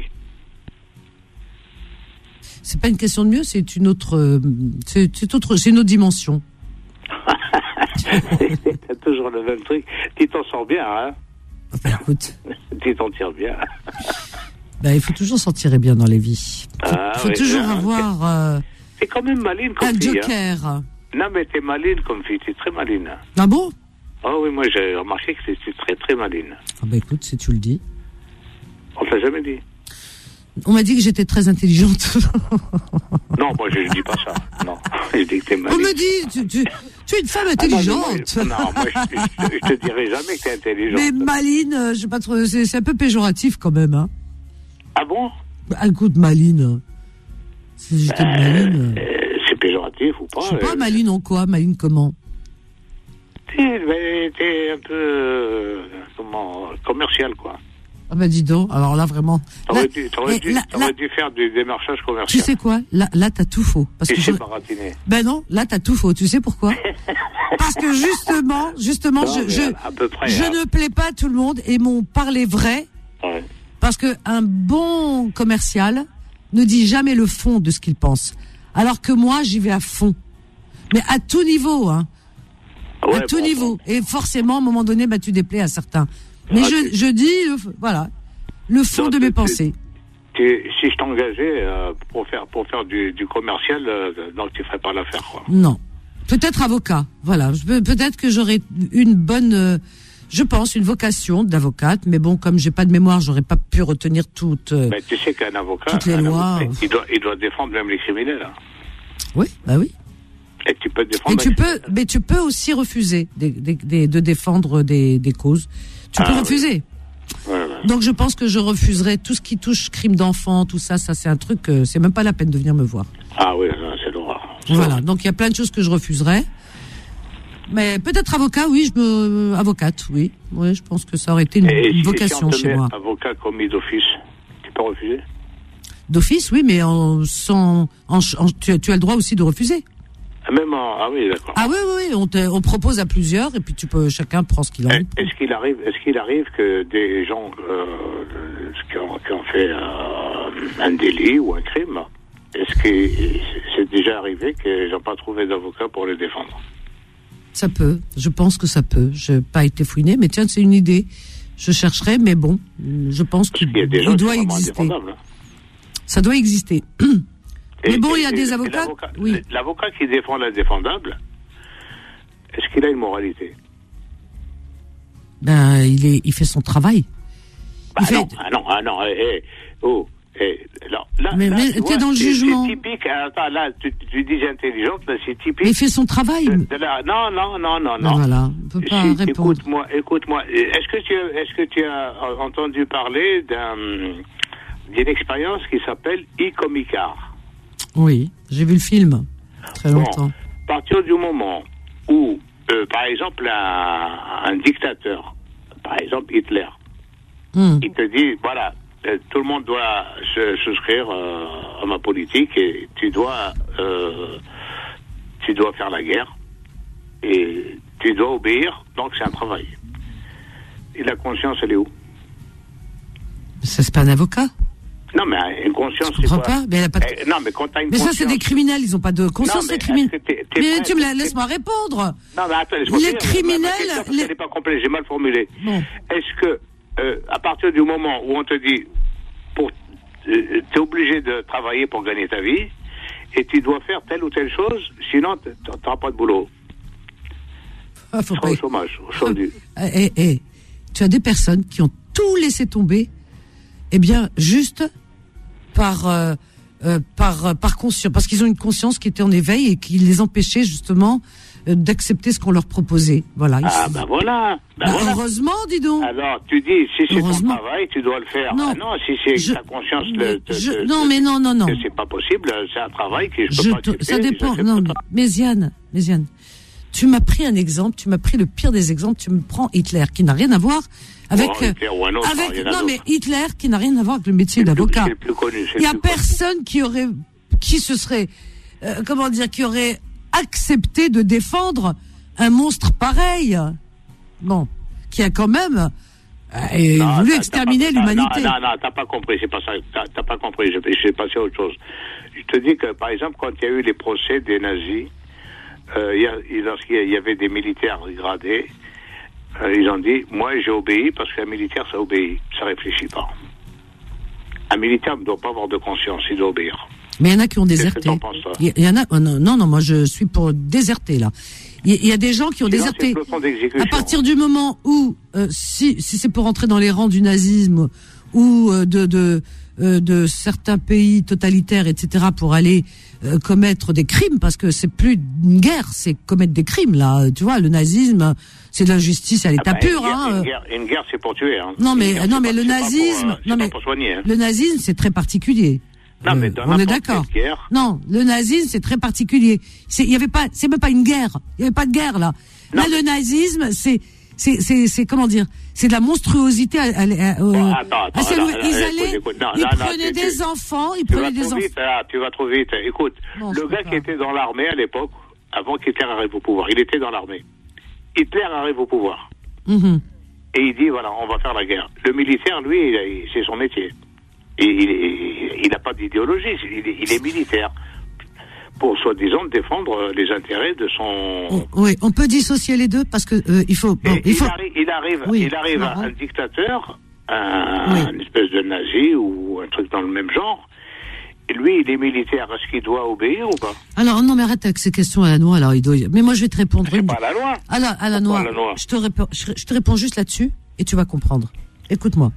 C'est pas une question de mieux, c'est une autre, euh, c'est c'est autre, c'est une autre dimension. T'as toujours le même truc. Tu t'en sors bien, hein? Ben, écoute, Tu t'en tires bien. ben, il faut toujours s'en tirer bien dans les vies. Il faut, Ah, faut oui, toujours hein. avoir euh, T'es quand même maline comme un fille. joker. Hein. Non, mais t'es maline comme fille. T'es très maline. Ah bon? Oh oui, moi j'ai remarqué que t'es très très maline. Ah ben écoute, si tu le dis. On t'a jamais dit. On m'a dit que j'étais très intelligente. Non, moi je ne dis pas ça. Non, je dis que t'es maline. On me dit, tu, tu, tu es une femme intelligente. Ah, non, mais moi, non, moi je, je, je te dirai jamais que t'es intelligente. Mais maline, euh, je sais pas trop, c'est c'est un peu péjoratif quand même, hein. Ah bon? Bah, écoute, maline. Si j'étais Euh, maline. euh, c'est péjoratif ou pas? Je sais pas, euh, maline en quoi? Maline comment? T'es mais t'es un peu euh, comment commercial quoi. Ah bah dis donc, alors là vraiment. T'aurais Là, dû, t'aurais mais dû, là- t'aurais là- dû faire du démarchage tu commercial. sais quoi? Là, là t'as tout faux. Parce Tu que sais je... baratiner. Ben non, là t'as tout faux. Tu sais pourquoi? Parce que justement, justement, Non, je, mais je, à peu près, je hein. ne plais pas à tout le monde et mon parler vrai. Ouais. Parce que un bon commercial ne dit jamais le fond de ce qu'il pense. Alors que moi, j'y vais à fond. Mais à tout niveau, hein. Ouais, à tout bon, niveau. Et forcément, à un moment donné, bah, tu déplais à certains. Mais Ah, je, je dis, le, voilà, le fond Non, de tu- mes tu- pensées. Tu- si je t'engageais euh, pour faire pour faire du, du commercial, euh, donc tu ferais pas l'affaire quoi. Non. Peut-être avocat. Voilà. Je peux- Peut-être que j'aurais une bonne, euh, je pense, une vocation d'avocate. Mais bon, comme j'ai pas de mémoire, j'aurais pas pu retenir toute. euh, Mais tu sais qu'un avocat, toutes les un lois, avocat, euh. il doit il doit défendre même les criminels. Hein. Oui, bah oui. Et tu peux défendre. Et tu un peux, criminel. mais tu peux aussi refuser des, des, des- de défendre des, des causes. Tu Ah, peux oui. refuser. Ouais, ouais. Donc je pense que je refuserai tout ce qui touche crime d'enfant, tout ça. Ça c'est un truc, euh, c'est même pas la peine de venir me voir. Ah oui, non, c'est l'horreur. Voilà. Donc il y a plein de choses que je refuserai. Mais peut-être avocat, oui, je me, avocate, oui, oui, je pense que ça aurait été une, Et une si- vocation si on te chez met moi. avocat commis d'office, tu peux refuser? D'office, oui, mais en, sans, en, en- tu, tu as le droit aussi de refuser. Ah, Même en, ah oui, d'accord. Ah oui, oui, oui, on, te, on propose à plusieurs et puis tu peux, chacun prend ce qu'il a envie. Est-ce qu'il arrive, est-ce qu'il arrive que des gens euh, qui, ont, qui ont fait euh, un délit ou un crime, est-ce que c'est déjà arrivé qu'ils n'ont pas trouvé d'avocat pour les défendre? Ça peut, je pense que ça peut. Je n'ai pas été fouiné, mais tiens, c'est une idée. Je chercherai, mais bon, je pense qu'il Il y a des gens il qui doit sont vraiment exister. indéfendables, hein. Ça doit exister. Et- mais bon, et- il y a et- des et avocats. l'avocat- Oui. L'avocat qui défend l'indéfendable, est-ce qu'il a une moralité? Ben, il est, il fait son travail. Bah Il fait- non, ah non, ah non, eh, eh, oh, Et là, là, mais là, mais tu t'es vois, dans le c'est- jugement. C'est typique. Attends, là, tu, tu dis intelligente, là, c'est typique. Mais il fait son travail. de- de la- Non, non, non, non, Ben non. voilà, on peut pas Si, répondre. écoute-moi, écoute-moi. Est-ce que tu, as- est-ce que tu as entendu parler d'un, d'une expérience qui s'appelle e-comicar? Oui, j'ai vu le film. Très Bon, longtemps. à partir du moment où, euh, par exemple, un, un dictateur, par exemple Hitler, Hmm. il te dit, voilà, euh, tout le monde doit se souscrire euh, à ma politique et tu dois, euh, tu dois faire la guerre et tu dois obéir, donc c'est un travail. Et la conscience, elle est où? Ça, c'est pas un avocat. Non, mais une conscience, Je comprends c'est quoi? pas. Mais, elle a pas de- Eh, non, mais quand t'as une mais ça, conscience... c'est des criminels. Ils ont pas de conscience, Non, mais les criminels. est-ce que t'es- t'es Mais prêt- tu me la... t'es- laisse-moi répondre. Non, mais attends, laisse-moi Les finir. criminels, Ma question, parce les- qu'elle n'est pas complète, j'ai mal formulé. Bon. Est-ce que, euh, à partir du moment où on te dit, pour, euh, t'es obligé de travailler pour gagner ta vie, et tu dois faire telle ou telle chose, sinon t- t'auras pas de boulot. Ah, faut Tu pas... seras au chômage, au chômage. Eh, eh, eh, tu as des personnes qui ont tout laissé tomber, eh bien, juste par, euh, euh, par, euh, par conscience, parce qu'ils ont une conscience qui était en éveil et qui les empêchait justement euh, d'accepter ce qu'on leur proposait. Voilà. Ah, Ils- ben voilà. Ben Bah, voilà. Heureusement, dis donc. Alors, tu dis, si c'est ton Heureusement. travail, tu dois le faire. Non. Ah non, si c'est Je- ta conscience, mais le, te- je- te- non, te- mais non, non, non. que c'est pas possible, c'est un travail que je peux Je pas te- accepter, ça dépend. j'accepte Non, pas. mais Ziane, mais Ziane, tu m'as pris un exemple, tu m'as pris le pire des exemples, tu me prends Hitler, qui n'a rien à voir avec, Oh, Hitler ou un autre, avec, rien à non, d'autre. mais Hitler, qui n'a rien à voir avec le métier d'avocat. C'est le plus connu. c'est Il y a le plus connu. personne qui aurait, qui se serait, euh, comment dire, qui aurait accepté de défendre un monstre pareil. Bon, qui a quand même euh, Non, voulu t'as- exterminer t'as pas- l'humanité. Non, non, non, t'as pas compris, c'est pas ça. T'as, t'as pas compris, je, je vais passer à autre chose. Je te dis que, par exemple, quand il y a eu les procès des nazis, euh, il y a- il- lorsqu'il y avait des militaires gradés, euh, ils ont dit, moi j'ai obéi parce qu'un militaire ça obéit, ça réfléchit pas. Un militaire ne doit pas avoir de conscience, il doit obéir. Mais il y en a qui ont Qu'est-ce que déserté. t'en penses, toi Il y, il y en a, oh non, non, non, moi je suis pour déserter là. Il y, il y a des gens qui ont Sinon, déserté. c'est le peloton d'exécution. À partir du moment où, euh, si, si c'est pour entrer dans les rangs du nazisme ou euh, de, de, euh, de certains pays totalitaires, et cetera, pour aller euh, commettre des crimes, parce que c'est plus une guerre, c'est commettre des crimes là. Tu vois, le nazisme, c'est de l'injustice à l'état Ah bah, pur. Une guerre, Hein, une euh. guerre, une guerre, c'est pour tuer. Hein. Non Une mais guerre, non c'est mais pas- le c'est pas pour, nazisme, euh, c'est non pas mais pour soigner. Hein. le nazisme c'est très particulier. Non, mais Euh, dans on est n'importe d'accord. quelle guerre. Non, le nazisme c'est très particulier. C'est il y avait pas, c'est même pas une guerre. Il y avait pas de guerre là. Non. Là le nazisme c'est c'est c'est c'est comment dire, c'est de la monstruosité. À, à, à, Bon, euh, attends, attends, à celle alors, où alors, ils écoute, allaient, écoute, non, ils non, non, prenaient tu- des tu- enfants, ils Tu vas prenaient des trop enfants. vite, là, tu vas trop vite. Écoute, Non, le je gars peux qui pas. était dans l'armée à l'époque, avant qu'Hitler arrive au pouvoir, il était dans l'armée. Hitler arrive au pouvoir. Mhm. Et il dit, voilà, on va faire la guerre. Le militaire, lui, il a- il- c'est son métier. Et il n'a pas d'idéologie, il est, il est militaire. Pour, soi-disant, défendre les intérêts de son... On- oui, on peut dissocier les deux parce que euh, il faut. Bon, Et il il, faut. arrive, il arrive, Oui, il arrive à marrant. un dictateur, un, Oui. une espèce de nazi ou un truc dans le même genre. Et lui, il est militaire. Est-ce qu'il doit obéir ou pas? Alors non mais arrête avec ces questions à la noix. Alors il doit. Mais moi je vais te répondre. C'est une- pas la loi. À la, à la Pourquoi noix, la noix je te réponds, je, je te réponds juste là-dessus et tu vas comprendre. Écoute-moi.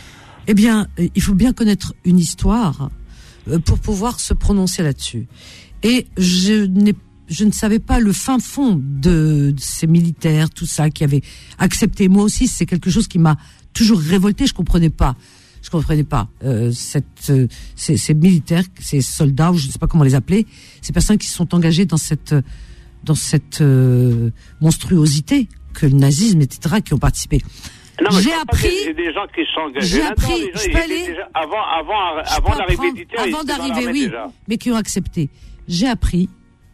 Eh bien, euh, il faut bien connaître une histoire euh, pour pouvoir se prononcer là-dessus. Et je n'ai, je ne savais pas le fin fond de, de ces militaires, tout ça, qui avaient accepté. Moi aussi, c'est quelque chose qui m'a toujours révolté. Je comprenais pas. Je comprenais pas euh, cette, euh, ces, ces militaires, ces soldats, ou je ne sais pas comment les appeler, ces personnes qui se sont engagées dans cette dans cette euh, monstruosité que le nazisme, et cetera, qui ont participé. Non, mais je J'ai parle pas appris. des, des gens qui se sont engagés J'ai là-dedans. appris. Les gens, Je ils peux étaient aller déjà, avant, avant, Je avant peux l'arrivée apprendre- d'Hitler, ils avant étaient dans d'arriver, l'armée oui, déjà. mais qui ont accepté. J'ai appris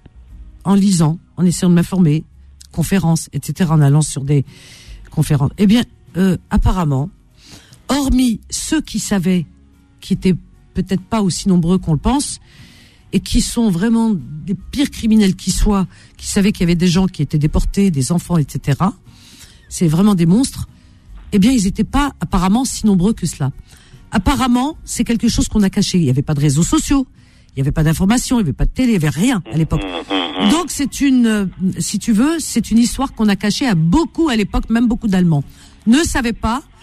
en lisant, en essayant de m'informer, conférences, et cetera, en allant sur des conférences. Eh bien, euh, apparemment, hormis ceux qui savaient, qui étaient peut-être pas aussi nombreux qu'on le pense, et qui sont vraiment des pires criminels qui soient, qui savaient qu'il y avait des gens qui étaient déportés, des enfants, et cetera. C'est vraiment des monstres. Eh bien, ils n'étaient pas apparemment si nombreux que cela. Apparemment, c'est quelque chose qu'on a caché. Il n'y avait pas de réseaux sociaux, il n'y avait pas d'informations, il n'y avait pas de télé, il n'y avait rien à l'époque. Donc c'est une, euh, si tu veux, c'est une histoire qu'on a cachée à beaucoup à l'époque, même beaucoup d'Allemands ne savaient pas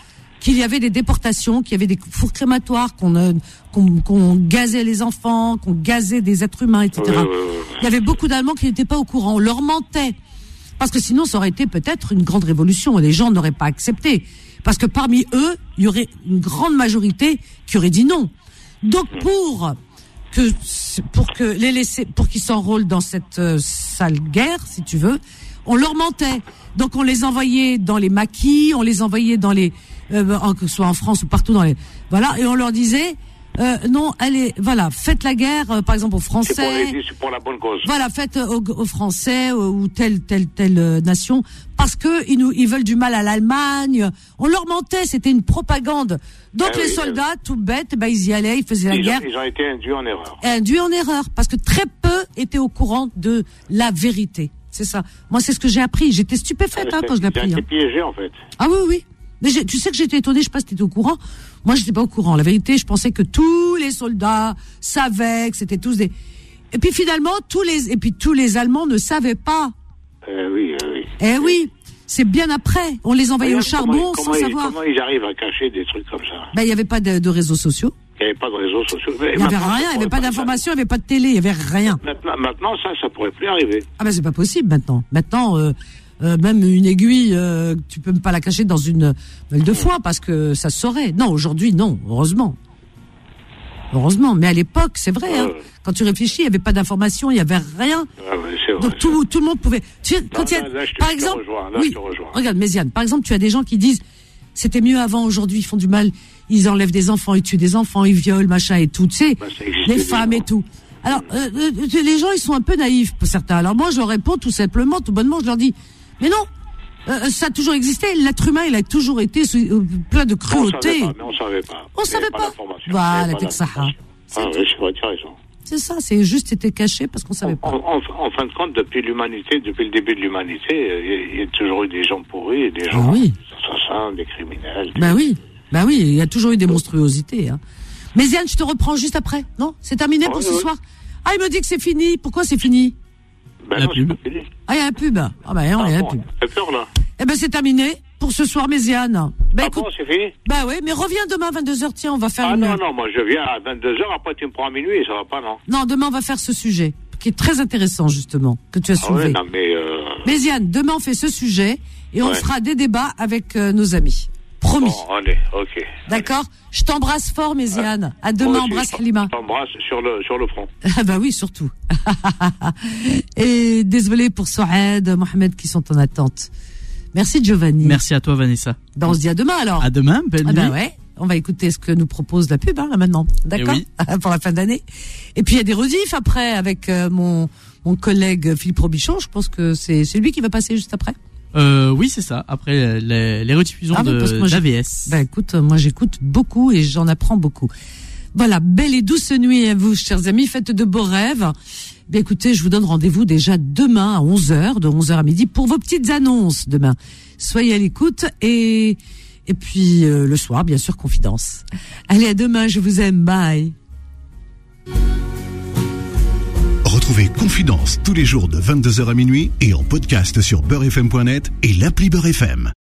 qu'il y avait des déportations, qu'il y avait des fours crématoires, qu'on, euh, qu'on, qu'on gazait les enfants, qu'on gazait des êtres humains, et cetera. Ouais, ouais, ouais. Il y avait beaucoup d'Allemands qui n'étaient pas au courant. On leur mentait. Parce que sinon, ça aurait été peut-être une grande révolution et les gens n'auraient pas accepté. Parce que parmi eux, il y aurait une grande majorité qui aurait dit non. Donc pour que pour que les laisser pour qu'ils s'enrôlent dans cette euh, sale guerre, si tu veux, on leur mentait. Donc on les envoyait dans les maquis, on les envoyait dans les euh, en, que ce soit en France ou partout dans les voilà, et on leur disait euh, non, allez, voilà, faites la guerre, euh, par exemple aux Français. C'est pour, les, c'est pour la bonne cause. Voilà, faites euh, aux, aux Français euh, ou telle telle telle euh, nation parce que ils nous ils veulent du mal à l'Allemagne. On leur mentait, c'était une propagande. Donc ah les oui, soldats, oui. tout bêtes, ben ils y allaient, ils faisaient la ils guerre. Ont, ils ont été induits en erreur. Induits en erreur parce que très peu étaient au courant de la vérité. C'est ça. Moi, c'est ce que j'ai appris. J'étais stupéfaite ah, hein, quand je l'ai appris. Ils ont hein. été piégés en fait. Ah oui, oui. Mais j'ai, tu sais que j'étais étonnée, je sais pas si t'étais au courant. Moi, j'étais pas au courant. La vérité, je pensais que tous les soldats savaient que c'était tous des. Et puis finalement, tous les et puis tous les Allemands ne savaient pas. Euh, oui, euh, oui. Eh oui, c'est bien après. On les envoyait D'ailleurs, au charbon comment, sans comment savoir. Ils, comment ils arrivent à cacher des trucs comme ça? Ben, il y avait pas de, de réseaux sociaux. Il n'y avait pas de réseaux sociaux. Il n'y avait rien, il n'y avait pas d'information, il n'y avait pas de télé, il n'y avait rien. Maintenant, maintenant, ça, ça pourrait plus arriver. Ah ben c'est pas possible maintenant. Maintenant, euh, euh, même une aiguille, euh, tu peux même pas la cacher dans une meule de foin parce que ça se saurait. Non, aujourd'hui, non, heureusement. Heureusement, mais à l'époque, c'est vrai. Ouais. Hein, quand tu réfléchis, il n'y avait pas d'information, il n'y avait rien. Ah ouais, c'est vrai, donc tout, vrai. tout le monde pouvait. Tu sais, non, quand il y a, là, là, je te, par je exemple, te rejoins, là, oui, je te rejoins. Regarde, Méziane. Par exemple, tu as des gens qui disent c'était mieux avant, aujourd'hui, ils font du mal, ils enlèvent des enfants, ils tuent des enfants, ils violent, machin et tout, tu sais, bah, les femmes et tout. Alors, euh, euh, les gens, ils sont un peu naïfs, pour certains. Alors moi, je leur réponds tout simplement, tout bonnement, je leur dis, mais non, euh, ça a toujours existé. L'être humain, il a toujours été euh, plein de cruauté. On savait pas, on savait pas. On savait pas. Voilà, t'es que ça. Ah oui, c'est vrai, tu as raison. C'est ça, c'est juste été caché parce qu'on savait pas. En, en, en fin de compte, depuis l'humanité, depuis le début de l'humanité, il y, y a toujours eu des gens pourris, des gens, ah oui. des assassins, des criminels. Des... Ben oui, ben oui, il y a toujours eu des monstruosités. Hein. Mais Ziane, je te reprends juste après, non? C'est terminé pour oh, ce oui. soir? Ah, il me dit que c'est fini. Pourquoi c'est fini? Ben la non, pub. C'est pas fini. Ah, il y a la pub. Ah ben non, il y a la pub. Ça fait peur là. Eh ben c'est terminé pour ce soir, Méziane. Ben ah écoute, bon, c'est fini? Ben oui, mais reviens demain à vingt-deux heures, tiens, on va faire ah, une... Ah non, non, moi je viens à vingt-deux heures, après tu me prends à minuit, ça va pas, non? Non, demain on va faire ce sujet, qui est très intéressant justement, que tu as soulevé. Ah ouais, non, mais... Euh... Méziane, demain on fait ce sujet, et on ouais. fera des débats avec euh, nos amis. Promis. Bon, allez, ok. D'accord? Je t'embrasse fort, Méziane. À demain, embrasse Halima. Je t'embrasse sur le, sur le front. Ah bah oui, surtout. Et désolé pour Souad, Mohamed qui sont en attente. Merci Giovanni. Merci à toi Vanessa. Ben, on se dit à demain alors. À demain, belle ah ben nuit. Ouais, on va écouter ce que nous propose la pub hein, là maintenant. D'accord oui. Pour la fin d'année. Et puis il y a des rediffs après avec euh, mon, mon collègue Philippe Robichon. Je pense que c'est, c'est lui qui va passer juste après. Euh, oui, c'est ça. Après les, les rediffusions ah, de d'A V S. Ben écoute, moi j'écoute beaucoup et j'en apprends beaucoup. Voilà, belle et douce nuit à vous, chers amis. Faites de beaux rêves. Ben écoutez, je vous donne rendez-vous déjà demain à onze heures, de onze heures à midi, pour vos petites annonces demain. Soyez à l'écoute et et puis euh, le soir, bien sûr, confidence. Allez, à demain, je vous aime. Bye. Retrouvez Confidence tous les jours de vingt-deux heures à minuit et en podcast sur beurre f m point net et l'appli Beurre F M.